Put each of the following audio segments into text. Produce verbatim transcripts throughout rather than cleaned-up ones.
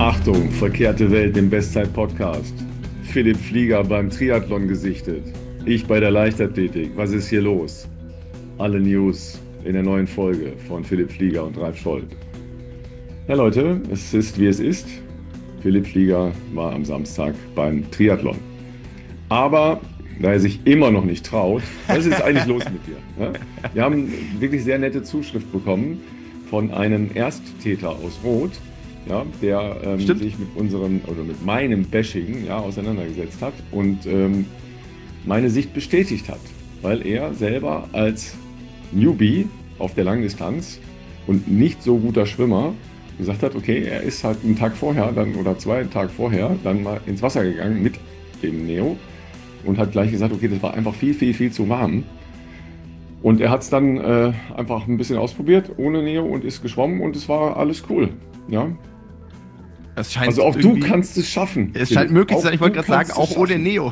Achtung, verkehrte Welt im Bestzeit-Podcast. Philipp Flieger beim Triathlon gesichtet. Ich bei der Leichtathletik. Was ist hier los? Alle News in der neuen Folge von Philipp Flieger und Ralf Scholz. Ja Leute, es ist wie es ist. Philipp Flieger war am Samstag beim Triathlon. Aber da er sich immer noch nicht traut, was ist eigentlich los mit dir? Ja? Wir haben wirklich sehr nette Zuschrift bekommen von einem Ersttäter aus Roth, ja, der ähm, sich mit unserem oder mit meinem Bashing ja, auseinandergesetzt hat und ähm, meine Sicht bestätigt hat, weil er selber als Newbie auf der Langdistanz und nicht so guter Schwimmer gesagt hat, okay, er ist halt einen Tag vorher dann oder zwei Tage vorher dann mal ins Wasser gegangen mit dem Neo und hat gleich gesagt, okay, das war einfach viel, viel, viel zu warm. Und er hat es dann äh, einfach ein bisschen ausprobiert ohne Neo und ist geschwommen und es war alles cool. Ja. Es scheint also auch du kannst es schaffen. Es scheint möglich zu sein, ich wollte gerade sagen, auch ohne Neo.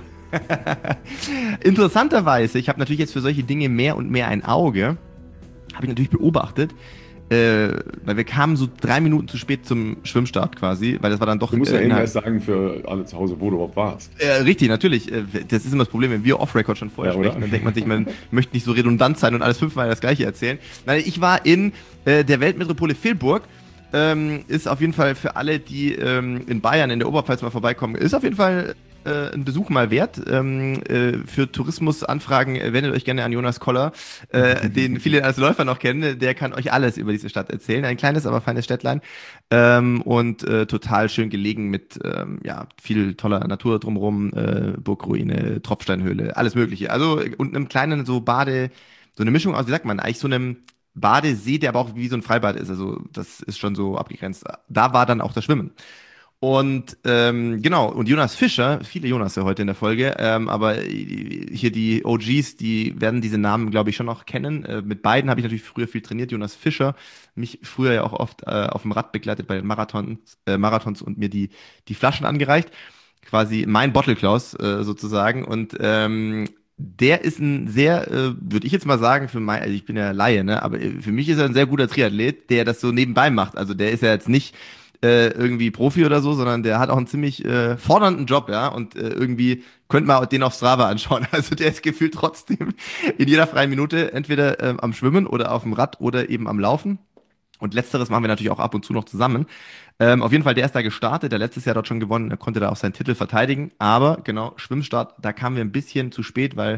Interessanterweise, ich habe natürlich jetzt für solche Dinge mehr und mehr ein Auge, habe ich natürlich beobachtet, äh, weil wir kamen so drei Minuten zu spät zum Schwimmstart quasi, weil das war dann doch... Du musst ja äh, eben erst sagen für alle zu Hause, wo du überhaupt warst. Äh, richtig, natürlich. Das ist immer das Problem, wenn wir off-Record schon vorher ja, sprechen, dann denkt man sich, man möchte nicht so redundant sein und alles fünfmal das Gleiche erzählen. Nein, ich war in äh, der Weltmetropole Vilburg. Ähm, ist auf jeden Fall für alle, die ähm, in Bayern, in der Oberpfalz mal vorbeikommen, ist auf jeden Fall äh, ein Besuch mal wert. Ähm, äh, für Tourismusanfragen äh, wendet euch gerne an Jonas Koller, äh, den viele als Läufer noch kennen. Der kann euch alles über diese Stadt erzählen. Ein kleines, aber feines Städtlein. Ähm, und äh, total schön gelegen mit ähm, ja, viel toller Natur drumherum, äh, Burgruine, Tropfsteinhöhle, alles mögliche. Also und einem kleinen so Bade, so eine Mischung aus, wie sagt man, eigentlich so einem Badesee, der aber auch wie so ein Freibad ist. Also das ist schon so abgegrenzt. Da war dann auch das Schwimmen. Und ähm, genau, und Jonas Fischer, viele Jonas heute in der Folge, ähm, aber hier die O Gs, die werden diese Namen, glaube ich, schon noch kennen. Äh, mit beiden habe ich natürlich früher viel trainiert. Jonas Fischer, mich früher ja auch oft äh, auf dem Rad begleitet bei den Marathons, äh, Marathons und mir die, die Flaschen angereicht. Quasi mein Bottle Klaus äh, sozusagen. Und ähm, der ist ein sehr, äh, würde ich jetzt mal sagen, für mein, also ich bin ja Laie, ne, aber für mich ist er ein sehr guter Triathlet, der das so nebenbei macht. Also der ist ja jetzt nicht äh, irgendwie Profi oder so, sondern der hat auch einen ziemlich äh, fordernden Job, ja, und äh, irgendwie könnte man den auf Strava anschauen. Also der ist gefühlt trotzdem in jeder freien Minute entweder äh, am Schwimmen oder auf dem Rad oder eben am Laufen. Und letzteres machen wir natürlich auch ab und zu noch zusammen. Ähm, auf jeden Fall, der ist da gestartet, der letztes Jahr dort schon gewonnen, er konnte da auch seinen Titel verteidigen. Aber genau, Schwimmstart, da kamen wir ein bisschen zu spät, weil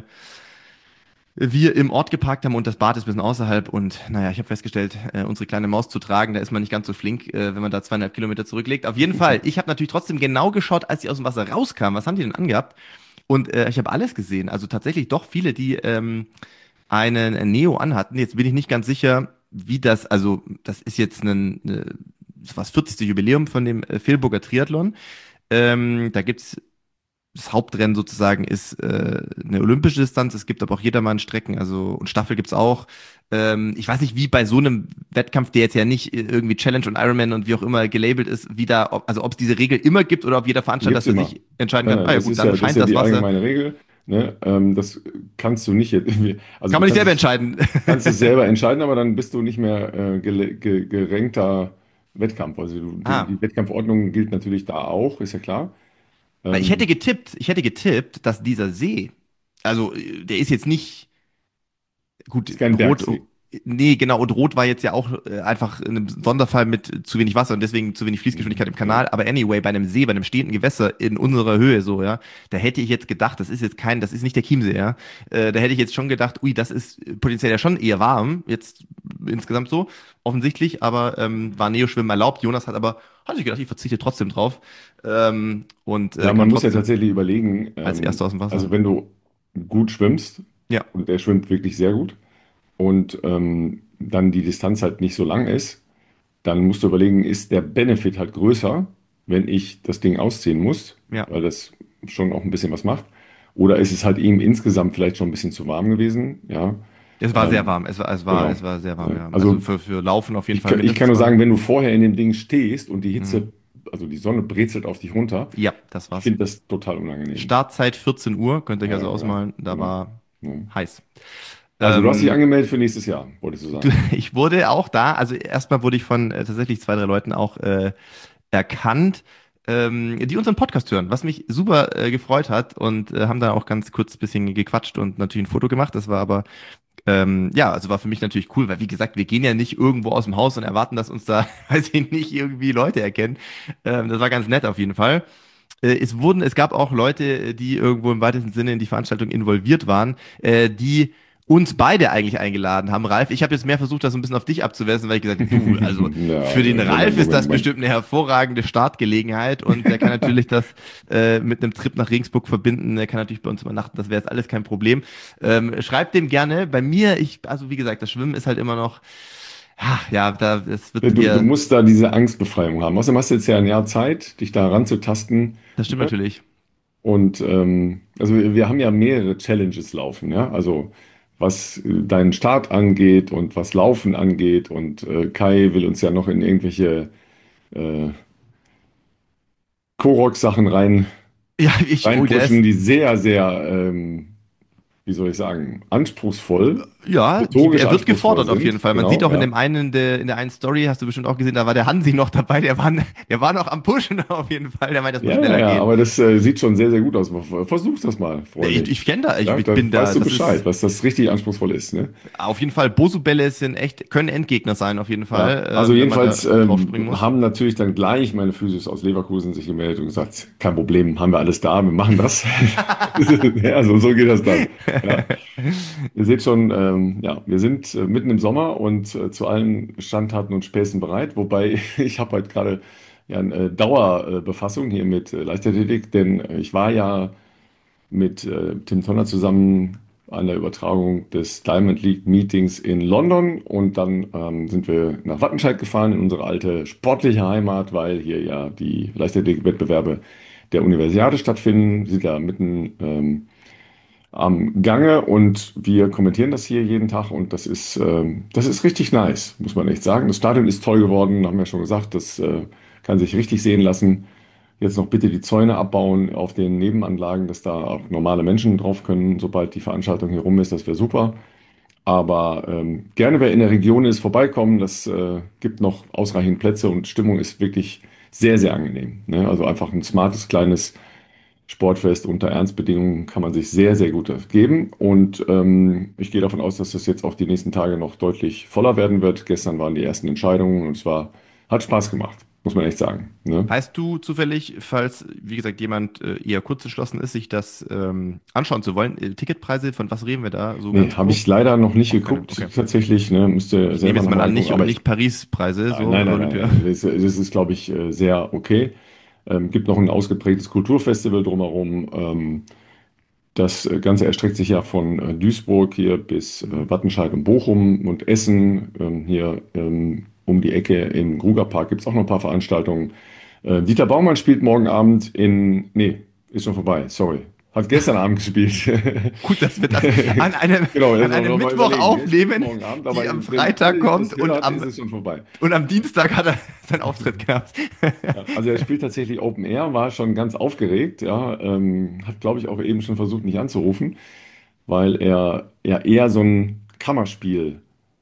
wir im Ort geparkt haben und das Bad ist ein bisschen außerhalb. Und naja, ich habe festgestellt, äh, unsere kleine Maus zu tragen, da ist man nicht ganz so flink, äh, wenn man da zweieinhalb Kilometer zurücklegt. Auf jeden Fall, ich habe natürlich trotzdem genau geschaut, als sie aus dem Wasser rauskam. Was haben die denn angehabt? Und äh, ich habe alles gesehen. Also tatsächlich doch viele, die ähm, einen Neo anhatten. Jetzt bin ich nicht ganz sicher, wie das, also das ist jetzt ein, eine, das war das vierzigste Jubiläum von dem äh, Vilburger Triathlon. Ähm, da gibt's das Hauptrennen sozusagen ist äh, eine olympische Distanz. Es gibt aber auch Jedermann-Strecken, also und Staffel gibt's auch. Ähm, ich weiß nicht, wie bei so einem Wettkampf, der jetzt ja nicht irgendwie Challenge und Ironman und wie auch immer gelabelt ist, wie da, ob, also ob es diese Regel immer gibt oder ob jeder Veranstalter das für sich entscheiden kann. Nein, Ah, ja, das gut, ist dann ja, das scheint ist ja das die Wasser. allgemeine Regel. Ne? Ähm, das kannst du nicht jetzt irgendwie. Also Kann man nicht du selber kannst, entscheiden. kannst es selber entscheiden, aber dann bist du nicht mehr äh, gele- ge gerankter Wettkampf. Also du, die, Ah, die Wettkampfordnung gilt natürlich da auch, ist ja klar. weil ich hätte Ähm, getippt, ich hätte getippt, dass dieser See, also äh, der ist jetzt nicht gut, ist kein rot, Bergsee. nee, genau, und rot war jetzt ja auch äh, einfach in einem Sonderfall mit zu wenig Wasser und deswegen zu wenig Fließgeschwindigkeit im Ja. Kanal. Aber anyway, bei einem See, bei einem stehenden Gewässer in unserer Höhe so, ja, da hätte ich jetzt gedacht, das ist jetzt kein, das ist nicht der Chiemsee, ja. Äh, da hätte ich jetzt schon gedacht, ui, das ist potenziell ja schon eher warm, jetzt insgesamt so, offensichtlich, aber ähm, war Neoschwimmen erlaubt. Jonas hat aber, hat sich gedacht, ich verzichte trotzdem drauf. Ähm, und äh, Ja, man kam muss ja trotzdem tatsächlich überlegen, als ähm, Erster aus dem Wasser. also wenn du gut schwimmst, Ja. und der schwimmt wirklich sehr gut, und ähm, dann die Distanz halt nicht so lang ist, dann musst du überlegen, ist der Benefit halt größer, wenn ich das Ding ausziehen muss, Ja. weil das schon auch ein bisschen was macht, oder ist es halt ihm insgesamt vielleicht schon ein bisschen zu warm gewesen, ja, Es war sehr ähm, warm. Es war, es war, genau. es war sehr warm, Ne? ja. Also Also für, für Laufen auf jeden ich, Fall kann- ich kann mindestens nur mal. sagen, wenn du vorher in dem Ding stehst und die Mhm. Hitze, also die Sonne brezelt auf dich runter, Ja, das ich war's. finde das total unangenehm. Startzeit vierzehn Uhr, könnt ihr euch also Ja, ja, ausmalen. Da genau. war Ja. heiß. Also du hast dich Ähm, angemeldet für nächstes Jahr, wolltest du du, sagen. ich wurde auch da, also erstmal wurde ich von äh, tatsächlich zwei, drei Leuten auch äh, erkannt, ähm, die unseren Podcast hören, was mich super äh, gefreut hat und äh, haben dann auch ganz kurz ein bisschen gequatscht und natürlich ein Foto gemacht. Das war aber ähm, ja, also war für mich natürlich cool, weil wie gesagt, wir gehen ja nicht irgendwo aus dem Haus und erwarten, dass uns da, weiß ich nicht, irgendwie Leute erkennen. Ähm, das war ganz nett auf jeden Fall. Äh, es wurden, es gab auch Leute, die irgendwo im weitesten Sinne in die Veranstaltung involviert waren, äh, die uns beide eigentlich eingeladen haben. Ralf, ich habe jetzt mehr versucht, das so ein bisschen auf dich abzuwälzen, weil ich gesagt habe, du, also Ja, für den Moment, Ralf ist Moment, das Moment. bestimmt eine hervorragende Startgelegenheit und der kann natürlich das äh, mit einem Trip nach Regensburg verbinden. Der kann natürlich bei uns übernachten, das wäre jetzt alles kein Problem. Ähm, schreibt dem gerne. Bei mir, ich, also wie gesagt, das Schwimmen ist halt immer noch, ach, ja, da, es Ja, wird Du, du eher, musst da diese Angstbefreiung haben. Außerdem hast du jetzt ja ein Jahr Zeit, dich da ranzutasten. das stimmt Ne? natürlich. Und ähm, also wir, wir haben ja mehrere Challenges laufen, ja. Also was äh, deinen Start angeht und was Laufen angeht. Und äh, Kai will uns ja noch in irgendwelche äh, Korok-Sachen rein, Ja, ich, oh, der reinpushen, ist, die sehr, sehr, ähm, wie soll ich sagen, anspruchsvoll, ja, die, motorisch er wird anspruchsvoll gefordert auf jeden sind. Fall. Man sieht Genau, auch in ja. dem einen, der, in der einen Story, hast du bestimmt auch gesehen, da war der Hansi noch dabei, der war, der war noch am Pushen auf jeden Fall. Der meint, das muss Ja, ja, schneller ja, gehen. aber das äh, sieht schon sehr, sehr gut aus. Versuch das mal, Ja, Ich, Freundlich. ich kenne da, ich, Ja, ich da bin da, weißt du das ist Bescheid, was das richtig anspruchsvoll ist, ne? auf jeden Fall, Bosu-Bälle sind echt, können Endgegner sein, auf jeden Ja, Fall, also ähm, wenn man da jedenfalls drauf ähm, springen muss. haben natürlich dann gleich meine Physios aus Leverkusen sich gemeldet und gesagt, kein Problem, haben wir alles da, wir machen das. Ja, so, so geht das dann. Ja. Ihr seht schon, ähm, ja, wir sind äh, mitten im Sommer und äh, zu allen Schandtaten und Späßen bereit. Wobei ich habe halt gerade ja, eine Dauerbefassung hier mit äh, Leichtathletik, denn äh, ich war ja mit äh, Tim Tonner zusammen an der Übertragung des Diamond League Meetings in London und dann ähm, sind wir nach Wattenscheid gefahren in unsere alte sportliche Heimat, weil hier ja die Leichtathletik-Wettbewerbe der Universiade stattfinden. Wir sind da mitten ähm, am Gange und wir kommentieren das hier jeden Tag und das ist, ähm, das ist richtig nice, muss man echt sagen. Das Stadion ist toll geworden, haben wir schon gesagt, das äh, kann sich richtig sehen lassen. Jetzt noch bitte die Zäune abbauen auf den Nebenanlagen, dass da auch normale Menschen drauf können, sobald die Veranstaltung hier rum ist, das wäre super. Aber ähm, gerne, wer in der Region ist, vorbeikommen, das äh, gibt noch ausreichend Plätze und Stimmung ist wirklich sehr, sehr angenehm. Ne? Also einfach ein smartes, kleines Sportfest unter Ernstbedingungen kann man sich sehr, sehr gut geben. Und ähm, ich gehe davon aus, dass das jetzt auch die nächsten Tage noch deutlich voller werden wird. Gestern waren die ersten Entscheidungen und es war, hat Spaß gemacht, muss man echt sagen. Ne? Weißt du zufällig, falls, wie gesagt, jemand äh, eher kurzentschlossen ist, sich das ähm, anschauen zu wollen, äh, Ticketpreise, von was reden wir da so Nee, ganz habe grob? ich leider noch nicht Auch keine, geguckt, okay. tatsächlich. Ne? Müsste Ich nehme selber jetzt mal nochmal an, reingucken. nicht, Aber nicht ich, Paris-Preise, nein, so nein, nein, Olympia. nein. Das, das ist, glaube ich, äh, sehr okay. Ähm, gibt noch ein ausgeprägtes Kulturfestival drumherum. Ähm, Das äh, Ganze erstreckt sich ja von äh, Duisburg hier bis äh, Wattenscheid und Bochum und Essen. Ähm, hier ähm, um die Ecke im Grugerpark gibt es auch noch ein paar Veranstaltungen. Äh, Dieter Baumann spielt morgen Abend in. Nee, ist schon vorbei, sorry. Hat gestern Abend gespielt. Gut, dass wir das an einem, Genau, an jetzt einem noch mal Mittwoch überlegen. Er spielt aufnehmen, morgen Abend, aber die am wenn alle Freitag das kommt und hört, am, ist es schon vorbei. und am Dienstag hat er seinen Auftritt gehabt. Ja, also er spielt tatsächlich Open Air, war schon ganz aufgeregt, ja, ähm, hat glaube ich auch eben schon versucht, mich anzurufen, weil er ja eher so ein Kammerspiel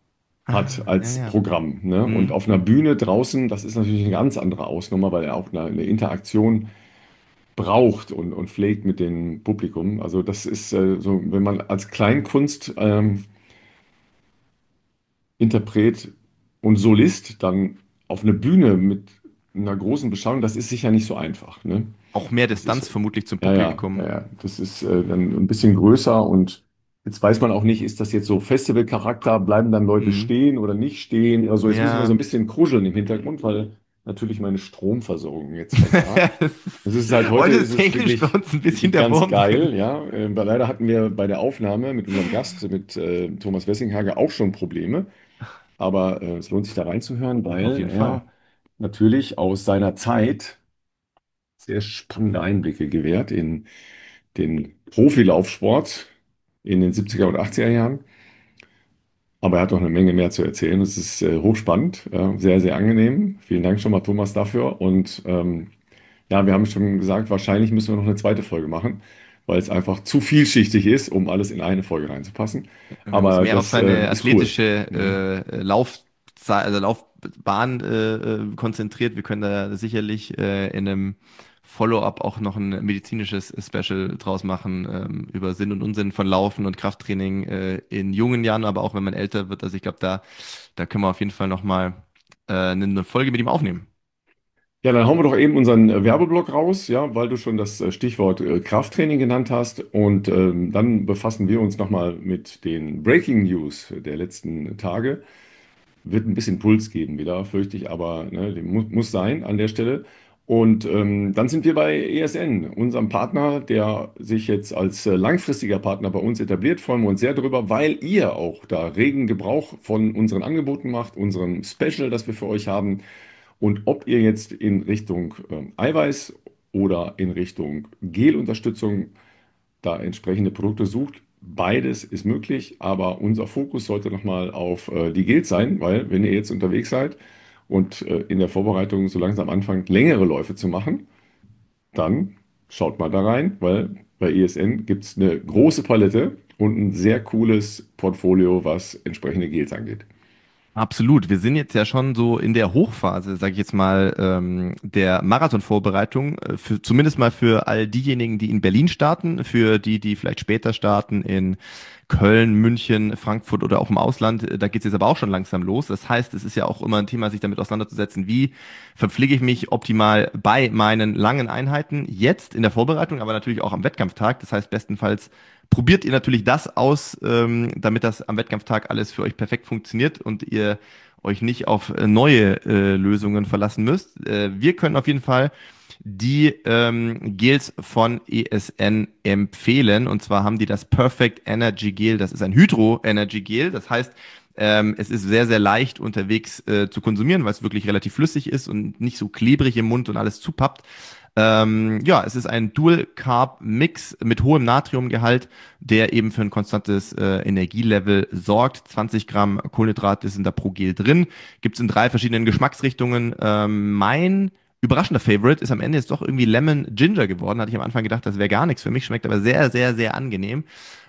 hat Ah, ja, als ja. Programm, ne? Und Mhm. auf einer Bühne draußen, das ist natürlich eine ganz andere Ausnummer, weil er auch eine, eine Interaktion braucht und, und pflegt mit dem Publikum. Also das ist äh, so, wenn man als Kleinkunst ähm, Interpret und Solist dann auf eine Bühne mit einer großen Beschallung, das ist sicher nicht so einfach, ne? Auch mehr Das ist, Distanz vermutlich zum ja, ja, ja, Publikum. ja. Das ist äh, dann ein bisschen größer und jetzt weiß man auch nicht, ist das jetzt so Festivalcharakter, bleiben dann Leute Mhm. stehen oder nicht stehen? Also jetzt muss ich mal so Ja. ein bisschen kruscheln im Hintergrund, weil natürlich meine Stromversorgung jetzt versagt. Es ist halt heute Heute ist ist es technisch bei wirklich, uns ein bisschen wirklich der ganz Wurm drin. geil, ja. Äh, leider hatten wir bei der Aufnahme mit unserem Gast, mit äh, Thomas Wessinghage, auch schon Probleme. Aber äh, es lohnt sich da reinzuhören, Auf weil jeden Fall. er natürlich aus seiner Zeit sehr spannende Einblicke gewährt in den Profilaufsport in den siebziger und achtziger Jahren. Aber er hat noch eine Menge mehr zu erzählen. Es ist äh, hochspannend, äh, sehr, sehr angenehm. Vielen Dank schon mal, Thomas, dafür. Und ähm, ja, wir haben schon gesagt, wahrscheinlich müssen wir noch eine zweite Folge machen, weil es einfach zu vielschichtig ist, um alles in eine Folge reinzupassen. Wir müssen Aber mehr auf das äh, seine ist cool. athletische Ja. äh, Laufzeit, also Lauf Bahn äh, äh, konzentriert. Wir können da sicherlich äh, in einem Follow-up auch noch ein medizinisches Special draus machen ähm, über Sinn und Unsinn von Laufen und Krafttraining äh, in jungen Jahren, aber auch wenn man älter wird. Also ich glaube, da, da können wir auf jeden Fall noch mal äh, eine Folge mit ihm aufnehmen. Ja, dann hauen wir doch eben unseren äh, Werbeblock raus, ja, weil du schon das äh, Stichwort äh, Krafttraining genannt hast. Und ähm, dann befassen wir uns nochmal mit den Breaking News der letzten Tage. Wird ein bisschen Puls geben wieder, fürchte ich, aber ne, dem muss, muss sein an der Stelle. Und ähm, dann sind wir bei E S N, unserem Partner, der sich jetzt als äh, langfristiger Partner bei uns etabliert. Freuen wir uns sehr darüber, weil ihr auch da regen Gebrauch von unseren Angeboten macht, unserem Special, das wir für euch haben. Und ob ihr jetzt in Richtung ähm, Eiweiß oder in Richtung Gelunterstützung da entsprechende Produkte sucht, beides ist möglich, aber unser Fokus sollte nochmal auf äh, die Gels sein, weil wenn ihr jetzt unterwegs seid und äh, in der Vorbereitung so langsam anfangt, längere Läufe zu machen, dann schaut mal da rein, weil bei E S N gibt es eine große Palette und ein sehr cooles Portfolio, was entsprechende Gels angeht. Absolut. Wir sind jetzt ja schon so in der Hochphase, sage ich jetzt mal, ähm, der Marathonvorbereitung. äh, Für, zumindest mal für all diejenigen, die in Berlin starten, für die, die vielleicht später starten in Köln, München, Frankfurt oder auch im Ausland. Äh, Da geht es jetzt aber auch schon langsam los. Das heißt, es ist ja auch immer ein Thema, sich damit auseinanderzusetzen, wie verpflege ich mich optimal bei meinen langen Einheiten jetzt in der Vorbereitung, aber natürlich auch am Wettkampftag. Das heißt, bestenfalls probiert ihr natürlich das aus, ähm, damit das am Wettkampftag alles für euch perfekt funktioniert und ihr euch nicht auf äh, neue äh, Lösungen verlassen müsst. Äh, wir können auf jeden Fall die ähm, Gels von E S N empfehlen. Und zwar haben die das Perfect Energy Gel. Das ist ein Hydro Energy Gel. Das heißt, ähm, es ist sehr, sehr leicht unterwegs äh, zu konsumieren, weil es wirklich relativ flüssig ist und nicht so klebrig im Mund und alles zupappt. Ähm, ja, es ist ein Dual Carb Mix mit hohem Natriumgehalt, der eben für ein konstantes äh, Energielevel sorgt. zwanzig Gramm Kohlenhydrate sind da pro Gel drin. Gibt es in drei verschiedenen Geschmacksrichtungen. Ähm, mein überraschender Favorite ist am Ende jetzt doch irgendwie Lemon Ginger geworden. Hatte ich am Anfang gedacht, das wäre gar nichts für mich. Schmeckt aber sehr, sehr, sehr angenehm.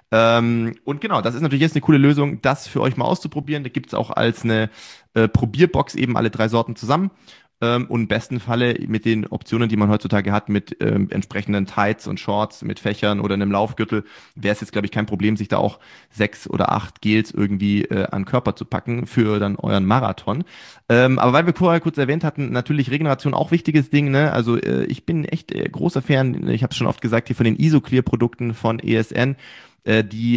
Ähm, und genau, das ist natürlich jetzt eine coole Lösung, das für euch mal auszuprobieren. Da gibt es auch als eine äh, Probierbox eben alle drei Sorten zusammen. Ähm, und im besten Falle mit den Optionen, die man heutzutage hat, mit ähm, entsprechenden Tights und Shorts, mit Fächern oder einem Laufgürtel, wäre es jetzt, glaube ich, kein Problem, sich da auch sechs oder acht Gels irgendwie äh, an den Körper zu packen für dann euren Marathon. Ähm, aber weil wir vorher kurz erwähnt hatten, natürlich Regeneration auch wichtiges Ding, ne? Also äh, ich bin echt äh, großer Fan, ich habe es schon oft gesagt, hier von den Isoclear-Produkten von E S N äh, die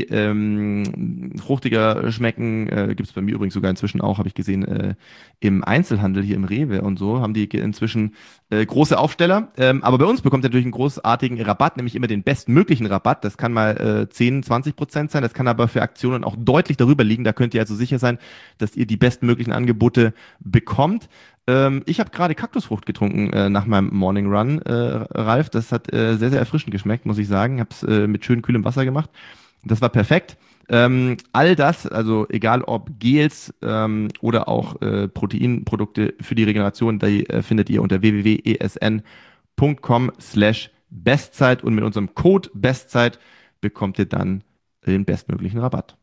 ähm, fruchtiger schmecken. Äh, gibt es bei mir übrigens sogar inzwischen auch, habe ich gesehen, äh, im Einzelhandel hier im Rewe und so, haben die inzwischen äh, große Aufsteller. Ähm, aber bei uns bekommt ihr natürlich einen großartigen Rabatt, nämlich immer den bestmöglichen Rabatt. Das kann mal äh, zehn, zwanzig Prozent sein, das kann aber für Aktionen auch deutlich darüber liegen. Da könnt ihr also sicher sein, dass ihr die bestmöglichen Angebote bekommt. Ähm, ich habe gerade Kaktusfrucht getrunken äh, nach meinem Morning Run, äh, Ralf. Das hat äh, sehr, sehr erfrischend geschmeckt, muss ich sagen. Habe es äh, mit schön kühlem Wasser gemacht. Das war perfekt. Ähm, all das, also egal ob Gels ähm, oder auch äh, Proteinprodukte für die Regeneration, die äh, findet ihr unter w w w punkt e s n punkt com slash Bestzeit und mit unserem Code Bestzeit bekommt ihr dann den bestmöglichen Rabatt.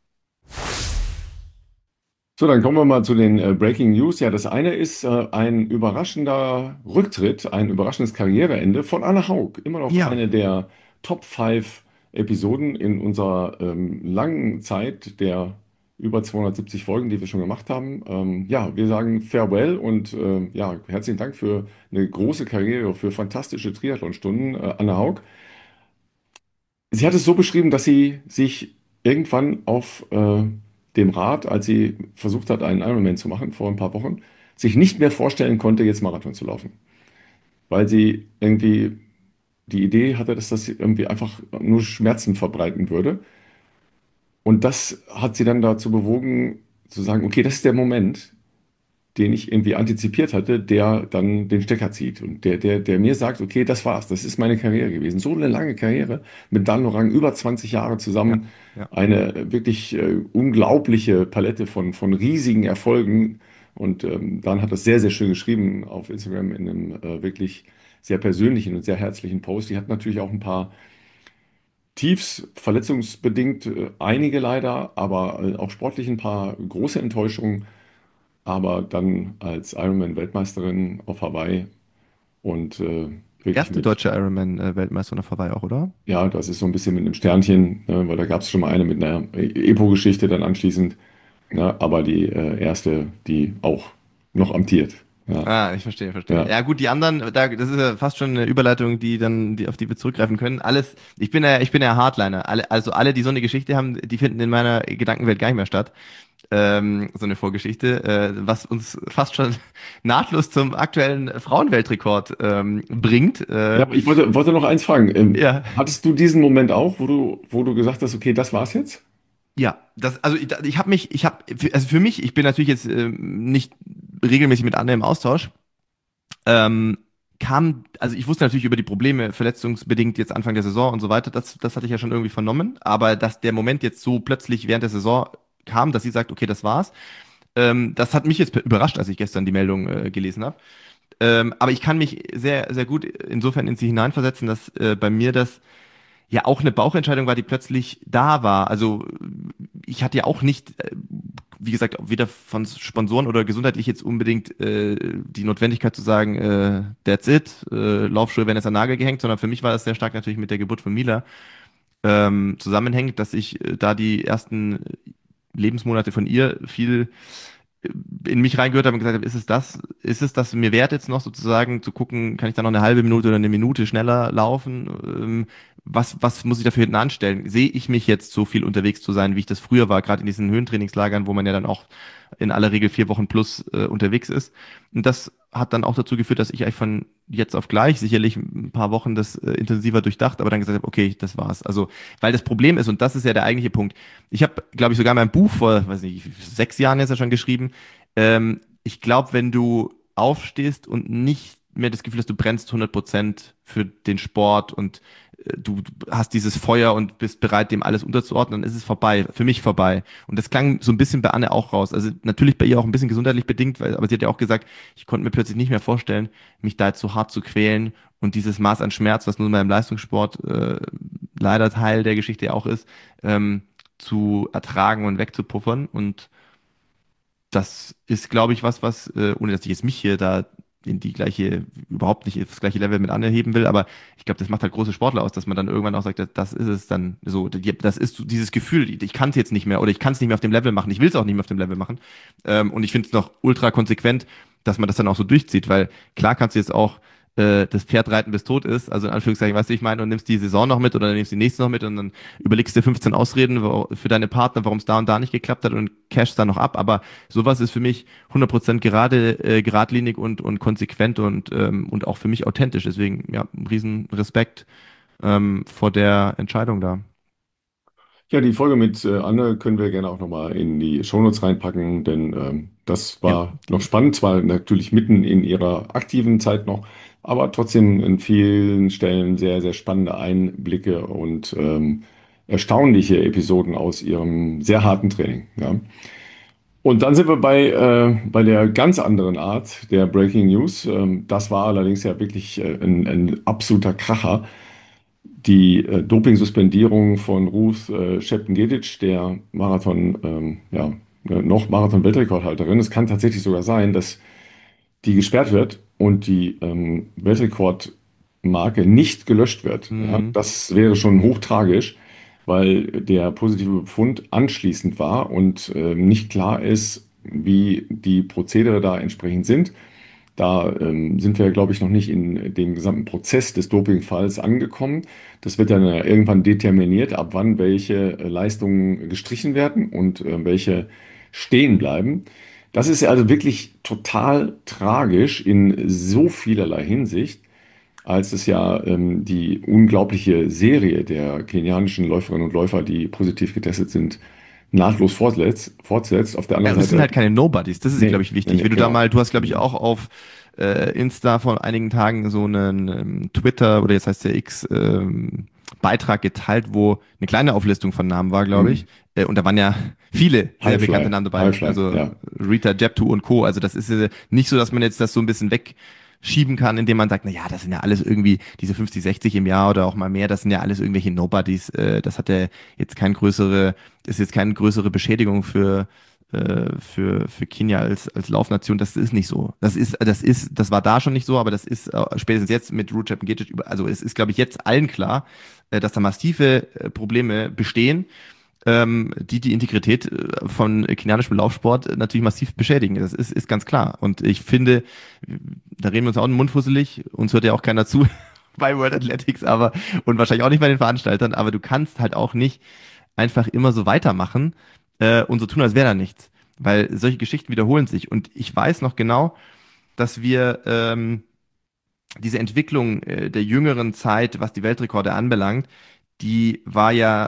So, dann kommen wir mal zu den äh, Breaking News. Ja, das eine ist äh, ein überraschender Rücktritt, ein überraschendes Karriereende von Anne Haug. Immer noch Ja, eine der Top fünf Episoden in unserer ähm, langen Zeit der über zweihundertsiebzig Folgen, die wir schon gemacht haben. Ähm, ja, wir sagen Farewell und äh, ja, herzlichen Dank für eine große Karriere, für fantastische Triathlonstunden, äh, Anne Haug. Sie hat es so beschrieben, dass sie sich irgendwann auf äh, dem Rad, als sie versucht hat, einen Ironman zu machen vor ein paar Wochen, sich nicht mehr vorstellen konnte, jetzt Marathon zu laufen. Weil sie irgendwie die Idee hatte, dass das irgendwie einfach nur Schmerzen verbreiten würde. Und das hat sie dann dazu bewogen, zu sagen, okay, das ist der Moment, den ich irgendwie antizipiert hatte, der dann den Stecker zieht und der, der, der mir sagt, okay, das war's, das ist meine Karriere gewesen. So eine lange Karriere mit Dan Lorang, über zwanzig Jahre ja, zusammen, ja. eine wirklich äh, unglaubliche Palette von, von riesigen Erfolgen. Und ähm, Dan hat das sehr, sehr schön geschrieben auf Instagram in einem äh, wirklich sehr persönlichen und sehr herzlichen Post. Die hat natürlich auch ein paar Tiefs, verletzungsbedingt, äh, einige leider, aber äh, auch sportlich ein paar große Enttäuschungen. aber dann als Ironman-Weltmeisterin auf Hawaii und äh, wirklich Erste mit, deutsche Ironman-Weltmeisterin auf Hawaii auch, oder? ja, das ist so ein bisschen mit einem Sternchen, ne, weil da gab es schon mal eine mit einer E- Epo-Geschichte dann anschließend, ne, aber die äh, erste, die auch noch amtiert. Ja, Ah, ich verstehe, verstehe. ja. Ja, gut, die anderen, da, das ist ja fast schon eine Überleitung, die dann, die, auf die wir zurückgreifen können. Alles, ich bin ja, ich bin ja Hardliner. Alle, also alle, die so eine Geschichte haben, die finden in meiner Gedankenwelt gar nicht mehr statt. Ähm, so eine Vorgeschichte, äh, was uns fast schon nahtlos zum aktuellen Frauenweltrekord ähm, bringt. Ja, Äh, aber ich wollte, wollte noch eins fragen. Ähm, ja, hattest du diesen Moment auch, wo du, wo du gesagt hast, okay, das war's jetzt? ja, das, also ich, ich habe mich, ich habe, also für mich, ich bin natürlich jetzt ähm, nicht regelmäßig mit anderen im Austausch. Ähm, kam, also ich wusste natürlich über die Probleme, verletzungsbedingt jetzt Anfang der Saison und so weiter, das, das hatte ich ja schon irgendwie vernommen, aber dass der Moment jetzt so plötzlich während der Saison kam, dass sie sagt, okay, das war's, ähm, das hat mich jetzt überrascht, als ich gestern die Meldung äh, gelesen habe. Ähm, aber ich kann mich sehr, sehr gut insofern in sie hineinversetzen, dass äh, bei mir das ja auch eine Bauchentscheidung war, die plötzlich da war. Also ich hatte ja auch nicht, äh, wie gesagt, weder von Sponsoren oder gesundheitlich jetzt unbedingt äh, die Notwendigkeit zu sagen, äh, that's it, äh, Laufschuhe werden jetzt an den Nagel gehängt, sondern für mich war das sehr stark natürlich mit der Geburt von Mila ähm, zusammenhängt, dass ich äh, da die ersten Lebensmonate von ihr viel in mich reingehört habe und gesagt habe, ist es das, ist es das mir wert jetzt noch sozusagen zu gucken, kann ich da noch eine halbe Minute oder eine Minute schneller laufen? Ähm, was, was muss ich dafür hinten anstellen? Sehe ich mich jetzt so viel unterwegs zu sein, wie ich das früher war, gerade in diesen Höhentrainingslagern, wo man ja dann auch in aller Regel vier Wochen plus äh, unterwegs ist. Und das hat dann auch dazu geführt, dass ich eigentlich von jetzt auf gleich sicherlich ein paar Wochen das äh, intensiver durchdacht, aber dann gesagt habe, okay, das war's. Also, weil das Problem ist, und das ist ja der eigentliche Punkt, ich habe, glaube ich, sogar mein Buch vor, weiß nicht, sechs Jahren jetzt ja schon geschrieben. Ähm, ich glaube, wenn du aufstehst und nicht mehr das Gefühl hast, du brennst hundert Prozent für den Sport und äh, du hast dieses Feuer und bist bereit, dem alles unterzuordnen, dann ist es vorbei, für mich vorbei. Und das klang so ein bisschen bei Anne auch raus. Also natürlich bei ihr auch ein bisschen gesundheitlich bedingt, weil, aber sie hat ja auch gesagt, ich konnte mir plötzlich nicht mehr vorstellen, mich da jetzt so hart zu quälen und dieses Maß an Schmerz, was nun mal im Leistungssport äh, leider Teil der Geschichte ja auch ist, ähm, zu ertragen und wegzupuffern. Und das ist, glaube ich, was, was, äh, ohne dass ich jetzt mich hier da in die gleiche, überhaupt nicht das gleiche Level mit anheben will, aber ich glaube, das macht halt große Sportler aus, dass man dann irgendwann auch sagt, das, das ist es dann so, die- das ist so dieses Gefühl, ich kann es jetzt nicht mehr oder ich kann es nicht mehr auf dem Level machen, ich will es auch nicht mehr auf dem Level machen. Ähm, und ich finde es noch ultra konsequent, dass man das dann auch so durchzieht, weil klar kannst du jetzt auch äh, das Pferd reiten, bis tot ist, also in Anführungszeichen, weißt du, ich meine, und nimmst die Saison noch mit oder nimmst die nächste noch mit und dann überlegst dir fünfzehn Ausreden wo- für deine Partner, warum es da und da nicht geklappt hat und cashst dann noch ab, aber sowas ist für mich hundert Prozent gerade, äh, geradlinig und, und konsequent und, ähm, und auch für mich authentisch, deswegen, ja, ein riesen Respekt ähm, vor der Entscheidung da. Ja, die Folge mit äh, Anne können wir gerne auch nochmal in die Shownotes reinpacken, denn ähm, das Ja, war noch spannend, zwar natürlich mitten in ihrer aktiven Zeit noch, aber trotzdem in vielen Stellen sehr, sehr spannende Einblicke und ähm, erstaunliche Episoden aus ihrem sehr harten Training. Ja. Und dann sind wir bei, äh, bei der ganz anderen Art der Breaking News. Ähm, das war allerdings ja wirklich äh, ein, ein absoluter Kracher. Die äh, Dopingsuspendierung von Ruth äh, Schepngedic, der Marathon, ähm, ja, äh, noch Marathon-Weltrekordhalterin. Es kann tatsächlich sogar sein, dass die gesperrt wird und die ähm, Weltrekordmarke nicht gelöscht wird. Ja, mhm. das wäre schon hochtragisch, weil der positive Befund anschließend war und ähm, nicht klar ist, wie die Prozedere da entsprechend sind. Da ähm, sind wir, glaube ich, noch nicht in dem gesamten Prozess des Dopingfalls angekommen. Das wird dann äh, irgendwann determiniert, ab wann welche äh, Leistungen gestrichen werden und äh, welche stehen bleiben. Das ist ja also wirklich total tragisch in so vielerlei Hinsicht, als es ja ähm, die unglaubliche Serie der kenianischen Läuferinnen und Läufer, die positiv getestet sind, nahtlos fortsetzt. fortsetzt. Auf der Ja, anderen und es sind Seite, halt keine Nobodies. Das ist, glaube nee, ich, nee, wichtig. nee, Wenn du da genau. mal, du hast, glaube ich, auch auf äh, Insta vor einigen Tagen so einen ähm, Twitter oder jetzt heißt der X ähm, Beitrag geteilt, wo eine kleine Auflistung von Namen war, glaube ich. Mhm. Äh, und da waren ja viele sehr bekannte Highfly, Namen dabei. Highfly, Also ja. Rita Jeptu und Co. Also das ist äh, nicht so, dass man jetzt das so ein bisschen wegschieben kann, indem man sagt, na ja, das sind ja alles irgendwie diese fünfzig, sechzig im Jahr oder auch mal mehr, das sind ja alles irgendwelche Nobodies. Äh, das hat ja jetzt kein größere, ist jetzt keine größere Beschädigung für äh, für, für Kenia als, als Laufnation. Das ist nicht so. Das ist, das ist, das war da schon nicht so, aber das ist äh, spätestens jetzt mit Recep Ngetic über, also es ist, glaube ich, jetzt allen klar, äh, dass da massive äh, Probleme bestehen, ähm, die die Integrität äh, von kenianischem Laufsport äh, natürlich massiv beschädigen. Das ist, ist ganz klar. Und ich finde, da reden wir uns auch in den Mund fusselig, uns hört ja auch keiner zu bei World Athletics, aber und wahrscheinlich auch nicht bei den Veranstaltern, aber du kannst halt auch nicht einfach immer so weitermachen äh, und so tun, als wäre da nichts. Weil solche Geschichten wiederholen sich. Und ich weiß noch genau, dass wir ähm, diese Entwicklung äh, der jüngeren Zeit, was die Weltrekorde anbelangt, die war ja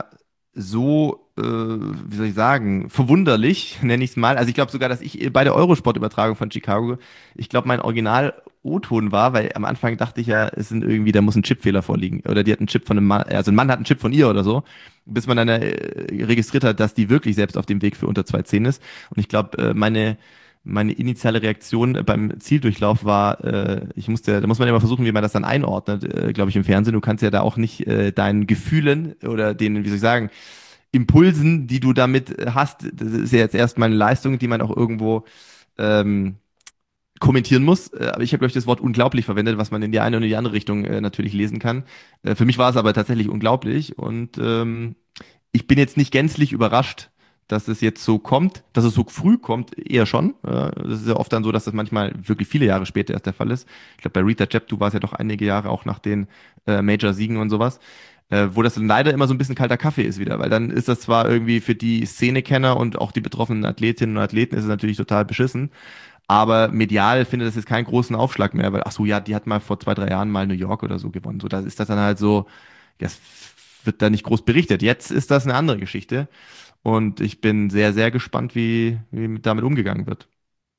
so, äh, wie soll ich sagen, verwunderlich, nenne ich es mal. Also ich glaube sogar, dass ich bei der Eurosport-Übertragung von Chicago, ich glaube, mein Original-O-Ton war, weil am Anfang dachte ich ja, es sind irgendwie, da muss ein Chipfehler vorliegen. Oder die hat einen Chip von einem Mann, also ein Mann hat einen Chip von ihr oder so, bis man dann äh, registriert hat, dass die wirklich selbst auf dem Weg für unter zwei Komma zehn ist. Und ich glaube, äh, meine meine initiale Reaktion beim Zieldurchlauf war, äh, ich musste, da muss man immer versuchen, wie man das dann einordnet, äh, glaube ich, im Fernsehen. Du kannst ja da auch nicht äh, deinen Gefühlen oder den, wie soll ich sagen, Impulsen, die du damit hast, das ist ja jetzt erstmal eine Leistung, die man auch irgendwo ähm, kommentieren muss. Äh, Aber ich habe, glaube ich, das Wort unglaublich verwendet, was man in die eine oder die andere Richtung äh, natürlich lesen kann. Äh, für mich war es aber tatsächlich unglaublich und ähm, ich bin jetzt nicht gänzlich überrascht, dass es jetzt so kommt, dass es so früh kommt, eher schon. Äh, Das ist ja oft dann so, dass das manchmal wirklich viele Jahre später erst der Fall ist. Ich glaube, bei Rita Jeptu war es ja doch einige Jahre auch nach den äh, Major-Siegen und sowas, äh, wo das dann leider immer so ein bisschen kalter Kaffee ist wieder, weil dann ist das zwar irgendwie für die Szenekenner und auch die betroffenen Athletinnen und Athleten ist es natürlich total beschissen, aber medial findet das jetzt keinen großen Aufschlag mehr, weil, ach so, ja, die hat mal vor zwei, drei Jahren mal New York oder so gewonnen. So, da ist das dann halt so, das wird da nicht groß berichtet. Jetzt ist das eine andere Geschichte. Und ich bin sehr, sehr gespannt, wie, wie damit umgegangen wird.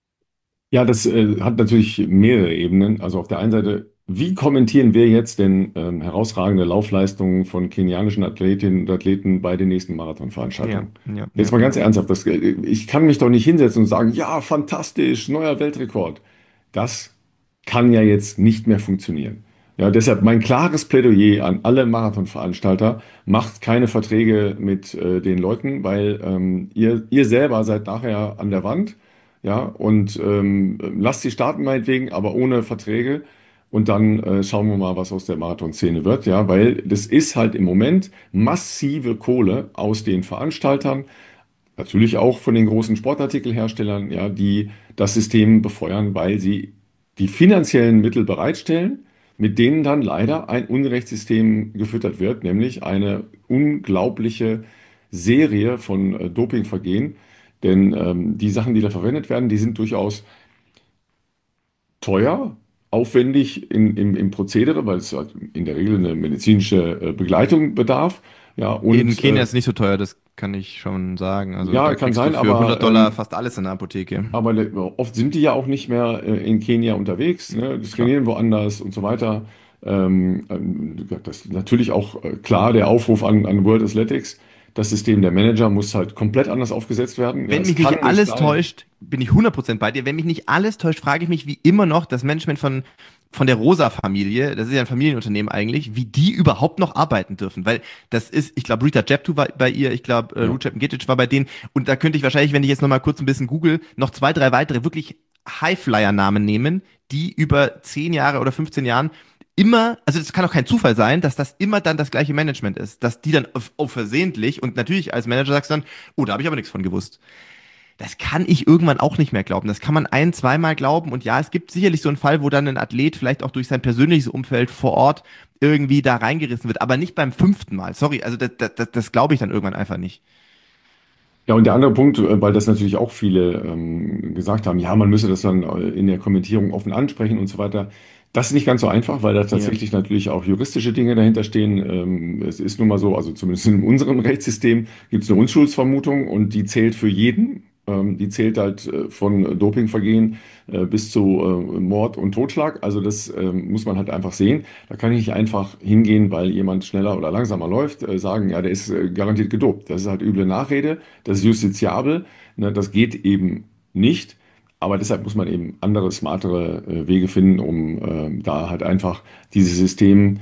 Ja, das äh, hat natürlich mehrere Ebenen. Also auf der einen Seite, wie kommentieren wir jetzt denn ähm, herausragende Laufleistungen von kenianischen Athletinnen und Athleten bei den nächsten Ja, Marathonveranstaltungen? ja, Jetzt ja, mal ja. ganz ernsthaft, das, äh, ich kann mich doch nicht hinsetzen und sagen, ja, fantastisch, neuer Weltrekord. Das kann ja jetzt nicht mehr funktionieren. Ja, deshalb mein klares Plädoyer an alle Marathonveranstalter: Macht keine Verträge mit äh, den Leuten, weil ähm, ihr, ihr selber seid nachher an der Wand. Ja, und ähm, lasst sie starten meinetwegen, aber ohne Verträge. Und dann äh, schauen wir mal, was aus der Marathonszene wird. Ja, weil das ist halt im Moment massive Kohle aus den Veranstaltern, natürlich auch von den großen Sportartikelherstellern, ja, die das System befeuern, weil sie die finanziellen Mittel bereitstellen, mit denen dann leider ein Unrechtssystem gefüttert wird, nämlich eine unglaubliche Serie von äh, Dopingvergehen. Denn ähm, die Sachen, die da verwendet werden, die sind durchaus teuer, aufwendig in, im, im Prozedere, weil es halt in der Regel eine medizinische äh, Begleitung bedarf. Ja, In und Kenia äh, ist es nicht so teuer, das kann ich schon sagen. Also ja, da kann kriegst du sein, für aber hundert Dollar ähm, fast alles in der Apotheke. Aber le- oft sind die ja auch nicht mehr äh, in Kenia unterwegs, ne? Die Klar. trainieren woanders und so weiter. Ähm, ähm, das ist natürlich auch äh, klar, der Aufruf an, an World Athletics. Das System der Manager muss halt komplett anders aufgesetzt werden. Ja, Wenn es mich kann nicht nicht alles sein. täuscht, bin ich hundert Prozent bei dir. Wenn mich nicht alles täuscht, frage ich mich wie immer noch das Management von, von der Rosa-Familie, das ist ja ein Familienunternehmen eigentlich, wie die überhaupt noch arbeiten dürfen. Weil das ist, ich glaube, Rita Jeptu war bei ihr, ich glaube, äh, Ja. Recep Ngetic war bei denen. Und da könnte ich wahrscheinlich, wenn ich jetzt nochmal kurz ein bisschen google, noch zwei, drei weitere wirklich Highflyer-Namen nehmen, die über zehn Jahre oder fünfzehn Jahren immer, also es kann auch kein Zufall sein, dass das immer dann das gleiche Management ist, dass die dann auf, auf versehentlich und natürlich als Manager sagst du dann, oh, da habe ich aber nichts von gewusst. Das kann ich irgendwann auch nicht mehr glauben. Das kann man ein, zweimal glauben. Und ja, es gibt sicherlich so einen Fall, wo dann ein Athlet vielleicht auch durch sein persönliches Umfeld vor Ort irgendwie da reingerissen wird, aber nicht beim fünften Mal. Sorry, also das, das, das glaube ich dann irgendwann einfach nicht. Ja, und der andere Punkt, äh, weil das natürlich auch viele ähm, gesagt haben, ja, man müsse das dann äh, in der Kommentierung offen ansprechen und so weiter. Das ist nicht ganz so einfach, weil da Ja. tatsächlich natürlich auch juristische Dinge dahinter stehen. Ähm, es ist nun mal so, also zumindest in unserem Rechtssystem gibt es eine Unschuldsvermutung und die zählt für jeden. Ähm, die zählt halt äh, von Dopingvergehen äh, bis zu äh, Mord und Totschlag. Also das ähm, muss man halt einfach sehen. Da kann ich nicht einfach hingehen, weil jemand schneller oder langsamer läuft, äh, sagen, ja, der ist äh, garantiert gedopt. Das ist halt üble Nachrede, das ist justiziabel, ne, das geht eben nicht. Aber deshalb muss man eben andere, smartere äh, Wege finden, um äh, da halt einfach dieses System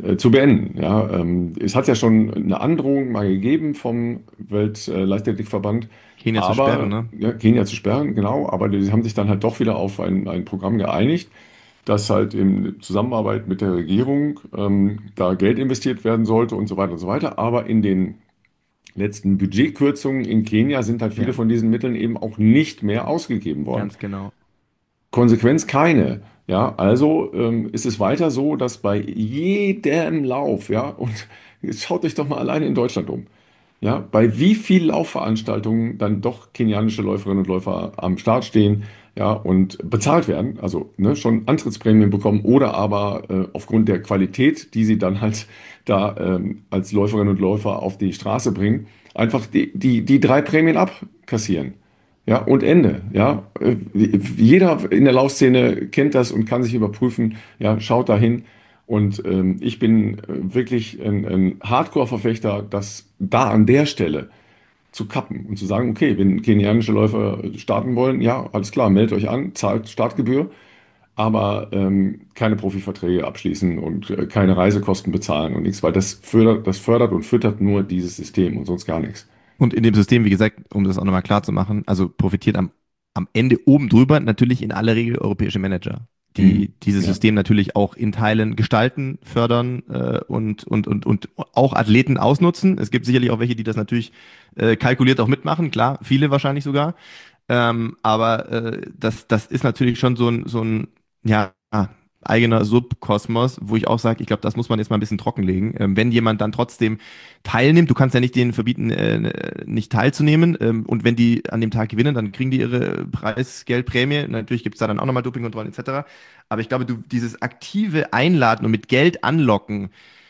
äh, zu beenden. Ja, ähm, es hat ja schon eine Androhung mal gegeben vom Weltleichtathletikverband, Kenia zu sperren, aber ne? ja, Kenia zu sperren, genau, aber die haben sich dann halt doch wieder auf ein, ein Programm geeinigt, dass halt in Zusammenarbeit mit der Regierung ähm, da Geld investiert werden sollte und so weiter und so weiter. Aber in den letzten Budgetkürzungen in Kenia sind halt viele Ja, von diesen Mitteln eben auch nicht mehr ausgegeben worden. ganz genau. Konsequenz keine. Ja, also ähm, ist es weiter so, dass bei jedem Lauf, ja, und jetzt schaut euch doch mal alleine in Deutschland um, ja, bei wie viel Laufveranstaltungen dann doch kenianische Läuferinnen und Läufer am Start stehen, ja, und bezahlt werden, also ne, schon Antrittsprämien bekommen oder aber äh, aufgrund der Qualität, die sie dann halt da ähm, als Läuferinnen und Läufer auf die Straße bringen, einfach die, die, die drei Prämien abkassieren. Ja, und Ende. Ja, Äh, jeder in der Laufszene kennt das und kann sich überprüfen. Ja, schaut dahin. Und ähm, ich bin äh, wirklich ein, ein Hardcore-Verfechter, das da an der Stelle zu kappen und zu sagen, okay, wenn kenianische Läufer starten wollen, ja, alles klar, meldet euch an, zahlt Startgebühr, aber ähm, keine Profiverträge abschließen und äh, keine Reisekosten bezahlen und nichts, weil das fördert, das fördert und füttert nur dieses System und sonst gar nichts. Und in dem System, wie gesagt, um das auch nochmal klar zu machen, also profitiert am, am Ende oben drüber natürlich in aller Regel europäische Manager, die Mhm. dieses Ja. System natürlich auch in Teilen gestalten, fördern äh, und, und, und, und auch Athleten ausnutzen. Es gibt sicherlich auch welche, die das natürlich äh, kalkuliert auch mitmachen, klar, viele wahrscheinlich sogar. Ähm, aber äh, das, das ist natürlich schon so ein, so ein ja, eigener Subkosmos, wo ich auch sage, ich glaube, das muss man jetzt mal ein bisschen trockenlegen. Ähm, wenn jemand dann trotzdem teilnimmt, du kannst ja nicht denen verbieten, äh, nicht teilzunehmen. Ähm, und wenn die an dem Tag gewinnen, dann kriegen die ihre Preisgeldprämie. Natürlich gibt es da dann auch nochmal Dopingkontrollen et cetera. Aber ich glaube, du dieses aktive Einladen und mit Geld anlocken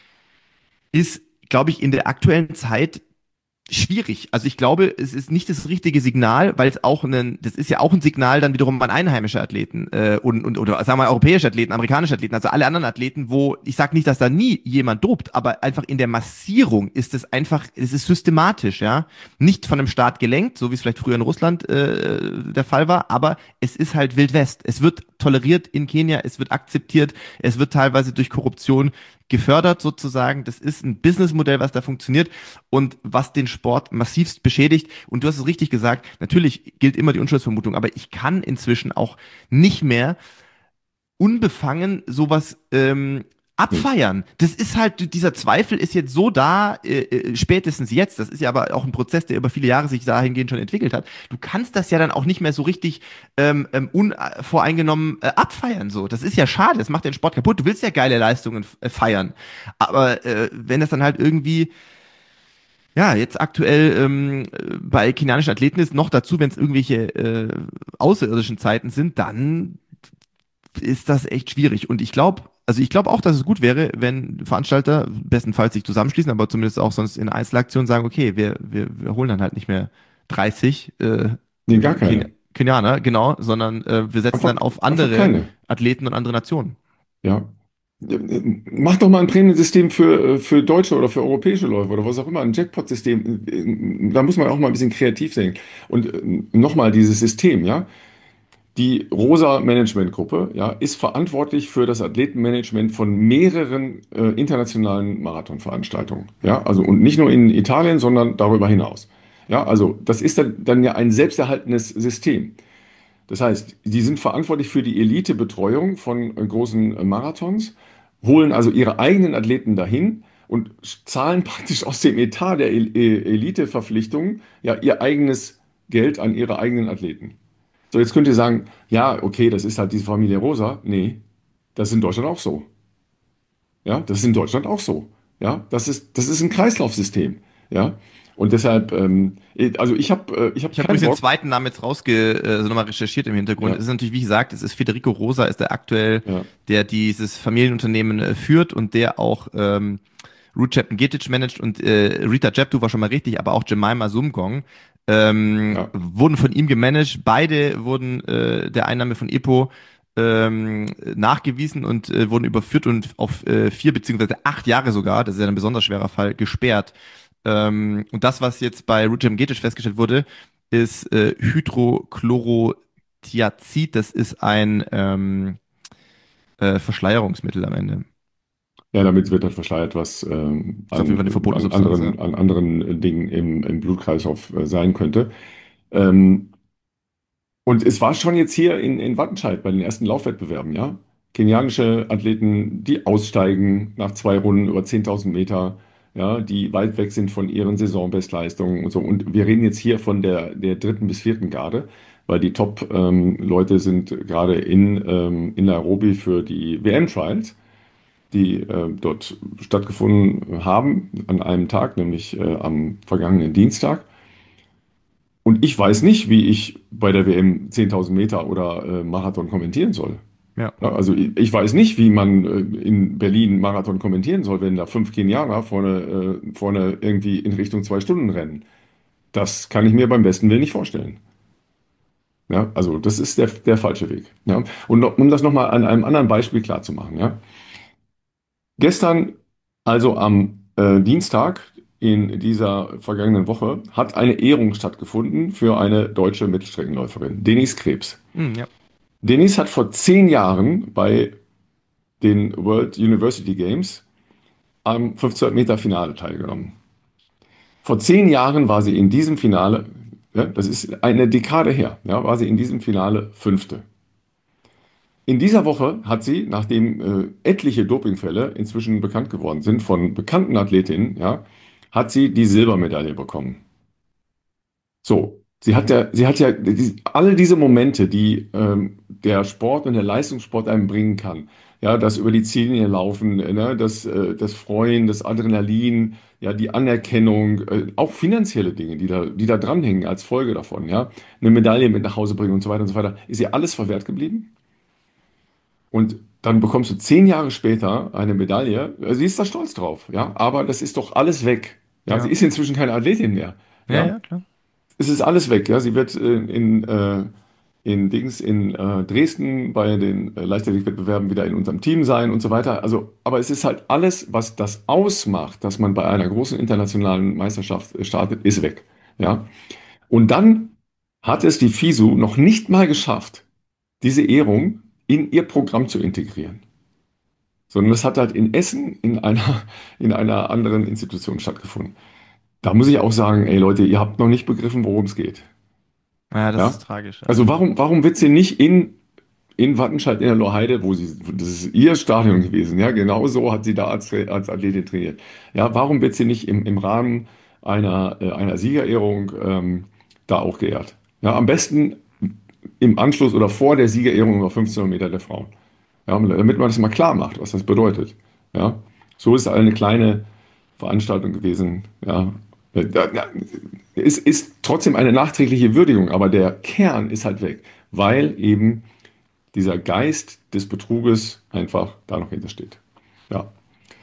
ist, glaube ich, in der aktuellen Zeit schwierig. Also ich glaube, es ist nicht das richtige Signal, weil es auch ein, das ist ja auch ein Signal dann wiederum an einheimische Athleten äh, und, und oder sagen wir europäische Athleten, amerikanische Athleten, also alle anderen Athleten, wo ich sage nicht, dass da nie jemand dopt, aber einfach in der Massierung ist es einfach, es ist systematisch, ja, nicht von einem Staat gelenkt, so wie es vielleicht früher in Russland äh, der Fall war, aber es ist halt Wild West. Es wird toleriert in Kenia, es wird akzeptiert, es wird teilweise durch Korruption gefördert sozusagen. Das ist ein Businessmodell, was da funktioniert und was den Sport massivst beschädigt. Und du hast es richtig gesagt, natürlich gilt immer die Unschuldsvermutung, aber ich kann inzwischen auch nicht mehr unbefangen sowas ähm, Nee. abfeiern. Das ist halt, dieser Zweifel ist jetzt so da, äh, äh, spätestens jetzt. Das ist ja aber auch ein Prozess, der über viele Jahre sich dahingehend schon entwickelt hat. Du kannst das ja dann auch nicht mehr so richtig ähm, ähm, unvoreingenommen äh, abfeiern. So, das ist ja schade. Das macht den Sport kaputt. Du willst ja geile Leistungen äh, feiern, aber äh, wenn das dann halt irgendwie ja, jetzt aktuell ähm, bei kenianischen Athleten ist, noch dazu, wenn es irgendwelche äh, außerirdischen Zeiten sind, dann ist das echt schwierig. Und ich glaube, also ich glaube auch, dass es gut wäre, wenn Veranstalter bestenfalls sich zusammenschließen, aber zumindest auch sonst in Einzelaktionen sagen, okay, wir, wir, wir holen dann halt nicht mehr dreißig äh, Nee, gar Ken keine. Kenianer, genau, sondern äh, wir setzen Einfach, dann auf einfach andere keine. Athleten und andere Nationen. Ja. Mach doch mal ein Prämiensystem für, für deutsche oder für europäische Läufer oder was auch immer, ein Jackpot-System. Da muss man auch mal ein bisschen kreativ sein. Und äh, nochmal dieses System, ja. Die Rosa Management Gruppe, ja, ist verantwortlich für das Athletenmanagement von mehreren äh, internationalen Marathonveranstaltungen. Ja, also und nicht nur in Italien, sondern darüber hinaus. Ja, also das ist dann, dann ja ein selbsterhaltendes System. Das heißt, die sind verantwortlich für die Elitebetreuung von äh, großen äh, Marathons, holen also ihre eigenen Athleten dahin und zahlen praktisch aus dem Etat der El E- Eliteverpflichtungen ja ihr eigenes Geld an ihre eigenen Athleten. So, jetzt könnt ihr sagen, ja, okay, das ist halt diese Familie Rosa. Nee, das ist in Deutschland auch so. Ja, das ist in Deutschland auch so. Ja, das ist, das ist ein Kreislaufsystem. Ja, und deshalb, ähm, also ich habe, äh, ich habe Ich habe keinen übrigens den Bock. zweiten Namen jetzt rausge, äh, so nochmal recherchiert im Hintergrund. Ja, Es ist natürlich, wie gesagt, es ist Federico Rosa, ist der aktuell, ja, der dieses Familienunternehmen äh, führt und der auch ähm, Ruth Chepngetich managt und äh, Rita Jeptu war schon mal richtig, aber auch Jemima Sumgong ähm, ja. wurden von ihm gemanagt. Beide wurden äh, der Einnahme von EPO ähm, nachgewiesen und äh, wurden überführt und auf äh, vier beziehungsweise acht Jahre sogar, das ist ja ein besonders schwerer Fall, gesperrt. Ähm, und das, was jetzt bei Ruth Chepngetich festgestellt wurde, ist äh, Hydrochlorothiazid. Das ist ein ähm, äh, Verschleierungsmittel am Ende. Ja, damit wird dann verschleiert, was ähm, Das ist auf jeden Fall eine an, verbotene an Substanz, ja. anderen, an anderen Dingen im, im Blutkreislauf äh, sein könnte. Ähm, und es war schon jetzt hier in, in Wattenscheid bei den ersten Laufwettbewerben, ja. Kenianische Athleten, die aussteigen nach zwei Runden über zehntausend Meter, ja, die weit weg sind von ihren Saisonbestleistungen und so. Und wir reden jetzt hier von der, der dritten bis vierten Garde, weil die Top-Leute sind gerade in, ähm, in Nairobi für die W M-Trials, die äh, dort stattgefunden haben an einem Tag, nämlich äh, am vergangenen Dienstag. Und ich weiß nicht, wie ich bei der W M zehntausend Meter oder äh, Marathon kommentieren soll. Ja. Ja, also ich, ich weiß nicht, wie man äh, in Berlin Marathon kommentieren soll, wenn da fünf Kenianer vorne, äh, vorne irgendwie in Richtung zwei Stunden rennen. Das kann ich mir beim besten Willen nicht vorstellen. Ja, also das ist der, der falsche Weg. Ja. Und noch, um das nochmal an einem anderen Beispiel klarzumachen, ja. Gestern, also am äh, Dienstag in dieser vergangenen Woche, hat eine Ehrung stattgefunden für eine deutsche Mittelstreckenläuferin, Denise Krebs. Hm, ja. Denise hat vor zehn Jahren bei den World University Games am fünfzehnhundert Meter Finale teilgenommen. Vor zehn Jahren war sie in diesem Finale, ja, das ist eine Dekade her, ja, war sie in diesem Finale Fünfte. In dieser Woche hat sie, nachdem äh, etliche Dopingfälle inzwischen bekannt geworden sind von bekannten Athletinnen, ja, hat sie die Silbermedaille bekommen. So, sie hat ja, sie hat ja die, alle diese Momente, die ähm, der Sport und der Leistungssport einem bringen kann. Ja, das über die Ziellinie laufen, äh, ne, das, äh, das Freuen, das Adrenalin, ja, die Anerkennung, äh, auch finanzielle Dinge, die da, die da dranhängen als Folge davon, ja, eine Medaille mit nach Hause bringen und so weiter und so weiter. Ist ihr alles verwehrt geblieben? Und dann bekommst du zehn Jahre später eine Medaille. Sie ist da stolz drauf, ja, aber das ist doch alles weg. Ja, sie Ja. ist inzwischen keine Athletin mehr. Ja, Ja, ja, klar. es ist alles weg. Ja, sie wird in, in, äh, in Dings in äh, Dresden bei den äh, Leichtathletikwettbewerben wieder in unserem Team sein und so weiter. Also, aber es ist halt alles, was das ausmacht, dass man bei einer großen internationalen Meisterschaft äh, startet, ist weg. Ja, und dann hat es die FISU noch nicht mal geschafft, diese Ehrung in ihr Programm zu integrieren, sondern es hat halt in Essen in einer, in einer anderen Institution stattgefunden. Da muss ich auch sagen, ey Leute, ihr habt noch nicht begriffen, worum es geht. Ja, das ist Ja? tragisch. Ja. Also warum, warum wird sie nicht in, in Wattenscheid in der Lorheide, wo sie, das ist ihr Stadion gewesen, ja, genau so hat sie da als, als Athletin trainiert. Ja, warum wird sie nicht im, im Rahmen einer, äh, einer Siegerehrung ähm, da auch geehrt? Ja, am besten im Anschluss oder vor der Siegerehrung über fünfzehnhundert Meter der Frauen. Ja, damit man das mal klar macht, was das bedeutet. Ja, so ist eine kleine Veranstaltung gewesen. Ja, es ist trotzdem eine nachträgliche Würdigung, aber der Kern ist halt weg, weil eben dieser Geist des Betruges einfach da noch hintersteht. Ja,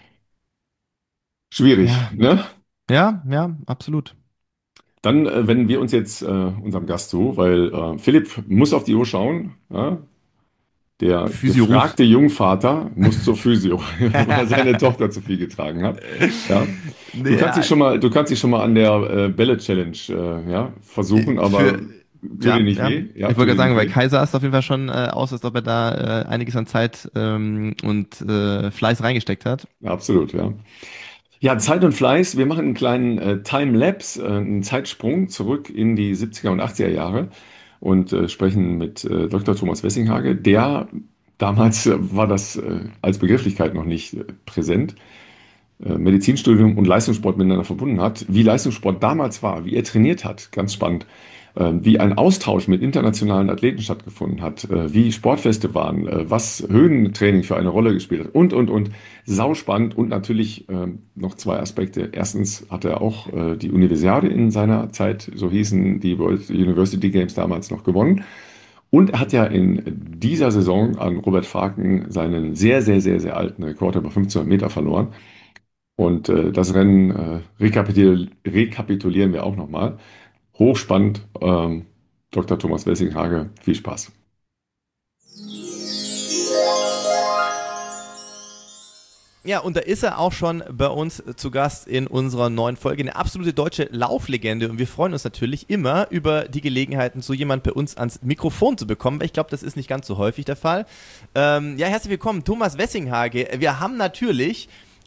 schwierig, Ja, ne? ja, ja, absolut. Dann äh, wenden wir uns jetzt äh, unserem Gast zu, weil äh, Philipp muss auf die Uhr schauen. Ja? Der Physio ruft. gefragte Jungvater muss zur Physio, weil er seine Tochter zu viel getragen hat. Ja. Du kannst dich Ja, schon mal, du kannst dich schon mal an der äh, Bälle-Challenge äh, ja, versuchen, aber für, tu dir ja, nicht ja. weh. Ja, Ich tu wollte gerade dir sagen, nicht weil weh. Kaiser ist auf jeden Fall schon äh, aus, als ob er da äh, einiges an Zeit ähm, und äh, Fleiß reingesteckt hat. Ja, absolut, ja. Ja, Zeit und Fleiß. Wir machen einen kleinen äh, Time-Lapse, äh, einen Zeitsprung zurück in die siebziger und achtziger Jahre und äh, sprechen mit äh, Doktor Thomas Wessinghage. Der, damals äh, war das äh, als Begrifflichkeit noch nicht äh, präsent, äh, Medizinstudium und Leistungssport miteinander verbunden hat, wie Leistungssport damals war, wie er trainiert hat, ganz spannend, äh, wie ein Austausch mit internationalen Athleten stattgefunden hat, äh, wie Sportfeste waren, äh, was Höhentraining für eine Rolle gespielt hat und, und, und. Sauspannend und natürlich äh, noch zwei Aspekte. Erstens hat er auch äh, die Universiade in seiner Zeit, so hießen die World University Games damals noch gewonnen. Und er hat ja in dieser Saison an Robert Faken seinen sehr, sehr, sehr, sehr alten Rekord über fünfzehnhundert Meter verloren. Und äh, das Rennen äh, rekapitul rekapitulieren wir auch nochmal. Hochspannend. Ähm, Doktor Thomas Wessinghage, viel Spaß. Ja, und da ist er auch schon bei uns zu Gast in unserer neuen Folge. Eine absolute deutsche Lauflegende. Und wir freuen uns natürlich immer über die Gelegenheiten, so jemand bei uns ans Mikrofon zu bekommen. Weil ich glaube, das ist nicht ganz so häufig der Fall. Ähm, ja, herzlich willkommen, Thomas Wessinghage. Wir haben natürlich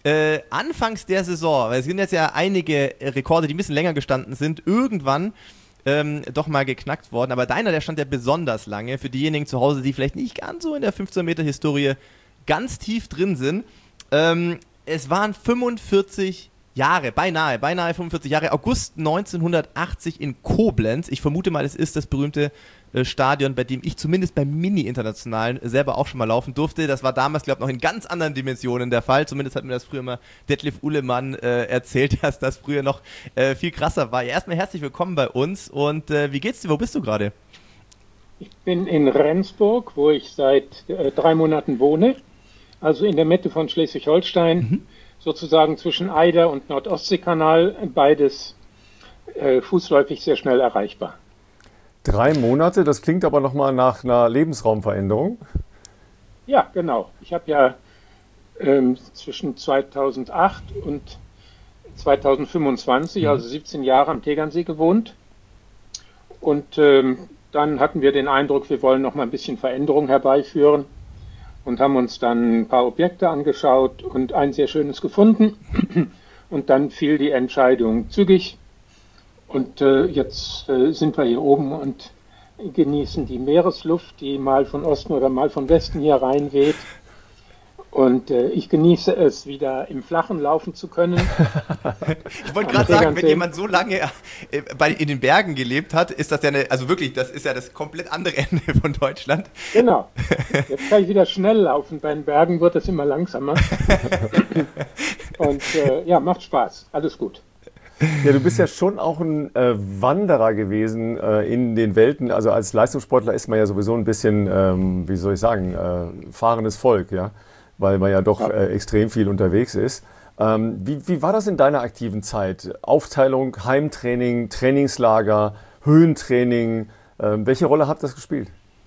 äh, anfangs der Saison, weil es sind jetzt ja einige Rekorde, die ein bisschen länger gestanden sind, irgendwann ähm, doch mal geknackt worden. Aber deiner, der stand ja besonders lange. Für diejenigen zu Hause, die vielleicht nicht ganz so in der fünfzehn Meter Historie ganz tief drin sind. Ähm, es waren fünfundvierzig Jahre, beinahe, beinahe fünfundvierzig Jahre, August neunzehnhundertachtzig in Koblenz. Ich vermute mal, es ist das berühmte äh, Stadion, bei dem ich zumindest beim Mini-Internationalen selber auch schon mal laufen durfte. Das war damals, glaube ich, noch in ganz anderen Dimensionen der Fall. Zumindest hat mir das früher mal Detlef Uhlemann äh, erzählt, dass das früher noch äh, viel krasser war. Ja, erstmal herzlich willkommen bei uns und äh, wie geht's dir? Wo bist du gerade? Ich bin in Rendsburg, wo ich seit äh, drei Monaten wohne, also in der Mitte von Schleswig-Holstein. Mhm. Sozusagen zwischen Eider und Nordostseekanal, beides äh, fußläufig sehr schnell erreichbar. Drei Monate, das klingt aber nochmal nach einer Lebensraumveränderung. Ja, genau. Ich habe ja ähm, zwischen zweitausendacht und zweitausendfünfundzwanzig, mhm. also siebzehn Jahre am Tegernsee gewohnt. Und ähm, dann hatten wir den Eindruck, wir wollen noch mal ein bisschen Veränderung herbeiführen. Und haben uns dann ein paar Objekte angeschaut und ein sehr schönes gefunden. Und dann fiel die Entscheidung zügig. Und äh, jetzt äh, sind wir hier oben und genießen die Meeresluft, die mal von Osten oder mal von Westen hier reinweht. Und äh, ich genieße es, wieder im Flachen laufen zu können. Ich wollte gerade sagen, wenn jemand so lange äh, bei, in den Bergen gelebt hat, ist das ja eine, also wirklich, das ist ja das komplett andere Ende von Deutschland. Genau. Jetzt kann ich wieder schnell laufen. Bei den Bergen wird es immer langsamer. Und äh, ja, macht Spaß. Alles gut. Ja, du bist ja schon auch ein äh, Wanderer gewesen äh, in den Welten. Also als Leistungssportler ist man ja sowieso ein bisschen, ähm, wie soll ich sagen, äh, fahrendes Volk, ja, weil man ja doch äh, extrem viel unterwegs ist. Ähm, wie, wie war das in deiner aktiven Zeit? Aufteilung, Heimtraining, Trainingslager, Höhentraining, äh, welche Rolle hat das gespielt?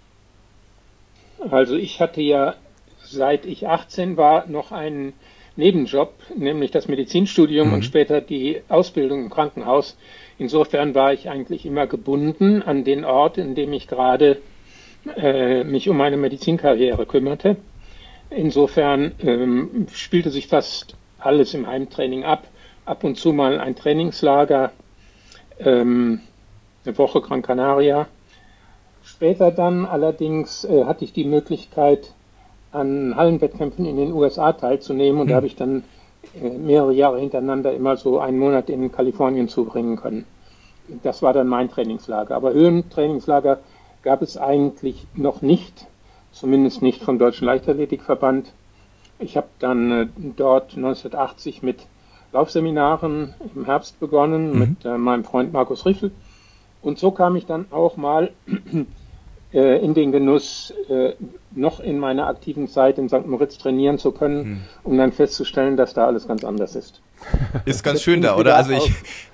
Also ich hatte ja, seit ich achtzehn war, noch einen Nebenjob, nämlich das Medizinstudium mhm. und später die Ausbildung im Krankenhaus. Insofern war ich eigentlich immer gebunden an den Ort, in dem ich gerade äh, mich um meine Medizinkarriere kümmerte. Insofern ähm, spielte sich fast alles im Heimtraining ab. Ab und zu mal ein Trainingslager, ähm, eine Woche Gran Canaria. Später dann allerdings äh, hatte ich die Möglichkeit, an Hallenwettkämpfen in den U S A teilzunehmen und mhm. da habe ich dann äh, mehrere Jahre hintereinander immer so einen Monat in Kalifornien zubringen können. Das war dann mein Trainingslager. Aber Höhentrainingslager gab es eigentlich noch nicht, zumindest nicht vom Deutschen Leichtathletikverband. Ich habe dann äh, dort neunzehnhundertachtzig mit Laufseminaren im Herbst begonnen, mhm. mit äh, meinem Freund Markus Riffel. Und so kam ich dann auch mal äh, in den Genuss, äh, noch in meiner aktiven Zeit in Sankt Moritz trainieren zu können, mhm. um dann festzustellen, dass da alles ganz anders ist. Ist ganz schön da, oder? Also ich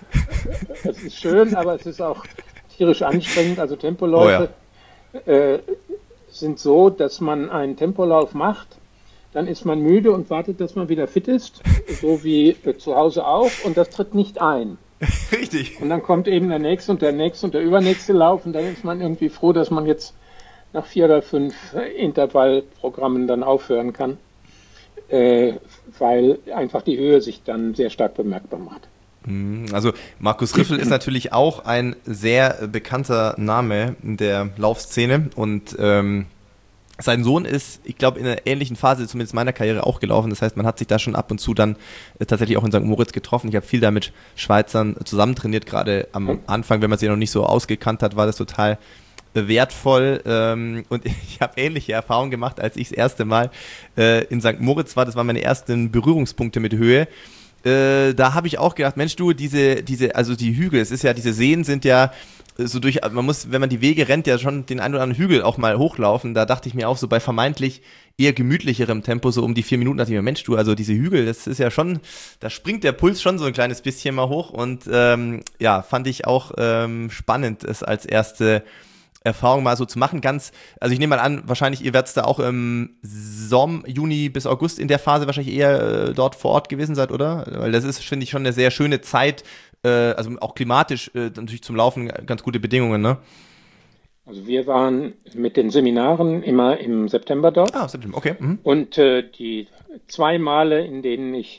es ist schön, aber es ist auch tierisch anstrengend. Also Tempoläufe oh ja. äh, sind so, dass man einen Tempolauf macht, dann ist man müde und wartet, dass man wieder fit ist, so wie äh, zu Hause auch, und das tritt nicht ein. Richtig. Und dann kommt eben der nächste und der nächste und der übernächste Lauf und dann ist man irgendwie froh, dass man jetzt nach vier oder fünf Intervallprogrammen dann aufhören kann, äh, weil einfach die Höhe sich dann sehr stark bemerkbar macht. Also Markus Riffel ist natürlich auch ein sehr bekannter Name in der Laufszene und ähm, sein Sohn ist, ich glaube, in einer ähnlichen Phase zumindest meiner Karriere auch gelaufen. Das heißt, man hat sich da schon ab und zu dann äh, tatsächlich auch in Sankt Moritz getroffen. Ich habe viel da mit Schweizern zusammen trainiert, gerade am Anfang, wenn man sich noch nicht so ausgekannt hat, war das total äh, wertvoll. Ähm, und ich habe ähnliche Erfahrungen gemacht, als ich das erste Mal äh, in Sankt Moritz war. Das waren meine ersten Berührungspunkte mit Höhe. Äh, da habe ich auch gedacht, Mensch du, diese, diese, also die Hügel, es ist ja, diese Seen sind ja so durch, man muss, wenn man die Wege rennt, ja schon den einen oder anderen Hügel auch mal hochlaufen. Da dachte ich mir auch so bei vermeintlich eher gemütlicherem Tempo, so um die vier Minuten, dachte ich mir, Mensch du, also diese Hügel, das ist ja schon, da springt der Puls schon so ein kleines bisschen mal hoch und ähm, ja, fand ich auch ähm, spannend, es als erste Erfahrung mal so zu machen. Ganz, also ich nehme mal an, wahrscheinlich ihr werdet da auch im Sommer, Juni bis August in der Phase wahrscheinlich eher äh, dort vor Ort gewesen seid, oder? Weil das ist, finde ich, schon eine sehr schöne Zeit, äh, also auch klimatisch äh, natürlich zum Laufen ganz gute Bedingungen, ne? Also wir waren mit den Seminaren immer im September dort. Ah, September, okay. Mhm. Und äh, die zwei Male, in denen ich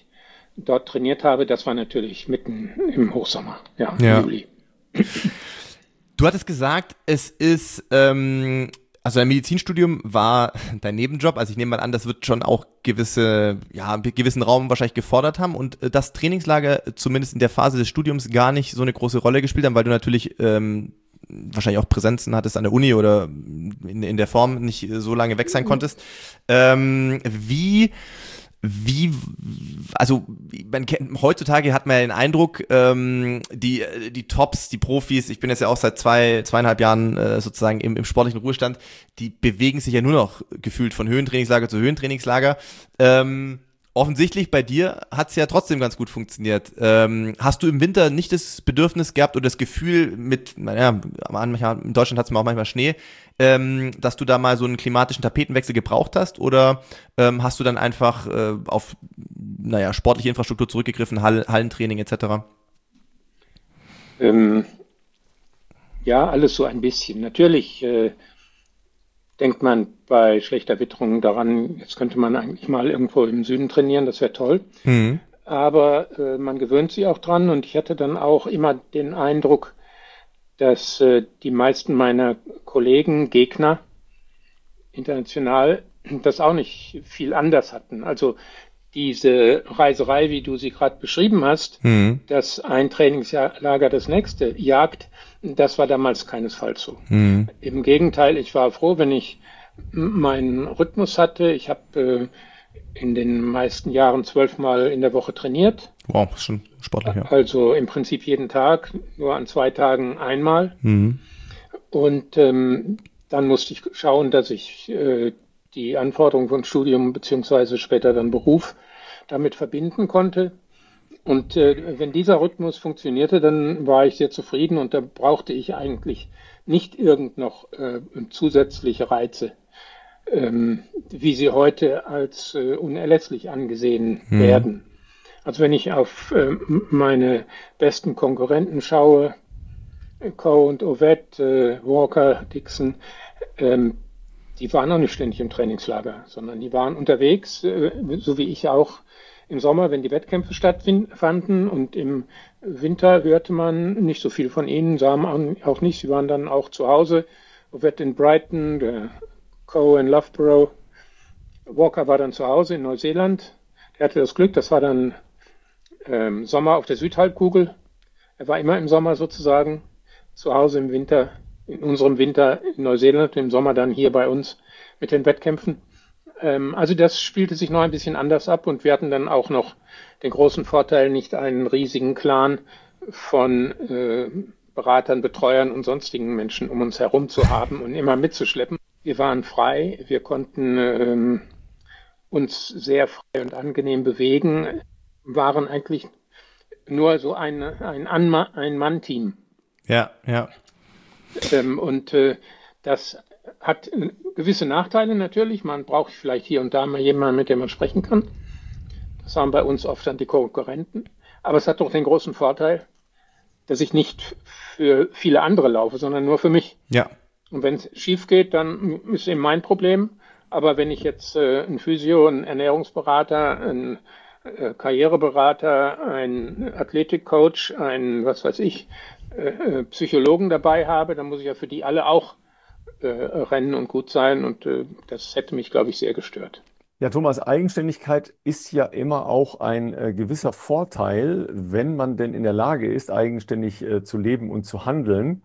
dort trainiert habe, das war natürlich mitten im Hochsommer, ja, Ja. im Juli. Du hattest gesagt, es ist, ähm, also dein Medizinstudium war dein Nebenjob, also ich nehme mal an, das wird schon auch gewisse, ja, einen gewissen Raum wahrscheinlich gefordert haben und äh, das Trainingslager zumindest in der Phase des Studiums gar nicht so eine große Rolle gespielt haben, weil du natürlich ähm, wahrscheinlich auch Präsenzen hattest an der Uni oder in, in der Form nicht so lange weg sein konntest. Ähm, wie Wie, also man kennt, heutzutage hat man ja den Eindruck, ähm, die die Tops, die Profis, ich bin jetzt ja auch seit zwei, zweieinhalb Jahren äh, sozusagen im, im sportlichen Ruhestand, die bewegen sich ja nur noch gefühlt von Höhentrainingslager zu Höhentrainingslager. Ähm, offensichtlich bei dir hat's ja trotzdem ganz gut funktioniert. Ähm, hast du im Winter nicht das Bedürfnis gehabt oder das Gefühl mit, naja, manchmal, in Deutschland hat's mal auch manchmal Schnee, ähm, dass du da mal so einen klimatischen Tapetenwechsel gebraucht hast oder ähm, hast du dann einfach äh, auf, naja, sportliche Infrastruktur zurückgegriffen, Hall, Hallentraining et cetera? Ähm, ja, alles so ein bisschen. Natürlich äh, denkt man bei schlechter Witterung daran, jetzt könnte man eigentlich mal irgendwo im Süden trainieren, das wäre toll. Mhm. Aber äh, man gewöhnt sich auch dran und ich hatte dann auch immer den Eindruck, dass äh, die meisten meiner Kollegen, Gegner, international, das auch nicht viel anders hatten. Also diese Reiserei, wie du sie gerade beschrieben hast, Mhm. dass ein Trainingslager das nächste jagt, das war damals keinesfalls so. Mhm. Im Gegenteil, ich war froh, wenn ich meinen Rhythmus hatte. Ich habe äh, in den meisten Jahren zwölfmal in der Woche trainiert. Wow, ist schon sportlich, ja. Also im Prinzip jeden Tag, nur an zwei Tagen einmal. Mhm. Und ähm, dann musste ich schauen, dass ich äh, die Anforderungen von Studium beziehungsweise später dann Beruf damit verbinden konnte. Und äh, wenn dieser Rhythmus funktionierte, dann war ich sehr zufrieden und da brauchte ich eigentlich nicht irgend noch äh, zusätzliche Reize, ähm, wie sie heute als äh, unerlässlich angesehen Mhm. werden. Also wenn ich auf äh, meine besten Konkurrenten schaue, Coe und Ovett, äh, Walker, Dixon, ähm, die waren auch nicht ständig im Trainingslager, sondern die waren unterwegs, äh, so wie ich auch im Sommer, wenn die Wettkämpfe stattfanden und im Winter hörte man nicht so viel von ihnen, sah man auch nicht. Sie waren dann auch zu Hause. Ovett in Brighton, der Coe in Loughborough. Walker war dann zu Hause in Neuseeland. Er hatte das Glück, das war dann ähm, Sommer auf der Südhalbkugel. Er war immer im Sommer sozusagen zu Hause im Winter, in unserem Winter in Neuseeland, im Sommer dann hier bei uns mit den Wettkämpfen. Ähm, also das spielte sich noch ein bisschen anders ab und wir hatten dann auch noch den großen Vorteil, nicht einen riesigen Clan von äh, Beratern, Betreuern und sonstigen Menschen um uns herum zu haben und immer mitzuschleppen. Wir waren frei, wir konnten ähm, uns sehr frei und angenehm bewegen, waren eigentlich nur so ein, ein, Anma- ein Mann-Team. Ja, ja. Ähm, und äh, das hat äh, gewisse Nachteile natürlich. Man braucht vielleicht hier und da mal jemanden, mit dem man sprechen kann. Das waren bei uns oft dann die Konkurrenten. Aber es hat doch den großen Vorteil, dass ich nicht für viele andere laufe, sondern nur für mich. Ja. Und wenn es schief geht, dann ist eben mein Problem. Aber wenn ich jetzt äh, ein Physio, ein Ernährungsberater, ein äh, Karriereberater, ein Athletikcoach, ein, was weiß ich, äh, Psychologen dabei habe, dann muss ich ja für die alle auch äh, rennen und gut sein. Und äh, das hätte mich, glaube ich, sehr gestört. Ja, Thomas, Eigenständigkeit ist ja immer auch ein äh, gewisser Vorteil, wenn man denn in der Lage ist, eigenständig äh, zu leben und zu handeln.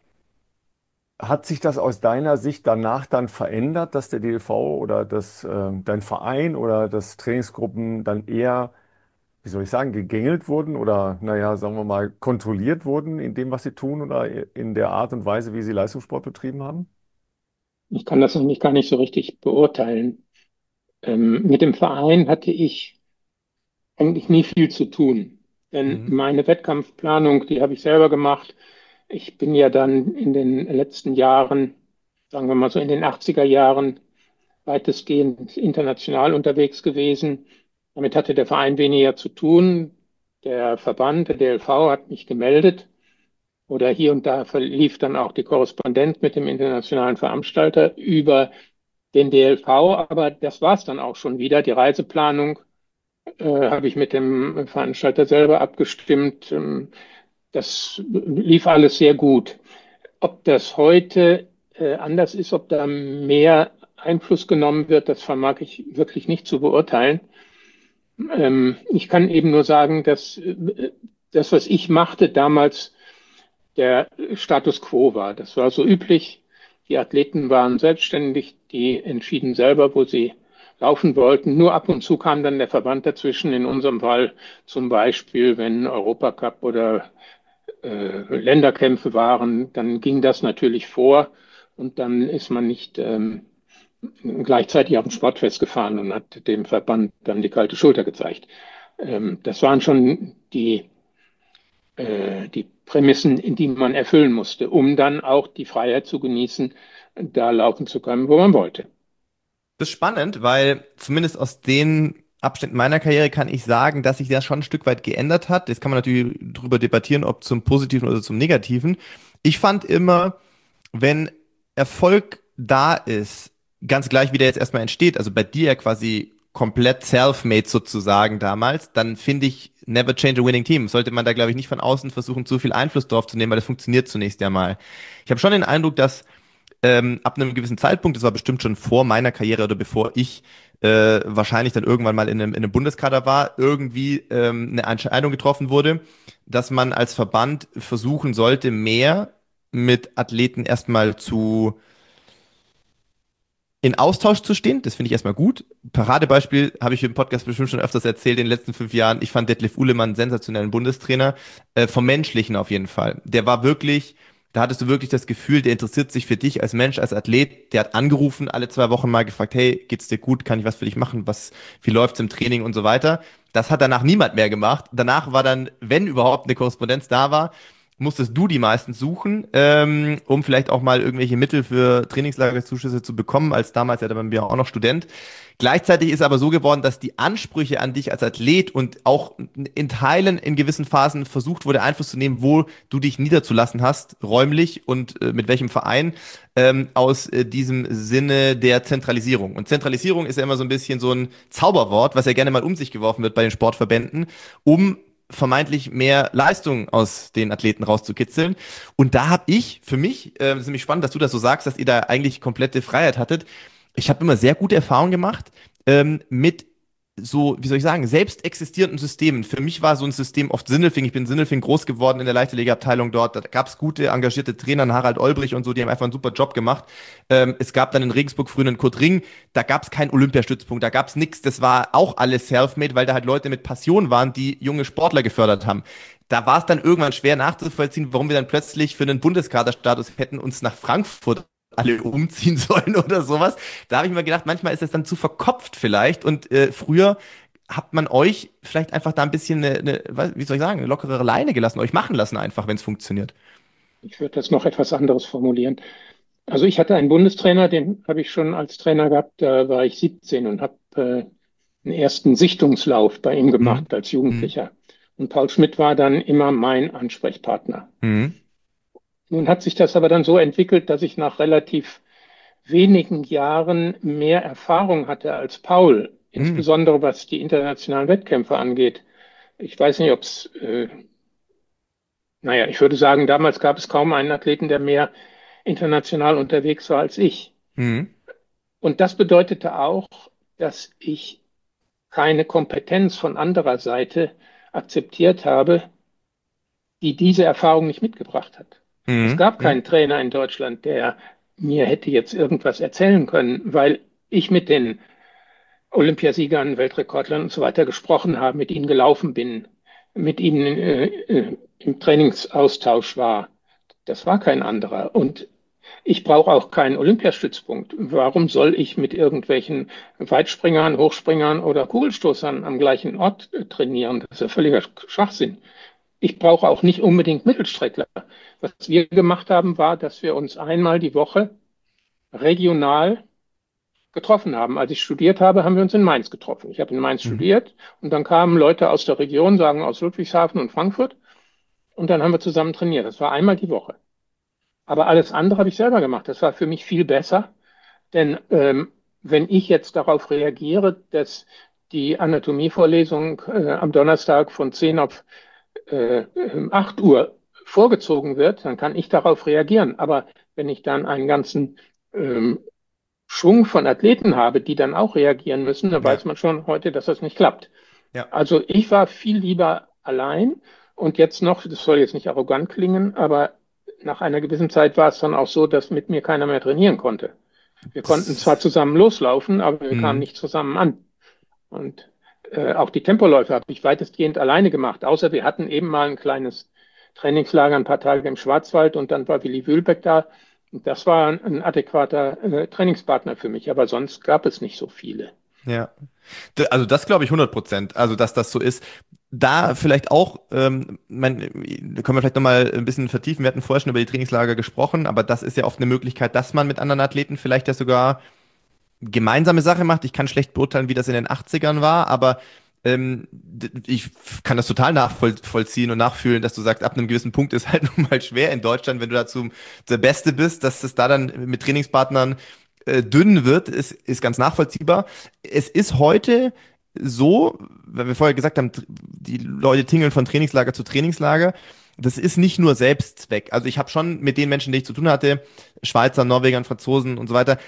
Hat sich das aus deiner Sicht danach dann verändert, dass der D L V oder das, äh, dein Verein oder das Trainingsgruppen dann eher, wie soll ich sagen, gegängelt wurden oder, naja, sagen wir mal, kontrolliert wurden in dem, was sie tun oder in der Art und Weise, wie sie Leistungssport betrieben haben? Ich kann das nämlich gar nicht so richtig beurteilen. Ähm, mit dem Verein hatte ich eigentlich nie viel zu tun. Denn Mhm. meine Wettkampfplanung, die habe ich selber gemacht. Ich bin ja dann in den letzten Jahren, sagen wir mal so in den achtziger Jahren, weitestgehend international unterwegs gewesen. Damit hatte der Verein weniger zu tun. Der Verband, der D L V, hat mich gemeldet. Oder hier und da verlief dann auch die Korrespondenz mit dem internationalen Veranstalter über den D L V. Aber das war es dann auch schon wieder, die Reiseplanung äh, habe ich mit dem Veranstalter selber abgestimmt. Ähm, das lief alles sehr gut. Ob das heute äh, anders ist, ob da mehr Einfluss genommen wird, das vermag ich wirklich nicht zu beurteilen. Ähm, ich kann eben nur sagen, dass äh, das, was ich machte, damals der Status quo war. Das war so üblich. Die Athleten waren selbstständig, die entschieden selber, wo sie laufen wollten. Nur ab und zu kam dann der Verband dazwischen. In unserem Fall zum Beispiel, wenn Europacup oder äh, Länderkämpfe waren, dann ging das natürlich vor und dann ist man nicht ähm, gleichzeitig auf dem Sportfest gefahren und hat dem Verband dann die kalte Schulter gezeigt. Ähm, das waren schon die äh, die Prämissen, in die man erfüllen musste, um dann auch die Freiheit zu genießen, da laufen zu können, wo man wollte. Das ist spannend, weil zumindest aus den Abschnitten meiner Karriere kann ich sagen, dass sich das schon ein Stück weit geändert hat. Jetzt kann man natürlich darüber debattieren, ob zum Positiven oder zum Negativen. Ich fand immer, wenn Erfolg da ist, ganz gleich, wie der jetzt erstmal entsteht, also bei dir ja quasi komplett self-made sozusagen damals, dann finde ich, never change a winning team. Sollte man da, glaube ich, nicht von außen versuchen, zu viel Einfluss drauf zu nehmen, weil das funktioniert zunächst ja mal. Ich habe schon den Eindruck, dass ähm, ab einem gewissen Zeitpunkt, das war bestimmt schon vor meiner Karriere oder bevor ich äh, wahrscheinlich dann irgendwann mal in einem, in einem Bundeskader war, irgendwie ähm, eine Entscheidung getroffen wurde, dass man als Verband versuchen sollte, mehr mit Athleten erstmal zu in Austausch zu stehen. Das finde ich erstmal gut. Paradebeispiel habe ich im Podcast bestimmt schon öfters erzählt in den letzten fünf Jahren. Ich fand Detlef Uhlemann einen sensationellen Bundestrainer, äh, vom Menschlichen auf jeden Fall. Der war wirklich, da hattest du wirklich das Gefühl, der interessiert sich für dich als Mensch, als Athlet. Der hat angerufen, alle zwei Wochen mal gefragt, hey, geht's dir gut? Kann ich was für dich machen? Was, wie läuft's im Training und so weiter? Das hat danach niemand mehr gemacht. Danach war dann, wenn überhaupt eine Korrespondenz da war, musstest du die meistens suchen, ähm, um vielleicht auch mal irgendwelche Mittel für Trainingslagerzuschüsse zu bekommen, als damals ja dann bin ich auch noch Student. Gleichzeitig ist aber so geworden, dass die Ansprüche an dich als Athlet und auch in Teilen in gewissen Phasen versucht wurde, Einfluss zu nehmen, wo du dich niederzulassen hast, räumlich und äh, mit welchem Verein, ähm, aus äh, diesem Sinne der Zentralisierung. Und Zentralisierung ist ja immer so ein bisschen so ein Zauberwort, was ja gerne mal um sich geworfen wird bei den Sportverbänden, um vermeintlich mehr Leistung aus den Athleten rauszukitzeln. Und da habe ich für mich, äh, das ist nämlich spannend, dass du das so sagst, dass ihr da eigentlich komplette Freiheit hattet. Ich habe immer sehr gute Erfahrungen gemacht ähm, mit so, wie soll ich sagen, selbst existierenden Systemen. Für mich war so ein System oft Sindelfing. Ich bin in Sindelfing groß geworden in der Leichtathletikabteilung dort. Da gab es gute, engagierte Trainer, Harald Olbrich und so, die haben einfach einen super Job gemacht. Ähm, es gab dann in Regensburg früher einen Kurt Ring, da gab es keinen Olympiastützpunkt, da gab es nichts. Das war auch alles self-made, weil da halt Leute mit Passion waren, die junge Sportler gefördert haben. Da war es dann irgendwann schwer nachzuvollziehen, warum wir dann plötzlich für einen Bundeskaderstatus hätten uns nach Frankfurt alle umziehen sollen oder sowas. Da habe ich mir gedacht, manchmal ist es dann zu verkopft vielleicht und äh, früher hat man euch vielleicht einfach da ein bisschen eine, eine, wie soll ich sagen, eine lockerere Leine gelassen, euch machen lassen einfach, wenn es funktioniert. Ich würde das noch etwas anderes formulieren. Also ich hatte einen Bundestrainer, den habe ich schon als Trainer gehabt, da war ich siebzehn und habe äh, einen ersten Sichtungslauf bei ihm gemacht Mhm. als Jugendlicher. Und Paul Schmidt war dann immer mein Ansprechpartner. Mhm. Nun hat sich das aber dann so entwickelt, dass ich nach relativ wenigen Jahren mehr Erfahrung hatte als Paul, Mhm. insbesondere was die internationalen Wettkämpfe angeht. Ich weiß nicht, ob es, äh, naja, ich würde sagen, damals gab es kaum einen Athleten, der mehr international unterwegs war als ich. Mhm. Und das bedeutete auch, dass ich keine Kompetenz von anderer Seite akzeptiert habe, die diese Erfahrung nicht mitgebracht hat. Es Mhm. gab Mhm. keinen Trainer in Deutschland, der mir hätte jetzt irgendwas erzählen können, weil ich mit den Olympiasiegern, Weltrekordlern und so weiter gesprochen habe, mit ihnen gelaufen bin, mit ihnen äh, äh, im Trainingsaustausch war. Das war kein anderer. Und ich brauche auch keinen Olympiastützpunkt. Warum soll ich mit irgendwelchen Weitspringern, Hochspringern oder Kugelstoßern am gleichen Ort äh, trainieren? Das ist ja völliger Schwachsinn. Ich brauche auch nicht unbedingt Mittelstreckler. Was wir gemacht haben, war, dass wir uns einmal die Woche regional getroffen haben. Als ich studiert habe, haben wir uns in Mainz getroffen. Ich habe in Mainz Mhm. studiert und dann kamen Leute aus der Region, sagen aus Ludwigshafen und Frankfurt, und dann haben wir zusammen trainiert. Das war einmal die Woche. Aber alles andere habe ich selber gemacht. Das war für mich viel besser, denn ähm, wenn ich jetzt darauf reagiere, dass die Anatomievorlesung äh, am Donnerstag von zehn auf äh, acht Uhr vorgezogen wird, dann kann ich darauf reagieren. Aber wenn ich dann einen ganzen ähm, Schwung von Athleten habe, die dann auch reagieren müssen, dann Ja. weiß man schon heute, dass das nicht klappt. Ja. Also ich war viel lieber allein und jetzt noch, das soll jetzt nicht arrogant klingen, aber nach einer gewissen Zeit war es dann auch so, dass mit mir keiner mehr trainieren konnte. Wir konnten zwar zusammen loslaufen, aber wir kamen Mhm. nicht zusammen an. Und äh, auch die Tempoläufe habe ich weitestgehend alleine gemacht, außer wir hatten eben mal ein kleines Trainingslager, ein paar Tage im Schwarzwald und dann war Willi Wühlbeck da. Und das war ein, ein adäquater äh, Trainingspartner für mich, aber sonst gab es nicht so viele. Ja. D- Also das glaube ich hundert Prozent, also dass das so ist. Da vielleicht auch, ähm, mein, da können wir vielleicht nochmal ein bisschen vertiefen, wir hatten vorher schon über die Trainingslager gesprochen, aber das ist ja oft eine Möglichkeit, dass man mit anderen Athleten vielleicht ja sogar gemeinsame Sache macht. Ich kann schlecht beurteilen, wie das in den achtzigern war, aber ähm, d- ich f- kann das total nachvollziehen und nachfühlen, dass du sagst, ab einem gewissen Punkt ist halt nun mal schwer in Deutschland, wenn du dazu der Beste bist, dass es da dann mit Trainingspartnern äh, dünn wird, ist, ist ganz nachvollziehbar. Es ist heute so, weil wir vorher gesagt haben, tr- die Leute tingeln von Trainingslager zu Trainingslager. Das ist nicht nur Selbstzweck. Also ich habe schon mit den Menschen, die ich zu tun hatte, Schweizer, Norwegern, Franzosen und so weiter,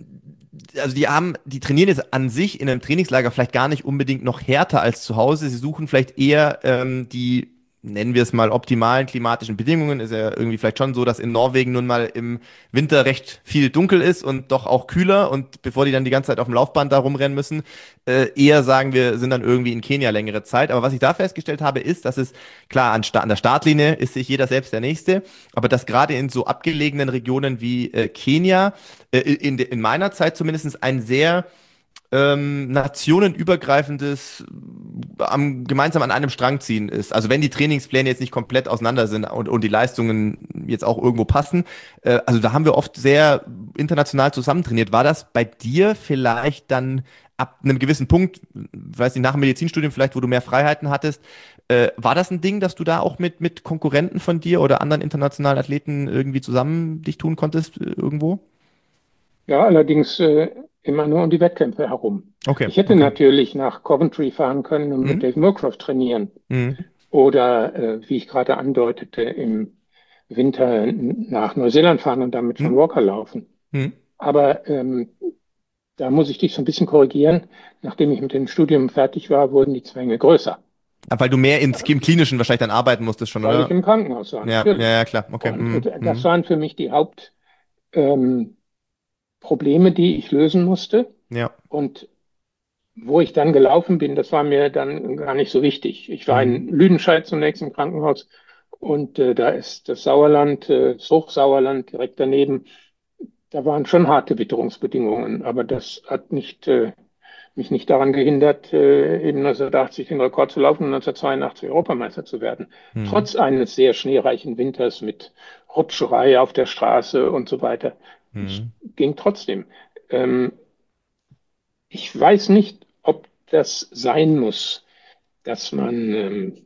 also die haben, die trainieren jetzt an sich in einem Trainingslager vielleicht gar nicht unbedingt noch härter als zu Hause. Sie suchen vielleicht eher ähm, die, nennen wir es mal, optimalen klimatischen Bedingungen. Ist ja irgendwie vielleicht schon so, dass in Norwegen nun mal im Winter recht viel dunkel ist und doch auch kühler. Und bevor die dann die ganze Zeit auf dem Laufband da rumrennen müssen, äh, eher sagen wir, sind dann irgendwie in Kenia längere Zeit. Aber was ich da festgestellt habe, ist, dass es, klar, an, Sta an der Startlinie ist sich jeder selbst der Nächste, aber dass gerade in so abgelegenen Regionen wie äh, Kenia, äh, in, in meiner Zeit zumindest ein sehr ähm, nationenübergreifendes am, gemeinsam an einem Strang ziehen ist. Also wenn die Trainingspläne jetzt nicht komplett auseinander sind und, und die Leistungen jetzt auch irgendwo passen, äh, also da haben wir oft sehr international zusammen trainiert. War das bei dir vielleicht dann ab einem gewissen Punkt, weiß nicht, nach dem Medizinstudium vielleicht, wo du mehr Freiheiten hattest, äh, war das ein Ding, dass du da auch mit, mit Konkurrenten von dir oder anderen internationalen Athleten irgendwie zusammen dich tun konntest äh, irgendwo? Ja, allerdings äh, immer nur um die Wettkämpfe herum. Okay, Ich hätte okay. natürlich nach Coventry fahren können und mit Mhm. Dave Moorcroft trainieren Mhm. oder, äh, wie ich gerade andeutete, im Winter nach Neuseeland fahren und dann mit John Mhm. Walker laufen. Mhm. Aber ähm, da muss ich dich so ein bisschen korrigieren. Nachdem ich mit dem Studium fertig war, wurden die Zwänge größer, Ah, weil du mehr ins, im Klinischen wahrscheinlich dann arbeiten musstest schon, weil ich oder? im Krankenhaus war, Ja, ja, natürlich. ja, klar. Okay. Und Mhm. äh, das Mhm. waren für mich die Hauptprobleme, ähm, Probleme, die ich lösen musste. Ja. Und wo ich dann gelaufen bin, das war mir dann gar nicht so wichtig. Ich war Mhm. in Lüdenscheid zunächst im Krankenhaus und äh, da ist das Sauerland, äh, das Hochsauerland direkt daneben. Da waren schon harte Witterungsbedingungen, aber das hat nicht, äh, mich nicht daran gehindert, äh, eben neunzehnhundertachtzig den Rekord zu laufen und neunzehnhundertzweiundachtzig Europameister zu werden. Mhm. Trotz eines sehr schneereichen Winters mit Rutscherei auf der Straße und so weiter. Es Mhm. ging trotzdem. Ähm, ich weiß nicht, ob das sein muss, dass man ähm,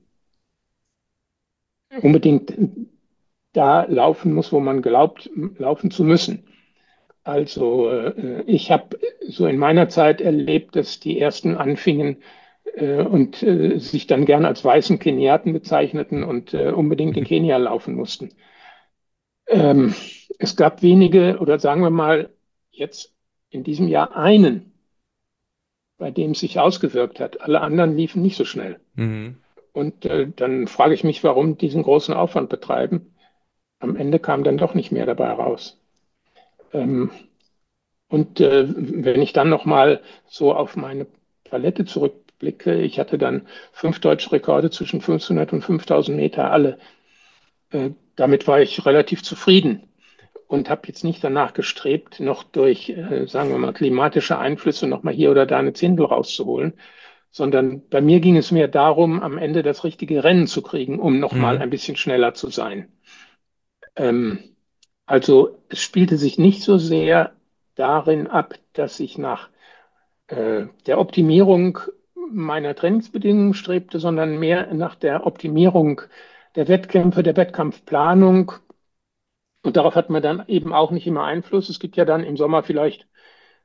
unbedingt da laufen muss, wo man glaubt, laufen zu müssen. Also äh, ich habe so in meiner Zeit erlebt, dass die ersten anfingen äh, und äh, sich dann gern als weißen Keniaten bezeichneten und äh, unbedingt in Kenia laufen mussten. Ähm, es gab wenige, oder sagen wir mal jetzt in diesem Jahr einen, bei dem es sich ausgewirkt hat. Alle anderen liefen nicht so schnell. Mhm. Und äh, dann frage ich mich, warum diesen großen Aufwand betreiben. Am Ende kam dann doch nicht mehr dabei raus. Ähm, und äh, wenn ich dann nochmal so auf meine Palette zurückblicke, ich hatte dann fünf deutsche Rekorde zwischen fünfhundert und fünftausend Meter alle. Äh, damit war ich relativ zufrieden und habe jetzt nicht danach gestrebt, noch durch, äh, sagen wir mal, klimatische Einflüsse nochmal hier oder da eine Zehntel rauszuholen, sondern bei mir ging es mehr darum, am Ende das richtige Rennen zu kriegen, um nochmal Mhm. ein bisschen schneller zu sein. Ähm, also es spielte sich nicht so sehr darin ab, dass ich nach äh, der Optimierung meiner Trainingsbedingungen strebte, sondern mehr nach der Optimierung der Wettkämpfe, der Wettkampfplanung. Und darauf hat man dann eben auch nicht immer Einfluss. Es gibt ja dann im Sommer vielleicht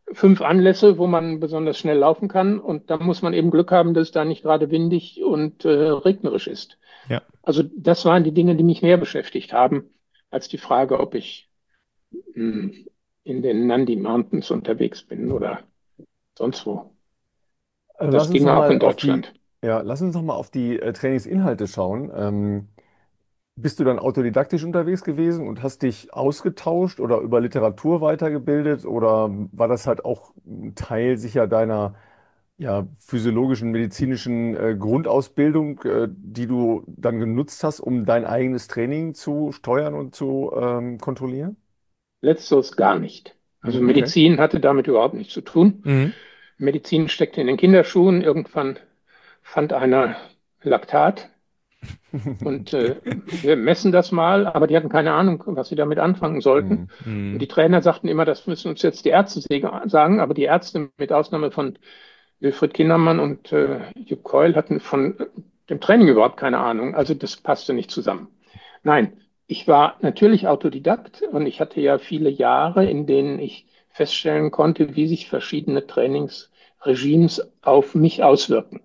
fünf Anlässe, wo man besonders schnell laufen kann. Und da muss man eben Glück haben, dass es da nicht gerade windig und äh, regnerisch ist. Ja. Also das waren die Dinge, die mich mehr beschäftigt haben, als die Frage, ob ich mh, in den Nandi Mountains unterwegs bin oder sonst wo. Also Das lass uns ging noch auch mal in auf die, Deutschland. ja, lass uns noch mal auf die äh, Trainingsinhalte schauen. Ähm, bist du dann autodidaktisch unterwegs gewesen und hast dich ausgetauscht oder über Literatur weitergebildet oder war das halt auch ein Teil sicher deiner ja, physiologischen, medizinischen äh, Grundausbildung, äh, die du dann genutzt hast, um dein eigenes Training zu steuern und zu ähm, kontrollieren? Letzteres gar nicht. Also Hm, okay. Medizin hatte damit überhaupt nichts zu tun. Mhm. Medizin steckte in den Kinderschuhen. Irgendwann fand einer Laktat und äh, wir messen das mal, aber die hatten keine Ahnung, was sie damit anfangen sollten. Hm, Und die Mhm. Trainer sagten immer, das müssen uns jetzt die Ärzte sagen, aber die Ärzte mit Ausnahme von Wilfried Kindermann und äh, Jupp Keul hatten von dem Training überhaupt keine Ahnung. Also das passte nicht zusammen. Nein, ich war natürlich Autodidakt und ich hatte ja viele Jahre, in denen ich feststellen konnte, wie sich verschiedene Trainingsregimes auf mich auswirken.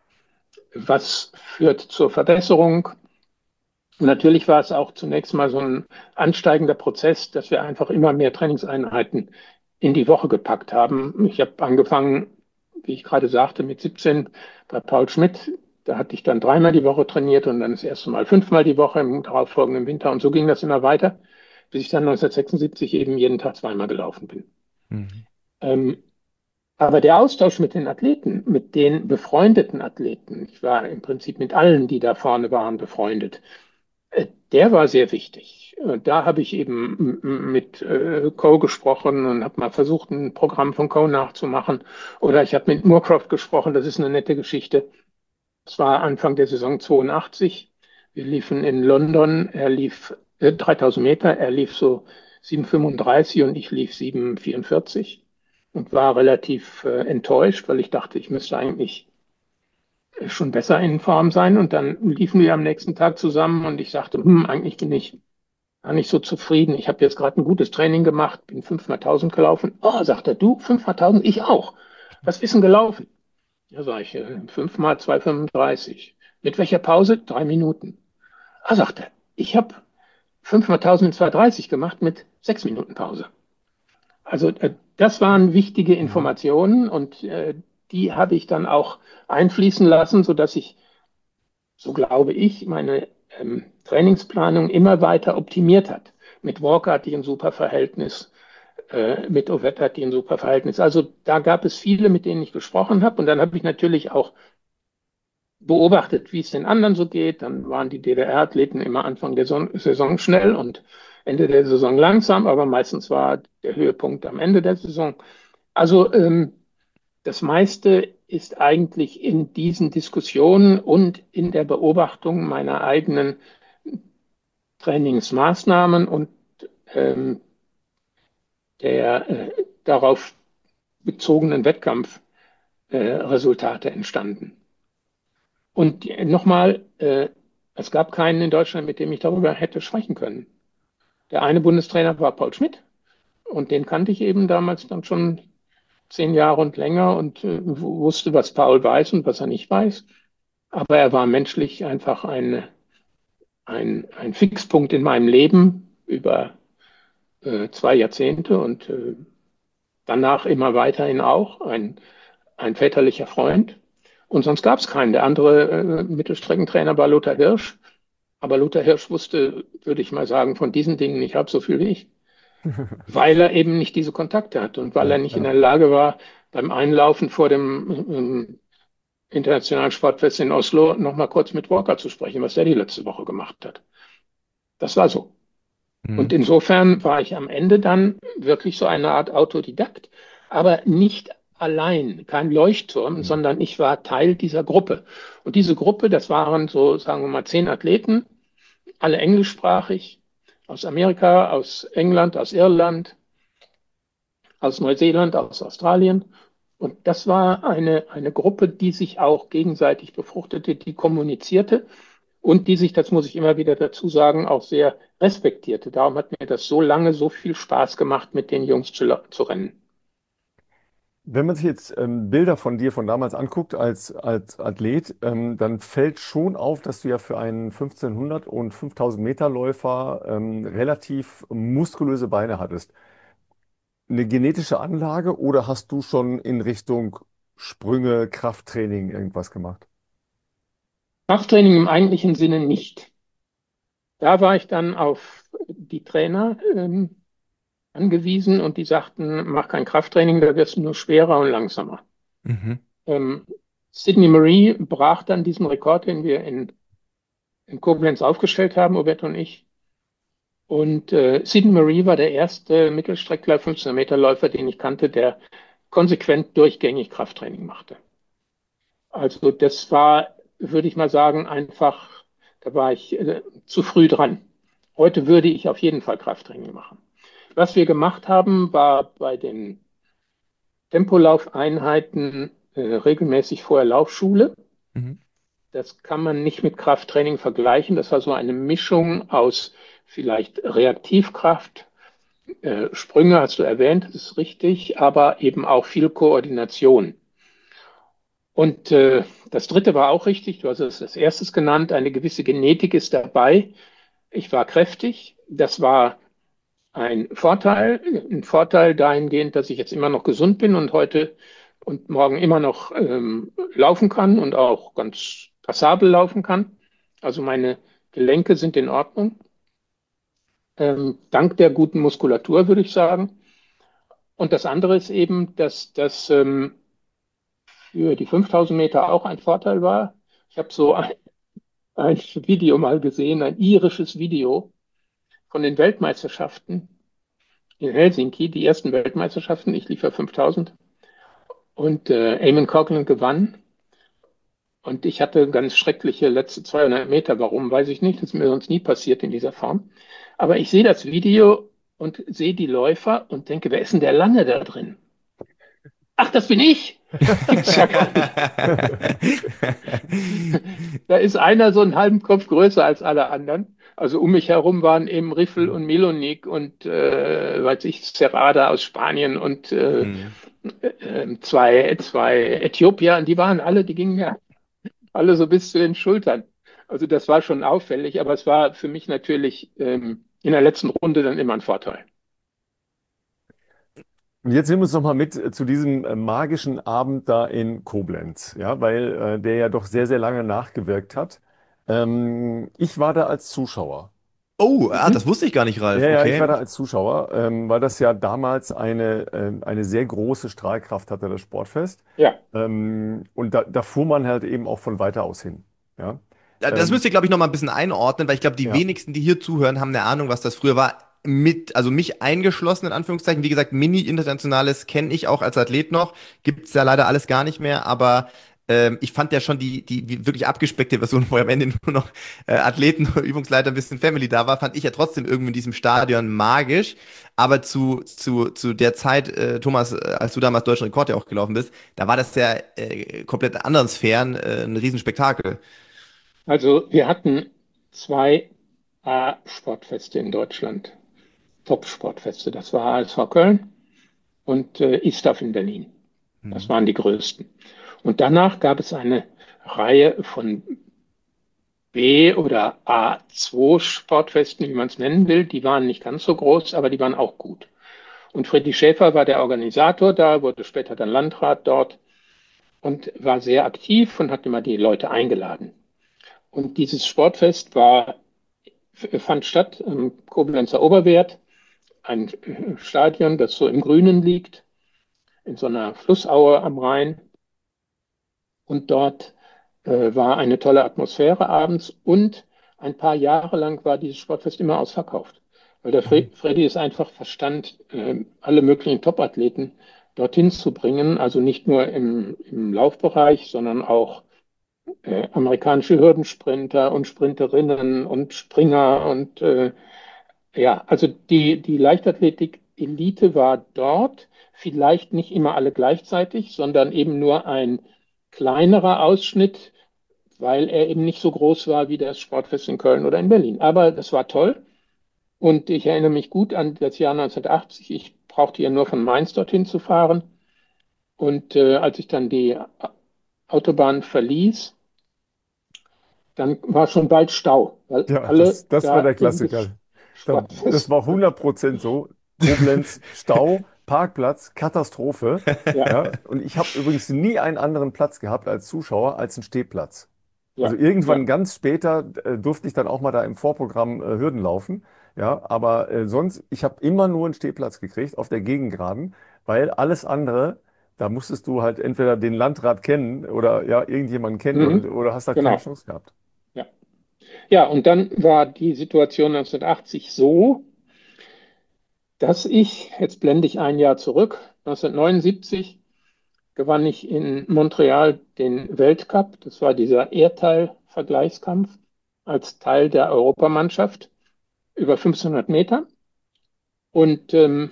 Was führt zur Verbesserung? Und natürlich war es auch zunächst mal so ein ansteigender Prozess, dass wir einfach immer mehr Trainingseinheiten in die Woche gepackt haben. Ich habe angefangen, wie ich gerade sagte, mit siebzehn bei Paul Schmidt. Da hatte ich dann dreimal die Woche trainiert und dann das erste Mal fünfmal die Woche im darauffolgenden Winter. Und so ging das immer weiter, bis ich dann neunzehnhundertsechsundsiebzig eben jeden Tag zweimal gelaufen bin. Mhm. Ähm, aber der Austausch mit den Athleten, mit den befreundeten Athleten, ich war im Prinzip mit allen, die da vorne waren, befreundet, äh, der war sehr wichtig. Äh, Da habe ich eben m- mit äh, Co gesprochen und habe mal versucht, ein Programm von Co nachzumachen. Oder ich habe mit Moorcroft gesprochen, das ist eine nette Geschichte. Das war Anfang der Saison zweiundachtzig. Wir liefen in London, er lief äh, dreitausend Meter, er lief so sieben Komma fünfunddreißig und ich lief sieben Komma vierundvierzig und war relativ äh, enttäuscht, weil ich dachte, ich müsste eigentlich schon besser in Form sein. Und dann liefen wir am nächsten Tag zusammen und ich sagte, hm, eigentlich bin ich gar nicht so zufrieden. Ich habe jetzt gerade ein gutes Training gemacht, bin fünfmal tausend gelaufen. Oh, sagt er, du, fünfmal tausend, ich auch. Was ist denn gelaufen? Ja, sag ich, äh, fünfmal zwei Komma fünfunddreißig. Mit welcher Pause? Drei Minuten. Ah, sagt er, ich habe fünfmal tausend in zwei Komma dreißig gemacht mit sechs Minuten Pause. Also äh, das waren wichtige mhm. Informationen und äh, die habe ich dann auch einfließen lassen, sodass ich, so glaube ich, meine ähm, Trainingsplanung immer weiter optimiert hat. Mit Walker hatte ich ein super Verhältnis, äh, mit Ovett hatte ich ein super Verhältnis. Also da gab es viele, mit denen ich gesprochen habe. Und dann habe ich natürlich auch beobachtet, wie es den anderen so geht. Dann waren die D D R-Athleten immer Anfang der Son Saison schnell und Ende der Saison langsam, aber meistens war der Höhepunkt am Ende der Saison. Also ähm, das meiste ist eigentlich in diesen Diskussionen und in der Beobachtung meiner eigenen Trainingsmaßnahmen und ähm, der äh, darauf bezogenen Wettkampfresultate äh, entstanden. Und nochmal, äh, es gab keinen in Deutschland, mit dem ich darüber hätte sprechen können. Der eine Bundestrainer war Paul Schmidt und den kannte ich eben damals dann schon zehn Jahre und länger und äh, wusste, was Paul weiß und was er nicht weiß. Aber er war menschlich einfach ein, ein, ein Fixpunkt in meinem Leben über äh, zwei Jahrzehnte und äh, danach immer weiterhin auch ein, ein väterlicher Freund. Und sonst gab es keinen. Der andere äh, Mittelstreckentrainer war Lothar Hirsch. Aber Lothar Hirsch wusste, würde ich mal sagen, von diesen Dingen nicht halb so viel wie ich, weil er eben nicht diese Kontakte hat und weil er Ja, nicht in ja. der Lage war, beim Einlaufen vor dem ähm, Internationalen Sportfest in Oslo noch mal kurz mit Walker zu sprechen, was der die letzte Woche gemacht hat. Das war so. Und Mhm. insofern war ich am Ende dann wirklich so eine Art Autodidakt, aber nicht allein, kein Leuchtturm, Hm. sondern ich war Teil dieser Gruppe. Und diese Gruppe, das waren so, sagen wir mal, zehn Athleten, alle englischsprachig, aus Amerika, aus England, aus Irland, aus Neuseeland, aus Australien. Und das war eine, eine Gruppe, die sich auch gegenseitig befruchtete, die kommunizierte und die sich, das muss ich immer wieder dazu sagen, auch sehr respektierte. Darum hat mir das so lange so viel Spaß gemacht, mit den Jungs zu, zu rennen. Wenn man sich jetzt ähm, Bilder von dir von damals anguckt als, als Athlet, ähm, dann fällt schon auf, dass du ja für einen fünfzehnhundert und fünftausend Meter Läufer ähm, relativ muskulöse Beine hattest. Eine genetische Anlage oder hast du schon in Richtung Sprünge, Krafttraining irgendwas gemacht? Krafttraining im eigentlichen Sinne nicht. Da war ich dann auf die Trainer ähm, angewiesen und die sagten, mach kein Krafttraining, da wirst du nur schwerer und langsamer. Mhm. Ähm, Sydney Marie brach dann diesen Rekord, den wir in, in Koblenz aufgestellt haben, Obert und ich. Und äh, Sydney Marie war der erste Mittelstreckler, fünfzehn Meter Läufer, den ich kannte, der konsequent durchgängig Krafttraining machte. Also das war, würde ich mal sagen, einfach, da war ich äh, zu früh dran. Heute würde ich auf jeden Fall Krafttraining machen. Was wir gemacht haben, war bei den Tempolaufeinheiten äh, regelmäßig vorher Laufschule. Mhm. Das kann man nicht mit Krafttraining vergleichen. Das war so eine Mischung aus vielleicht Reaktivkraft, äh, Sprünge, hast du erwähnt, das ist richtig, aber eben auch viel Koordination. Und äh, das dritte war auch richtig, du hast es als erstes genannt, eine gewisse Genetik ist dabei. Ich war kräftig, das war ein Vorteil, ein Vorteil dahingehend, dass ich jetzt immer noch gesund bin und heute und morgen immer noch ähm, laufen kann und auch ganz passabel laufen kann. Also meine Gelenke sind in Ordnung, ähm, dank der guten Muskulatur, würde ich sagen. Und das andere ist eben, dass das ähm, für die fünftausend Meter auch ein Vorteil war. Ich habe so ein, ein Video mal gesehen, ein irisches Video von den Weltmeisterschaften in Helsinki, die ersten Weltmeisterschaften. Ich lief ja fünftausend und äh, Eamon Coughlin gewann. Und ich hatte ganz schreckliche letzte zweihundert Meter. Warum, weiß ich nicht. Das ist mir sonst nie passiert in dieser Form. Aber ich sehe das Video und sehe die Läufer und denke, wer ist denn der Lange da drin? Ach, das bin ich. Das gibt's ja gar nicht. Da ist einer so einen halben Kopf größer als alle anderen. Also um mich herum waren eben Riffel und Milonik und äh, weiß ich, Serrada aus Spanien und äh, Mhm. äh, zwei, zwei Äthiopier. Und die waren alle, die gingen ja alle so bis zu den Schultern. Also das war schon auffällig, aber es war für mich natürlich ähm, in der letzten Runde dann immer ein Vorteil. Und jetzt nehmen wir uns noch mal mit äh, zu diesem äh, magischen Abend da in Koblenz, ja, weil äh, der ja doch sehr, sehr lange nachgewirkt hat. Ähm, ich war da als Zuschauer. Oh, ah, Mhm. das wusste ich gar nicht, Ralf. Ja, ja, ich war Okay. da als Zuschauer, ähm, weil das ja damals eine, ähm, eine sehr große Strahlkraft hatte, das Sportfest. Ja, Ähm, und da, da fuhr man halt eben auch von weiter aus hin. Ja, Äh, Das ähm, müsst ihr, glaube ich, noch mal ein bisschen einordnen, weil ich glaube, die ja. wenigsten, die hier zuhören, haben eine Ahnung, was das früher war. Mit, also mich eingeschlossen, in Anführungszeichen. Wie gesagt, Mini-Internationales kenne ich auch als Athlet noch. Gibt's ja leider alles gar nicht mehr, aber ähm, ich fand ja schon die, die, die wirklich abgespeckte Version, wo am Ende nur noch äh, Athleten, Übungsleiter, ein bisschen Family da war, fand ich ja trotzdem irgendwie in diesem Stadion magisch. Aber zu, zu, zu der Zeit, äh, Thomas, äh, als du damals deutschen Rekord ja auch gelaufen bist, da war das ja äh, komplett anderen Sphären, äh, ein Riesenspektakel. also wir hatten zwei A-Sportfeste in Deutschland, Top-Sportfeste. Das war A S V Köln und äh, ISTAF in Berlin. Das Mhm. waren die größten. Und danach gab es eine Reihe von B- oder A zwei Sportfesten, wie man es nennen will. Die waren nicht ganz so groß, aber die waren auch gut. Und Freddy Schäfer war der Organisator da, wurde später dann Landrat dort und war sehr aktiv und hat immer die Leute eingeladen. Und dieses Sportfest war, fand statt im Koblenzer Oberwert, ein Stadion, das so im Grünen liegt, in so einer Flussaue am Rhein. Und dort äh, war eine tolle Atmosphäre abends und ein paar Jahre lang war dieses Sportfest immer ausverkauft, weil der Fre Freddy es einfach verstand, äh, alle möglichen Topathleten dorthin zu bringen, also nicht nur im, im Laufbereich, sondern auch äh, amerikanische Hürdensprinter und Sprinterinnen und Springer und äh, ja, also die, die Leichtathletik-Elite war dort, vielleicht nicht immer alle gleichzeitig, sondern eben nur ein kleinerer Ausschnitt, weil er eben nicht so groß war wie das Sportfest in Köln oder in Berlin. Aber das war toll und ich erinnere mich gut an das Jahr neunzehnhundertachtzig. Ich brauchte ja nur von Mainz dorthin zu fahren Und äh, als ich dann die Autobahn verließ, dann war schon bald Stau, weil Ja, alle das, das war da der im Klassiker. Da, das Sportfest war waren. hundert Prozent so. Koblenz, Stau, Parkplatz, Katastrophe. Ja, Ja, und ich habe übrigens nie einen anderen Platz gehabt als Zuschauer als einen Stehplatz. Also ja, ja. irgendwann ganz später äh, durfte ich dann auch mal da im Vorprogramm äh, Hürden laufen. Ja, aber äh, sonst, ich habe immer nur einen Stehplatz gekriegt auf der Gegengraden, weil alles andere, da musstest du halt entweder den Landrat kennen oder ja, irgendjemanden kennen oder, Mhm, oder hast halt keine genau. Chance gehabt. Ja. Ja, und dann war die Situation neunzehnhundertachtzig so, dass ich, jetzt blende ich ein Jahr zurück, neunzehnhundertneunundsiebzig gewann ich in Montreal den Weltcup. Das war dieser Erdteil-Vergleichskampf als Teil der Europamannschaft über fünfzehnhundert Meter und ähm,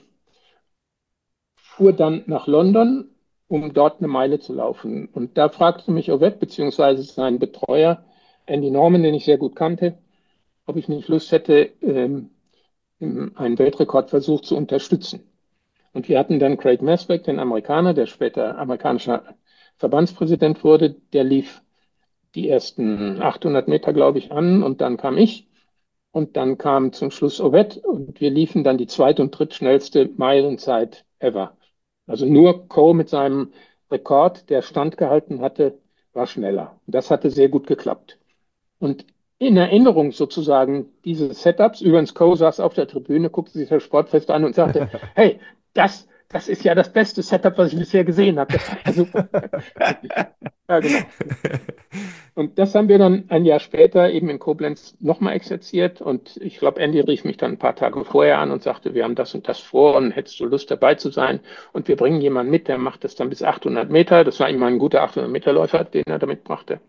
fuhr dann nach London, um dort eine Meile zu laufen. Und da fragte mich Ovett beziehungsweise sein Betreuer Andy Norman, den ich sehr gut kannte, ob ich nicht Lust hätte, ähm, einen Weltrekordversuch zu unterstützen. Und wir hatten dann Craig Meswick, den Amerikaner, der später amerikanischer Verbandspräsident wurde. Der lief die ersten achthundert Meter, glaube ich, an und dann kam ich und dann kam zum Schluss Ovett und wir liefen dann die zweit- und drittschnellste Meilenzeit ever. Also nur Coe mit seinem Rekord, der standgehalten hatte, war schneller. Das hatte sehr gut geklappt. Und in Erinnerung sozusagen dieses Setups, übrigens Coe saß auf der Tribüne, guckte sich das Sportfest an und sagte, hey, das, das ist ja das beste Setup, was ich bisher gesehen habe. Das war ja super. Ja, genau. Und das haben wir dann ein Jahr später eben in Koblenz nochmal exerziert. Und ich glaube, Andy rief mich dann ein paar Tage vorher an und sagte, wir haben das und das vor und hättest du Lust dabei zu sein? Und wir bringen jemanden mit, der macht das dann bis achthundert Meter. Das war immer ein guter achthundert Meter Läufer, den er damit brachte.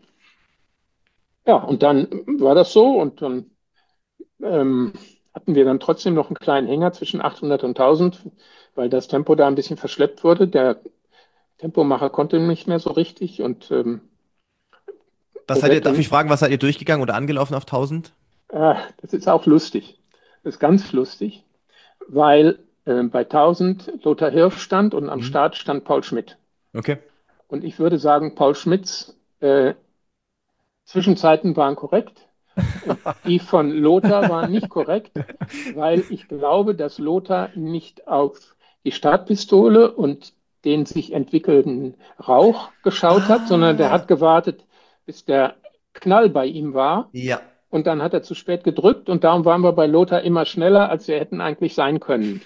Ja, und dann war das so und dann ähm, hatten wir dann trotzdem noch einen kleinen Hänger zwischen achthundert und tausend, weil das Tempo da ein bisschen verschleppt wurde. Der Tempomacher konnte nicht mehr so richtig und ähm, Was seid ihr, Ovett darf ich und fragen, was seid ihr durchgegangen oder angelaufen auf tausend? äh, das ist auch lustig. Das ist ganz lustig, weil äh, bei tausend Lothar Hirsch stand und am Mhm. Start stand Paul Schmidt. Okay. Und ich würde sagen, Paul Schmidts äh, Zwischenzeiten waren korrekt und die von Lothar waren nicht korrekt, weil ich glaube, dass Lothar nicht auf die Startpistole und den sich entwickelnden Rauch geschaut hat, sondern der Ah, hat gewartet, bis der Knall bei ihm war. ja. Und dann hat er zu spät gedrückt und darum waren wir bei Lothar immer schneller, als wir hätten eigentlich sein können.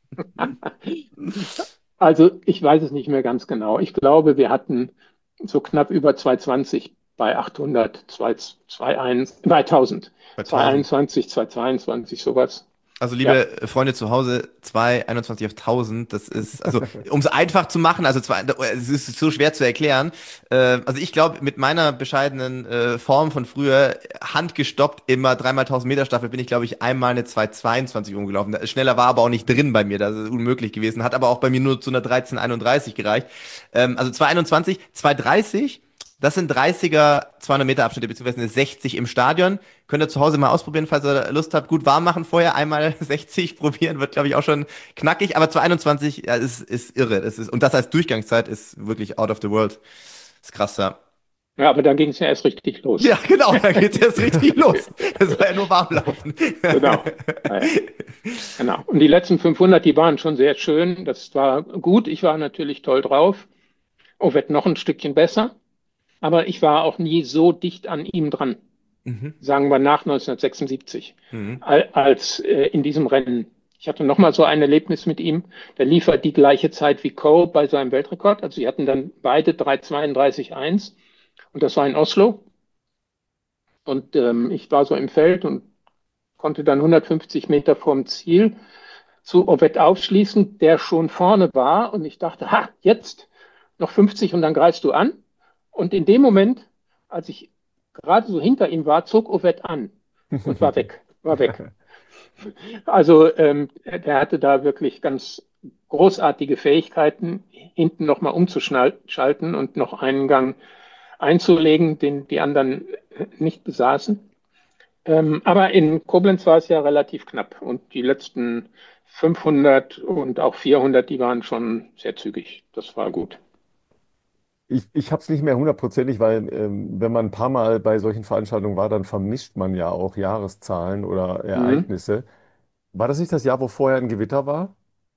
Also ich weiß es nicht mehr ganz genau. Ich glaube, wir hatten so knapp über zweihundertzwanzig bei achthundert, zweihunderteinundzwanzig, bei tausend, Bei tausend. zweihunderteinundzwanzig, zweihundzwanzig, sowas. Also, Ja. liebe Freunde zu Hause, zwei einundzwanzig auf tausend, das ist, also, um es einfach zu machen, also, zwei, es ist so schwer zu erklären. Äh, also, ich glaube, mit meiner bescheidenen äh, Form von früher, handgestoppt, immer dreimal tausend Meter Staffel, bin ich, glaube ich, einmal eine zwei zweiundzwanzig umgelaufen. Schneller war aber auch nicht drin bei mir, das ist unmöglich gewesen, hat aber auch bei mir nur zu einer dreizehn einunddreißig gereicht. Ähm, also, zwei einundzwanzig, zwei dreißig, das sind dreißiger zweihundert Meter Abschnitte, beziehungsweise eine sechzig im Stadion. Könnt ihr zu Hause mal ausprobieren, falls ihr Lust habt. Gut warm machen vorher, einmal sechzig probieren, wird, glaube ich, auch schon knackig. Aber zwei einundzwanzig, ja, ist, ist irre. Das ist, und das als Durchgangszeit ist wirklich out of the world. Ist krass, ja. Ja, aber dann ging es ja erst richtig los. Ja, genau, da geht's jetzt richtig los. Das war ja nur Warmlaufen. Genau. Ja, ja. Genau. Und die letzten fünfhundert, die waren schon sehr schön. Das war gut. Ich war natürlich toll drauf. Oh, wird noch ein Stückchen besser. Aber ich war auch nie so dicht an ihm dran. Mhm. Sagen wir nach neunzehnhundertsechsundsiebzig, Mhm. als äh, in diesem Rennen. Ich hatte nochmal so ein Erlebnis mit ihm. Der lief halt die gleiche Zeit wie Coe bei seinem Weltrekord. Also sie hatten dann beide drei zweiunddreißig eins und das war in Oslo. Und ähm, ich war so im Feld und konnte dann hundertfünfzig Meter vom Ziel zu Ovett aufschließen, der schon vorne war. Und ich dachte, ha, jetzt noch fünfzig und dann greifst du an. Und in dem Moment, als ich gerade so hinter ihm war, zog Ovett an und war weg, war weg. Also ähm, der hatte da wirklich ganz großartige Fähigkeiten, hinten nochmal umzuschalten und noch einen Gang einzulegen, den die anderen nicht besaßen. Ähm, aber in Koblenz war es ja relativ knapp und die letzten fünfhundert und auch vierhundert, die waren schon sehr zügig. Das war gut. ich, ich habe es nicht mehr hundertprozentig, weil ähm, wenn man ein paar Mal bei solchen Veranstaltungen war, dann vermischt man ja auch Jahreszahlen oder Mhm. Ereignisse. War das nicht das Jahr, wo vorher ein Gewitter war?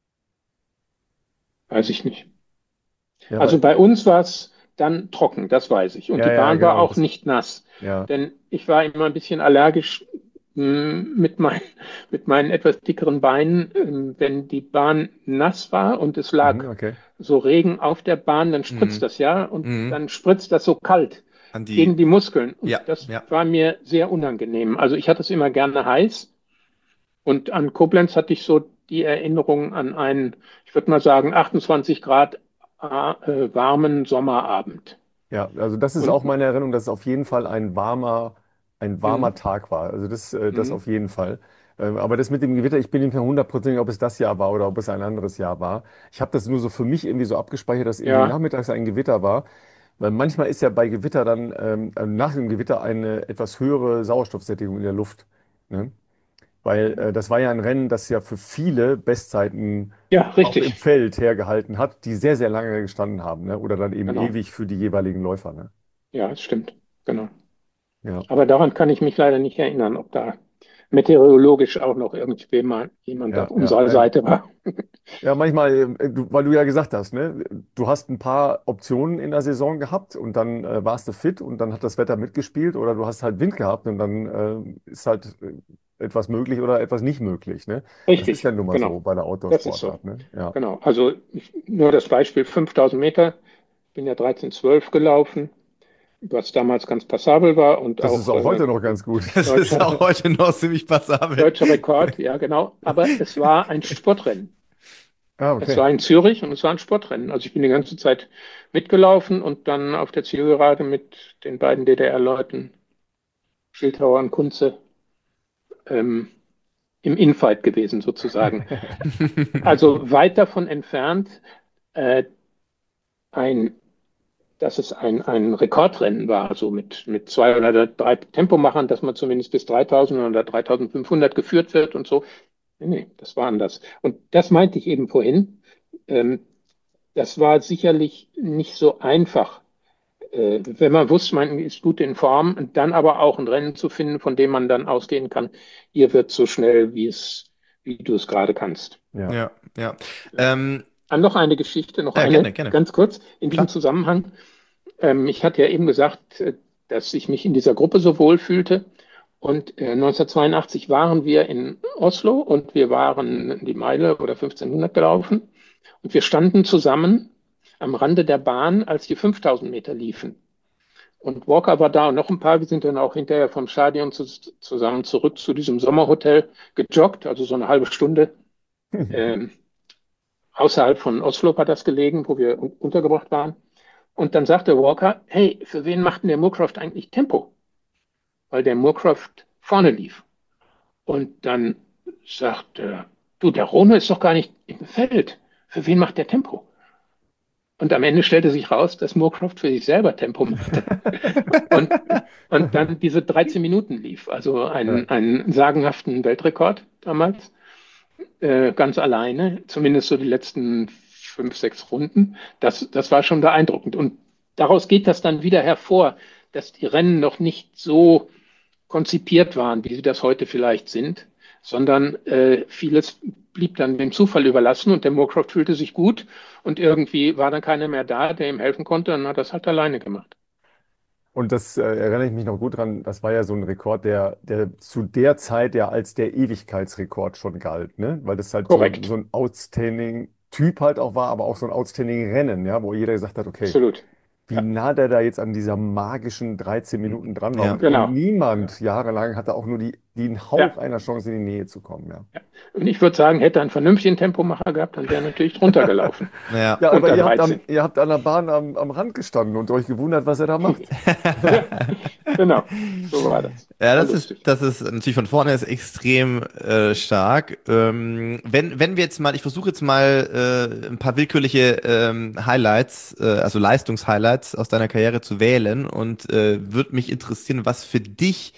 Weiß ich nicht. Ja, Also weil, bei uns war es dann trocken, das weiß ich. Und ja, die ja, Bahn war genau. auch Das, nicht nass. ja. Denn ich war immer ein bisschen allergisch mh, mit, mein, mit meinen etwas dickeren Beinen. Ähm, Wenn die Bahn nass war und es Mhm, lag okay. so Regen auf der Bahn, dann spritzt Mhm. das ja und Mhm. dann spritzt das so kalt An gegen die, die Muskeln. Und ja, das ja. war mir sehr unangenehm. Also ich hatte es immer gerne heiß. Und an Koblenz hatte ich so die Erinnerung an einen, ich würde mal sagen, achtundzwanzig Grad äh, warmen Sommerabend. Ja, also das ist Und auch meine Erinnerung, dass es auf jeden Fall ein warmer, ein mh, warmer Tag war. Also das, äh, das mh, auf jeden Fall. Ähm, Aber das mit dem Gewitter, ich bin nicht mehr hundertprozentig, ob es das Jahr war oder ob es ein anderes Jahr war. Ich habe das nur so für mich irgendwie so abgespeichert, dass irgendwie ja, nachmittags ein Gewitter war. Weil manchmal ist ja bei Gewitter dann ähm, äh, nach dem Gewitter eine etwas höhere Sauerstoffsättigung in der Luft. Ne? Weil äh, das war ja ein Rennen, das ja für viele Bestzeiten ja, auch im richtig. Feld hergehalten hat, die sehr, sehr lange gestanden haben. Ne? Oder dann eben Genau. ewig für die jeweiligen Läufer. Ne? Ja, das stimmt. Genau. Ja. Aber daran kann ich mich leider nicht erinnern, ob da meteorologisch auch noch irgendjemand jemand Ja, auf ja, unserer ähm, Seite war. ja, manchmal, äh, du, weil du ja gesagt hast, ne, du hast ein paar Optionen in der Saison gehabt und dann äh, warst du fit und dann hat das Wetter mitgespielt oder du hast halt Wind gehabt und dann äh, ist halt äh, etwas möglich oder etwas nicht möglich, ne? Das ist ja Richtig, nun mal genau. so bei der Das ist so. Outdoor-Sportart, ne? Ja. Genau. Also ich, nur das Beispiel fünftausend Meter. Ich bin ja dreizehn zwölf gelaufen, was damals ganz passabel war und Das ist auch auch äh, heute noch ganz gut. Das ist deutscher, auch heute noch ziemlich passabel. deutscher Rekord, ja genau. Aber es war ein Sportrennen. Ah, Es okay. war in Zürich und es war ein Sportrennen. Also ich bin die ganze Zeit mitgelaufen und dann auf der Zielgerade mit den beiden D D R-Leuten, Schildhauer und Kunze, ähm, im Infight gewesen sozusagen. Also weit davon entfernt, äh, ein, dass es ein, ein Rekordrennen war, also mit, mit zwei oder drei Tempomachern, dass man zumindest bis dreitausend oder dreitausendfünfhundert geführt wird und so. Nee, nee, das war anders. Und das meinte ich eben vorhin. Ähm, das war sicherlich nicht so einfach, äh, wenn man wusste, man ist gut in Form, dann aber auch ein Rennen zu finden, von dem man dann ausgehen kann, ihr wird so schnell, wie es, wie du es gerade kannst. Ja. Ja, ja. Ja. Ähm, Dann noch eine Geschichte, noch ja, eine gerne, gerne. ganz kurz in diesem Klar. Zusammenhang. Ähm, ich hatte ja eben gesagt, äh, dass ich mich in dieser Gruppe so wohl fühlte. Und äh, neunzehnhundertzweiundachtzig waren wir in Oslo und wir waren die Meile oder fünfzehnhundert gelaufen. Und wir standen zusammen am Rande der Bahn, als die fünftausend Meter liefen. Und Walker war da und noch ein paar. Wir sind dann auch hinterher vom Stadion zu, zusammen zurück zu diesem Sommerhotel gejoggt, also so eine halbe Stunde. Ähm, außerhalb von Oslo war das gelegen, wo wir un untergebracht waren. Und dann sagte Walker, hey, für wen macht denn der Moorcroft eigentlich Tempo? Weil der Moorcroft vorne lief. Und dann sagte er, du, der Rone ist doch gar nicht im Feld. Für wen macht der Tempo? Und am Ende stellte sich raus, dass Moorcroft für sich selber Tempo machte. Und, und dann diese dreizehn Minuten lief. Also Ja. einen, einen sagenhaften Weltrekord damals. Äh, ganz alleine, zumindest so die letzten fünf, sechs Runden. Das, das war schon beeindruckend. Und daraus geht das dann wieder hervor, dass die Rennen noch nicht so konzipiert waren, wie sie das heute vielleicht sind, sondern äh, vieles blieb dann dem Zufall überlassen und der Moorcroft fühlte sich gut und irgendwie war dann keiner mehr da, der ihm helfen konnte und hat das halt alleine gemacht. Und das äh, erinnere ich mich noch gut dran, das war ja so ein Rekord, der, der zu der Zeit ja als der Ewigkeitsrekord schon galt, ne? Weil das halt so, Korrekt, so ein outstanding Typ halt auch war, aber auch so ein outstanding Rennen, ja, wo jeder gesagt hat, okay, absolut. wie Ja, nah der da jetzt an dieser magischen dreizehn Minuten dran war. Ja. Und, und genau. niemand jahrelang hatte auch nur die, den Hauch Ja, einer Chance in die Nähe zu kommen, ja. ja. Und ich würde sagen, hätte er einen vernünftigen Tempomacher gehabt, dann wäre er natürlich drunter gelaufen. Ja. Ja, aber Unter ihr habt, am, dreizehn. ihr habt an der Bahn am, am Rand gestanden und euch gewundert, was er da macht. Ja, genau. So war das. Ja, War das ist, lustig. das ist natürlich von vorne ist extrem äh, stark. Ähm, wenn, wenn wir jetzt mal, ich versuche jetzt mal äh, ein paar willkürliche ähm, Highlights, äh, also Leistungshighlights aus deiner Karriere zu wählen und äh, würde mich interessieren, was für dich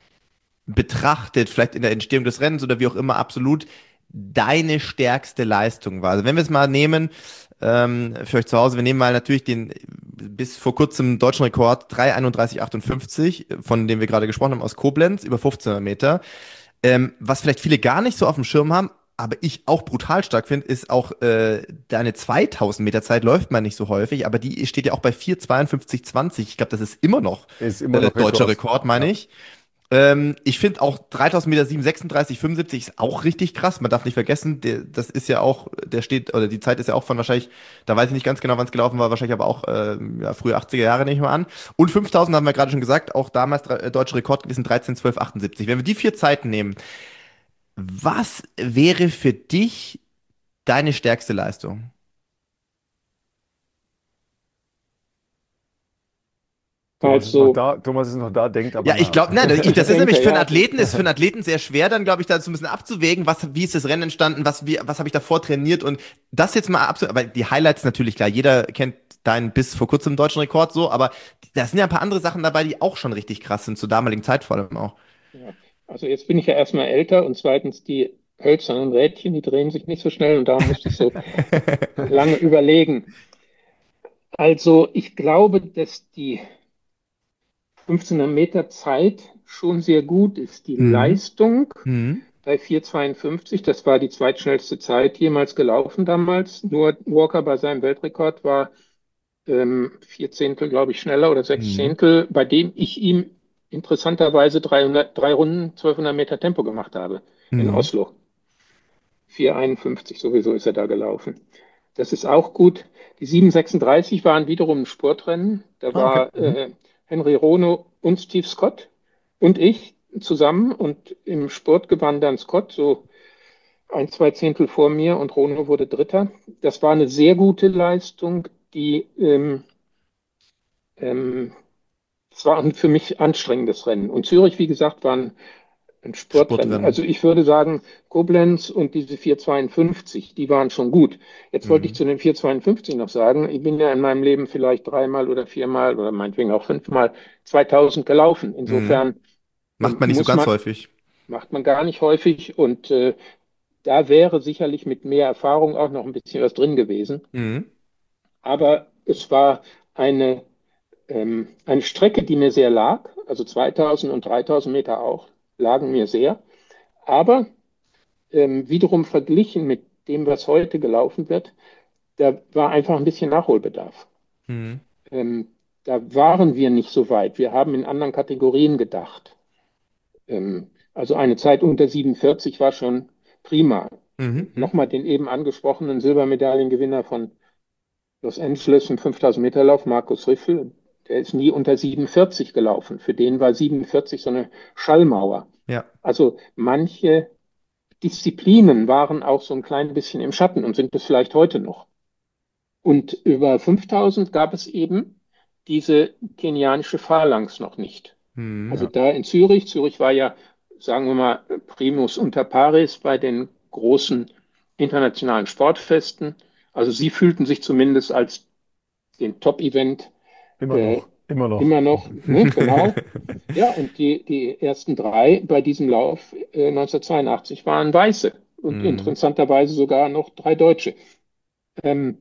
betrachtet, vielleicht in der Entstehung des Rennens oder wie auch immer, absolut deine stärkste Leistung war. Also wenn wir es mal nehmen, ähm, für euch zu Hause, wir nehmen mal natürlich den bis vor kurzem deutschen Rekord drei einunddreißig achtundfünfzig, von dem wir gerade gesprochen haben, aus Koblenz, über fünfzehnhundert Meter. Ähm, was vielleicht viele gar nicht so auf dem Schirm haben, aber ich auch brutal stark finde, ist auch äh, deine zweitausend Meter Zeit läuft man nicht so häufig, aber die steht ja auch bei vier zweiundfünfzig zwanzig. Ich glaube, das ist immer noch, Ist immer äh, noch deutscher Rekord. Rekord, meine Ja. ich. Ähm, ich finde auch dreitausend Meter sieben sechsunddreißig fünfundsiebzig ist auch richtig krass. Man darf nicht vergessen, der, das ist ja auch, der steht, oder die Zeit ist ja auch von wahrscheinlich, da weiß ich nicht ganz genau, wann es gelaufen war, wahrscheinlich aber auch äh, ja, frühe achtziger Jahre, nehme ich mal an. Und fünftausend haben wir gerade schon gesagt, auch damals äh, deutscher Rekord gewesen, dreizehn zwölf achtundsiebzig. Wenn wir die vier Zeiten nehmen, was wäre für dich deine stärkste Leistung? Thomas ist noch Also, da, Thomas ist noch da, denkt aber Ja, ich nach. glaube, nein, das, ich, das ist denke, nämlich für einen ja. Athleten, ist für einen Athleten sehr schwer, dann glaube ich, da so ein bisschen abzuwägen, was, wie ist das Rennen entstanden, was, wie, was habe ich davor trainiert und das jetzt mal absolut, aber die Highlights natürlich klar, jeder kennt deinen bis vor kurzem deutschen Rekord so, aber da sind ja ein paar andere Sachen dabei, die auch schon richtig krass sind, zur damaligen Zeit vor allem auch. Ja. Also jetzt bin ich ja erstmal älter und zweitens die hölzernen Rädchen, die drehen sich nicht so schnell und darum musste ich so lange überlegen. Also ich glaube, dass die fünfzehnhundert Meter Zeit schon sehr gut ist. Die Mhm. Leistung Mhm. bei vier zweiundfünfzig, das war die zweitschnellste Zeit jemals gelaufen damals. Nur Walker bei seinem Weltrekord war ähm, vier Zehntel, glaube ich, schneller oder sechs Mhm. Zehntel, bei dem ich ihm interessanterweise dreihundert, drei Runden zwölfhundert Meter Tempo gemacht habe in Mhm. Oslo. vier einundfünfzig sowieso ist er da gelaufen. Das ist auch gut. Die sieben sechsunddreißig waren wiederum ein Sportrennen. Da Ah, okay. war Mhm. äh, Henry Rono und Steve Scott und ich zusammen und im Sport gewann dann Scott so ein, zwei Zehntel vor mir und Rono wurde Dritter. Das war eine sehr gute Leistung, die ähm, ähm, es war ein für mich anstrengendes Rennen. Und Zürich, wie gesagt, war ein, ein Sportrennen. Sportrennen. Also ich würde sagen, Koblenz und diese vier zweiundfünfzig, die waren schon gut. Jetzt wollte ich Mhm. zu den vier zweiundfünfzig noch sagen, ich bin ja in meinem Leben vielleicht dreimal oder viermal oder meinetwegen auch fünfmal zweitausend gelaufen. Mhm. Insofern Macht ähm, man nicht so muss ganz man, häufig. macht man gar nicht häufig und äh, da wäre sicherlich mit mehr Erfahrung auch noch ein bisschen was drin gewesen. Mhm. Aber es war eine ähm, eine Strecke, die mir sehr lag, also zweitausend und dreitausend Meter auch, lagen mir sehr. Aber ähm, wiederum verglichen mit dem, was heute gelaufen wird, da war einfach ein bisschen Nachholbedarf. Mhm. Ähm, da waren wir nicht so weit. Wir haben in anderen Kategorien gedacht. Ähm, also eine Zeit unter siebenundvierzig war schon prima. Mhm. Mhm. Nochmal den eben angesprochenen Silbermedaillengewinner von Los Angeles im fünftausend Meter Lauf, Markus Riffel, der ist nie unter siebenundvierzig gelaufen. Für den war siebenundvierzig so eine Schallmauer. Ja. Also manche Disziplinen waren auch so ein klein bisschen im Schatten und sind es vielleicht heute noch. Und über fünftausend gab es eben diese kenianische Phalanx noch nicht. Mhm. Also Ja. da in Zürich, Zürich war ja, sagen wir mal, primus inter pares bei den großen internationalen Sportfesten. Also sie fühlten sich zumindest als den Top-Event Immer äh, noch, immer noch. immer noch, ne, genau. Ja, und die, die ersten drei bei diesem Lauf äh, neunzehnhundertzweiundachtzig waren Weiße und Mhm. interessanterweise sogar noch drei Deutsche. Ähm,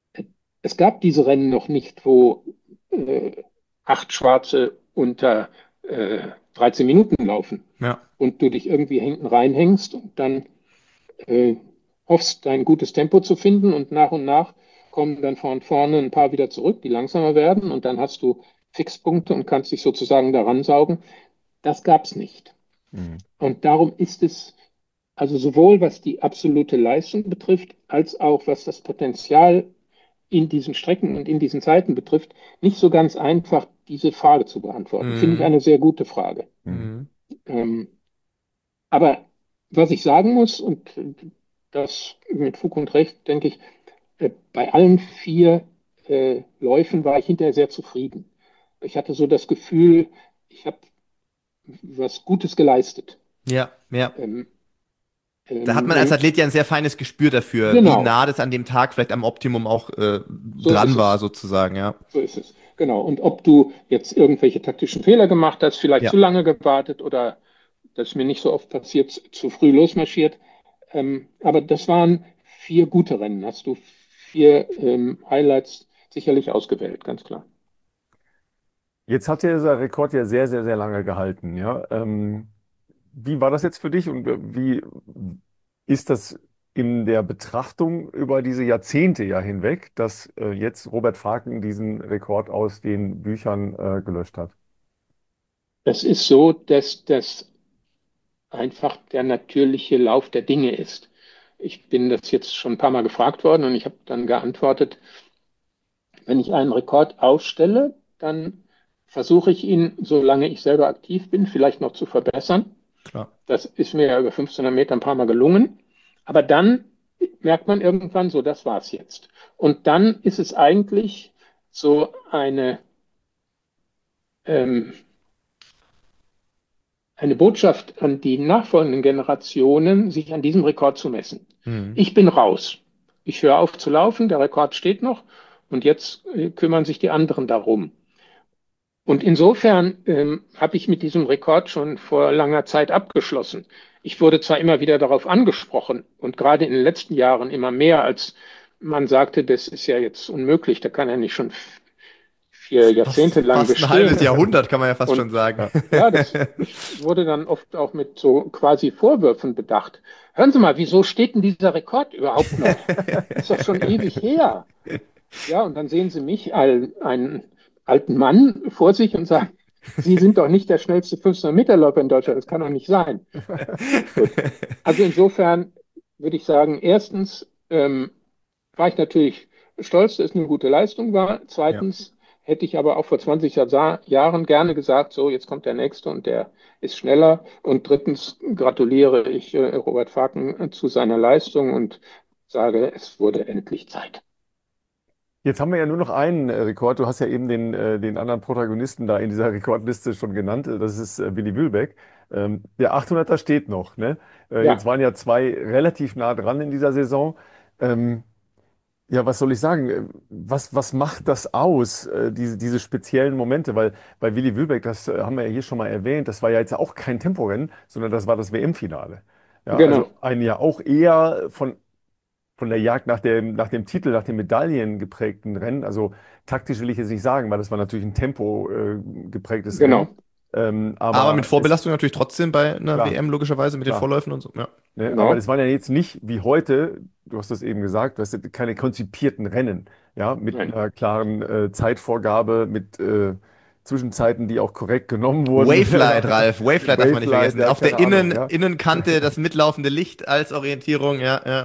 es gab diese Rennen noch nicht, wo äh, acht Schwarze unter äh, dreizehn Minuten laufen Ja. und du dich irgendwie hinten reinhängst und dann äh, hoffst, dein gutes Tempo zu finden und nach und nach kommen dann von vorne ein paar wieder zurück, die langsamer werden und dann hast du Fixpunkte und kannst dich sozusagen daran saugen. Das gab es nicht. Mhm. Und darum ist es also sowohl was die absolute Leistung betrifft, als auch was das Potenzial in diesen Strecken und in diesen Zeiten betrifft, nicht so ganz einfach, diese Frage zu beantworten. Finde ich Mhm. eine sehr gute Frage. Mhm. Mhm. Ähm, aber was ich sagen muss, und das mit Fug und Recht, denke ich, äh, bei allen vier äh, Läufen war ich hinterher sehr zufrieden. Ich hatte so das Gefühl, ich habe was Gutes geleistet. Ja, ja. Ähm, Da hat ähm, man als und Athlet ja ein sehr feines Gespür dafür, wie genau, nah das an dem Tag vielleicht am Optimum auch äh, so ist dran war, es. sozusagen, ja. So ist es. Genau. Und ob du jetzt irgendwelche taktischen Fehler gemacht hast, vielleicht Ja. zu lange gewartet oder das ist mir nicht so oft passiert, zu früh losmarschiert. Ähm, aber das waren vier gute Rennen. Hast du vier ähm, Highlights sicherlich ausgewählt, ganz klar. Jetzt hat ja dieser Rekord ja sehr, sehr, sehr lange gehalten. Ja? Ähm, wie war das jetzt für dich und wie ist das in der Betrachtung über diese Jahrzehnte ja hinweg, dass äh, jetzt Robert Farken diesen Rekord aus den Büchern äh, gelöscht hat? Es ist so, dass das einfach der natürliche Lauf der Dinge ist. Ich bin das jetzt schon ein paar Mal gefragt worden und ich habe dann geantwortet, wenn ich einen Rekord aufstelle, dann versuche ich ihn, solange ich selber aktiv bin, vielleicht noch zu verbessern. Klar. Das ist mir ja über fünfzehnhundert Meter ein paar Mal gelungen. Aber dann merkt man irgendwann so, das war's jetzt. Und dann ist es eigentlich so eine, ähm, eine Botschaft an die nachfolgenden Generationen, sich an diesem Rekord zu messen. Mhm. Ich bin raus. Ich höre auf zu laufen, der Rekord steht noch und jetzt äh, kümmern sich die anderen darum. Und insofern ähm, habe ich mit diesem Rekord schon vor langer Zeit abgeschlossen. Ich wurde zwar immer wieder darauf angesprochen und gerade in den letzten Jahren immer mehr, als man sagte, das ist ja jetzt unmöglich, da kann er nicht schon vier Jahrzehnte lang fast bestehen. Ein halbes Jahrhundert, kann man ja fast und, schon sagen. Ja, das ich wurde dann oft auch mit so quasi Vorwürfen bedacht. Hören Sie mal, wieso steht denn dieser Rekord überhaupt noch? Das ist doch schon ewig her. Ja, und dann sehen Sie mich, einen alten Mann vor sich und sagen, Sie sind doch nicht der schnellste fünfhundert-Meter-Läufer in Deutschland, das kann doch nicht sein. Gut. Also insofern würde ich sagen, erstens ähm, war ich natürlich stolz, dass es eine gute Leistung war. Zweitens ja. hätte ich aber auch vor zwanzig Jahren gerne gesagt, so, jetzt kommt der Nächste und der ist schneller. Und drittens gratuliere ich äh, Robert Farken äh, zu seiner Leistung und sage, es wurde endlich Zeit. Jetzt haben wir ja nur noch einen äh, Rekord. Du hast ja eben den, äh, den anderen Protagonisten da in dieser Rekordliste schon genannt. Das ist äh, Willi Wülbeck. Ähm, der achthunderter steht noch. Ne? Äh, Ja. Jetzt waren ja zwei relativ nah dran in dieser Saison. Ähm, ja, was soll ich sagen? Was, was macht das aus, äh, diese, diese speziellen Momente? Weil bei Willi Wülbeck, das äh, haben wir ja hier schon mal erwähnt, das war ja jetzt auch kein Temporennen, sondern das war das W M-Finale. Ja, Genau. also ein ja auch eher von von der Jagd nach dem, nach dem Titel, nach dem Medaillen geprägten Rennen. Also taktisch will ich jetzt nicht sagen, weil das war natürlich ein Tempo äh, geprägtes Genau. Rennen. Ähm, aber, aber mit Vorbelastung es, natürlich trotzdem bei einer klar, W M, logischerweise, mit klar. den Vorläufen und so. Ja. Ne, Genau. aber es waren ja jetzt nicht wie heute, du hast das eben gesagt, du hast keine konzipierten Rennen, ja, mit Nein. einer klaren äh, Zeitvorgabe, mit äh, Zwischenzeiten, die auch korrekt genommen wurden. Wavelight, Ralf, Wavelight darf man nicht vergessen. ja, Auf der keine Innen, Ahnung, ja. Innenkante das mitlaufende Licht als Orientierung, ja, ja.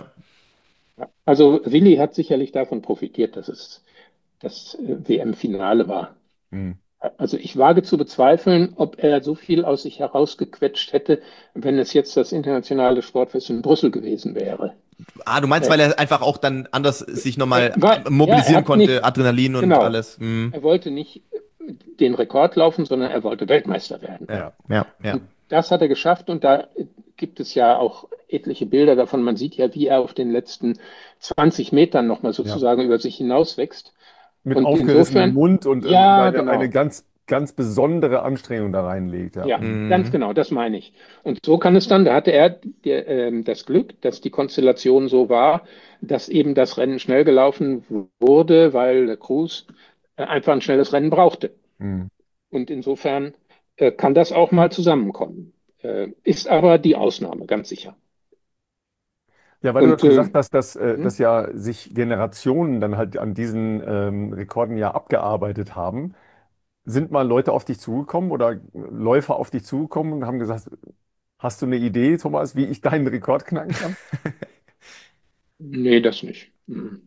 Also Willi hat sicherlich davon profitiert, dass es das äh, W M-Finale war. Hm. Also ich wage zu bezweifeln, ob er so viel aus sich herausgequetscht hätte, wenn es jetzt das internationale Sportfest in Brüssel gewesen wäre. Ah, du meinst, Äh, weil er einfach auch dann anders sich nochmal Weil- mobilisieren ja, er hat konnte, nicht- Adrenalin und genau. alles. Hm. Er wollte nicht den Rekord laufen, sondern er wollte Weltmeister werden. Ja. Ja, ja. Und das hat er geschafft und da gibt es ja auch etliche Bilder davon. Man sieht ja, wie er auf den letzten zwanzig Metern nochmal sozusagen über sich hinauswächst. Mit Und aufgerissenem insofern- Mund und äh, Ja, eine, genau. eine ganz, ganz besondere Anstrengung da reinlegt. Ja. Ja, Mhm. ganz genau, das meine ich. Und so kann es dann, da hatte er der, ähm, das Glück, dass die Konstellation so war, dass eben das Rennen schnell gelaufen wurde, weil der Cruz äh, einfach ein schnelles Rennen brauchte. Mhm. Und insofern äh, kann das auch mal zusammenkommen. Äh, ist aber die Ausnahme, ganz sicher. Ja, weil Und, du jetzt gesagt äh, hast, dass, äh, hm? dass ja sich Generationen dann halt an diesen ähm, Rekorden ja abgearbeitet haben. Sind mal Leute auf dich zugekommen oder Läufer auf dich zugekommen und haben gesagt, hast du eine Idee, Thomas, wie ich deinen Rekord knacken kann? Nee, das nicht. Hm.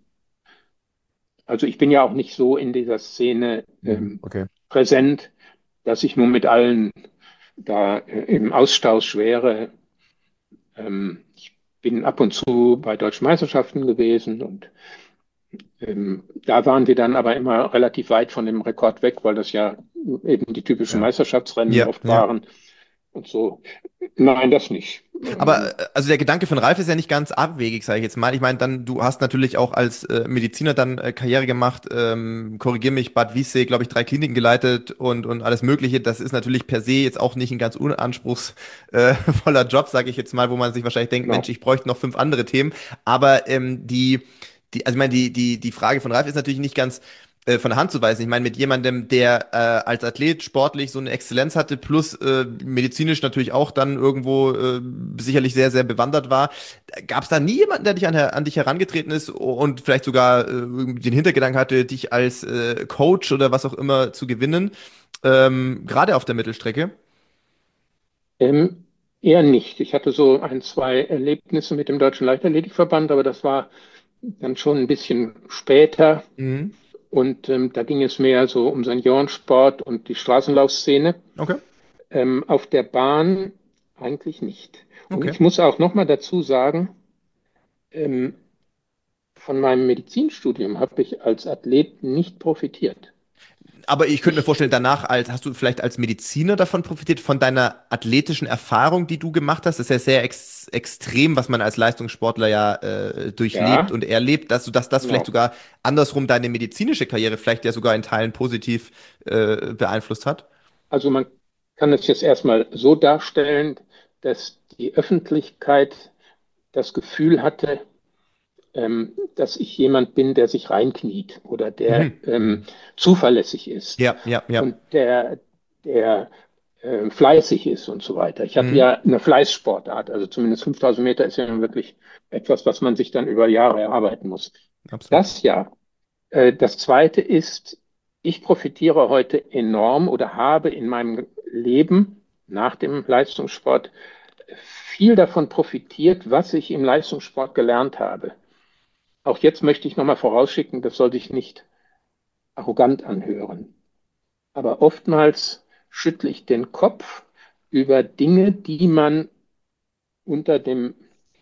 Also ich bin ja auch nicht so in dieser Szene ähm, Okay. präsent, dass ich nur mit allen da äh, im Austausch wäre. Ähm, ich bin ab und zu bei deutschen Meisterschaften gewesen und ähm, da waren wir dann aber immer relativ weit von dem Rekord weg, weil das ja eben die typischen Ja. Meisterschaftsrennen Ja, oft ja. waren und so. Nein, das nicht. Aber äh, also der Gedanke von Ralf ist ja nicht ganz abwegig, sage ich jetzt mal. Ich meine, dann du hast natürlich auch als äh, Mediziner dann äh, Karriere gemacht. Ähm, korrigier mich, Bad Wiessee, glaube ich, drei Kliniken geleitet und und alles Mögliche. Das ist natürlich per se jetzt auch nicht ein ganz unanspruchsvoller Job, sage ich jetzt mal, wo man sich wahrscheinlich denkt, Genau. Mensch, ich bräuchte noch fünf andere Themen. Aber ähm, die die, also ich meine, die die die Frage von Ralf ist natürlich nicht ganz äh, von der Hand zu weisen. Ich meine, mit jemandem, der äh, als Athlet sportlich so eine Exzellenz hatte, plus äh, medizinisch natürlich auch dann irgendwo äh, sicherlich sehr, sehr bewandert war, gab es da nie jemanden, der dich an, an dich herangetreten ist und vielleicht sogar äh, den Hintergedanken hatte, dich als äh, Coach oder was auch immer zu gewinnen, ähm, gerade auf der Mittelstrecke? Ähm, eher nicht. Ich hatte so ein, zwei Erlebnisse mit dem Deutschen Leichtathletikverband, aber das war dann schon ein bisschen später. Mhm. Und ähm, da ging es mehr so um Seniorensport und die Straßenlaufszene. Okay, Ähm, auf der Bahn eigentlich nicht. Und okay. ich muss auch noch mal dazu sagen, ähm, von meinem Medizinstudium habe ich als Athlet nicht profitiert. Aber ich könnte mir Ich, vorstellen, danach als, hast du vielleicht als Mediziner davon profitiert, von deiner athletischen Erfahrung, die du gemacht hast? Das ist ja sehr ex extrem, was man als Leistungssportler ja äh, durchlebt ja, und erlebt, dass du, dass das vielleicht genau. sogar andersrum deine medizinische Karriere vielleicht ja sogar in Teilen positiv äh, beeinflusst hat. Also man kann es jetzt erstmal so darstellen, dass die Öffentlichkeit das Gefühl hatte, ähm, dass ich jemand bin, der sich reinkniet oder der Mhm. ähm, zuverlässig ist Ja, ja, ja. und der, der äh, fleißig ist und so weiter. Ich hatte Mhm. ja eine Fleißsportart, also zumindest fünftausend Meter ist ja nun wirklich etwas, was man sich dann über Jahre erarbeiten muss. Absolut. Das ja. Äh, das Zweite ist, ich profitiere heute enorm oder habe in meinem Leben nach dem Leistungssport viel davon profitiert, was ich im Leistungssport gelernt habe. Auch jetzt möchte ich nochmal vorausschicken, das soll sich nicht arrogant anhören. Aber oftmals schüttle ich den Kopf über Dinge, die man unter dem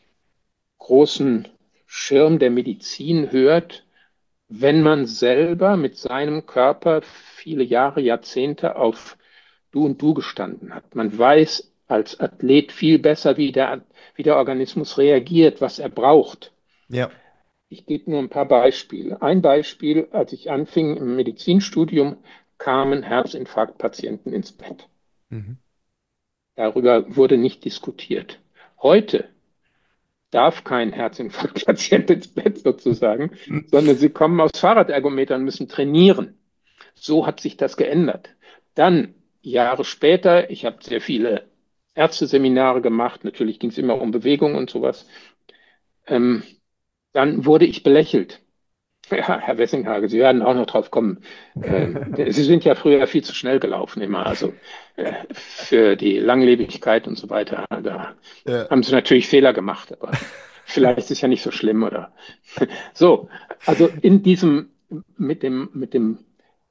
großen Schirm der Medizin hört, wenn man selber mit seinem Körper viele Jahre, Jahrzehnte auf Du und Du gestanden hat. Man weiß als Athlet viel besser, wie der, wie der Organismus reagiert, was er braucht. Ja. Ich gebe nur ein paar Beispiele. Ein Beispiel, als ich anfing im Medizinstudium, kamen Herzinfarktpatienten ins Bett. Mhm. Darüber wurde nicht diskutiert. Heute darf kein Herzinfarktpatient ins Bett sozusagen, sondern sie kommen aufs Fahrradergometer und müssen trainieren. So hat sich das geändert. Dann, Jahre später, ich habe sehr viele Ärzteseminare gemacht, natürlich ging es immer um Bewegung und sowas, ähm, dann wurde ich belächelt. Ja, Herr Wessinghage, Sie werden auch noch drauf kommen. Ähm, Sie sind ja früher viel zu schnell gelaufen immer, also äh, für die Langlebigkeit und so weiter. Da Ja. haben Sie natürlich Fehler gemacht, aber vielleicht ist es ja nicht so schlimm, oder? So, also in diesem, mit dem, mit dem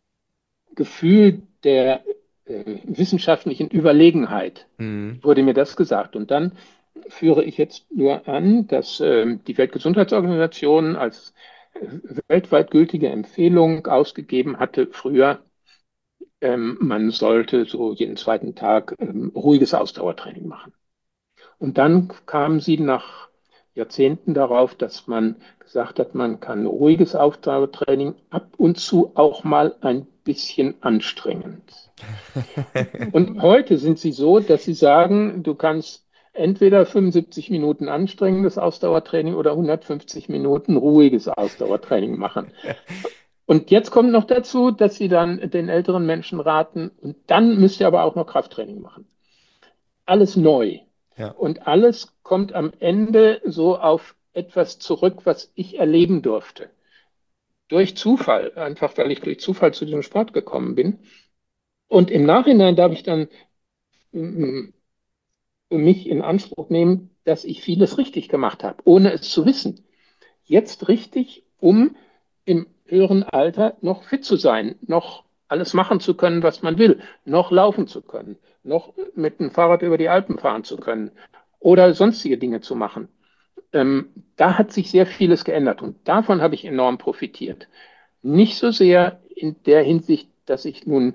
Gefühl der äh, wissenschaftlichen Überlegenheit Mhm. wurde mir das gesagt. Und dann führe ich jetzt nur an, dass ähm, die Weltgesundheitsorganisation als äh, weltweit gültige Empfehlung ausgegeben hatte früher, ähm, man sollte so jeden zweiten Tag ähm, ruhiges Ausdauertraining machen. Und dann kamen sie nach Jahrzehnten darauf, dass man gesagt hat, man kann ruhiges Ausdauertraining ab und zu auch mal ein bisschen anstrengend. Und heute sind sie so, dass sie sagen, du kannst entweder fünfundsiebzig Minuten anstrengendes Ausdauertraining oder hundertfünfzig Minuten ruhiges Ausdauertraining machen. Und jetzt kommt noch dazu, dass sie dann den älteren Menschen raten, und dann müsst ihr aber auch noch Krafttraining machen. Alles neu. Ja. Und alles kommt am Ende so auf etwas zurück, was ich erleben durfte. Durch Zufall, einfach weil ich durch Zufall zu diesem Sport gekommen bin. Und im Nachhinein darf ich dann mm, für mich in Anspruch nehmen, dass ich vieles richtig gemacht habe, ohne es zu wissen. Jetzt richtig, um im höheren Alter noch fit zu sein, noch alles machen zu können, was man will, noch laufen zu können, noch mit dem Fahrrad über die Alpen fahren zu können oder sonstige Dinge zu machen. Ähm, da hat sich sehr vieles geändert und davon habe ich enorm profitiert. Nicht so sehr in der Hinsicht, dass ich nun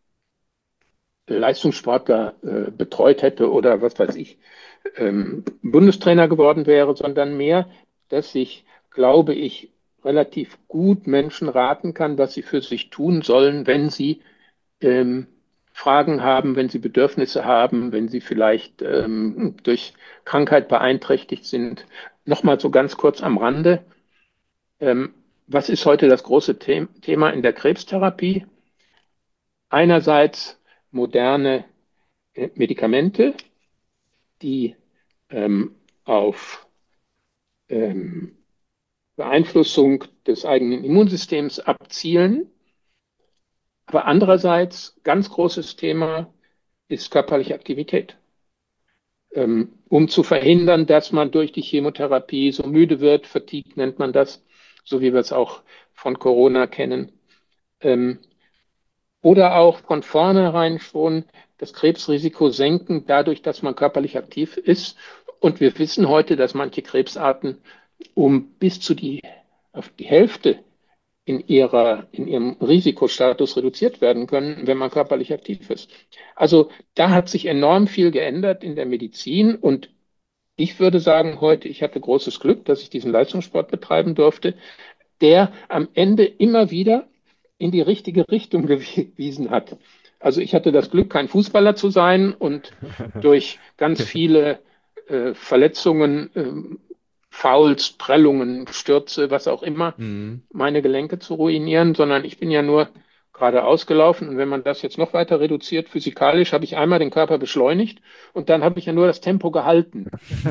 Leistungssportler äh, betreut hätte oder was weiß ich, ähm, Bundestrainer geworden wäre, sondern mehr, dass ich, glaube ich, relativ gut Menschen raten kann, was sie für sich tun sollen, wenn sie ähm, Fragen haben, wenn sie Bedürfnisse haben, wenn sie vielleicht ähm, durch Krankheit beeinträchtigt sind. Nochmal so ganz kurz am Rande. Ähm, was ist heute das große The Thema in der Krebstherapie? Einerseits moderne äh, Medikamente, die ähm, auf ähm, Beeinflussung des eigenen Immunsystems abzielen. Aber andererseits, ganz großes Thema ist körperliche Aktivität. Ähm, um zu verhindern, dass man durch die Chemotherapie so müde wird, Fatigue nennt man das, so wie wir es auch von Corona kennen. Ähm, oder auch von vornherein schon das Krebsrisiko senken, dadurch, dass man körperlich aktiv ist. Und wir wissen heute, dass manche Krebsarten um bis zu die, auf die Hälfte in ihrer, in ihrem Risikostatus reduziert werden können, wenn man körperlich aktiv ist. Also da hat sich enorm viel geändert in der Medizin und ich würde sagen heute, ich hatte großes Glück, dass ich diesen Leistungssport betreiben durfte, der am Ende immer wieder in die richtige Richtung gewiesen hat. Also ich hatte das Glück, kein Fußballer zu sein und durch ganz viele äh, Verletzungen, äh, Fouls, Prellungen, Stürze, was auch immer, mhm. meine Gelenke zu ruinieren, sondern ich bin ja nur gerade ausgelaufen. Und wenn man das jetzt noch weiter reduziert, physikalisch, habe ich einmal den Körper beschleunigt und dann habe ich ja nur das Tempo gehalten.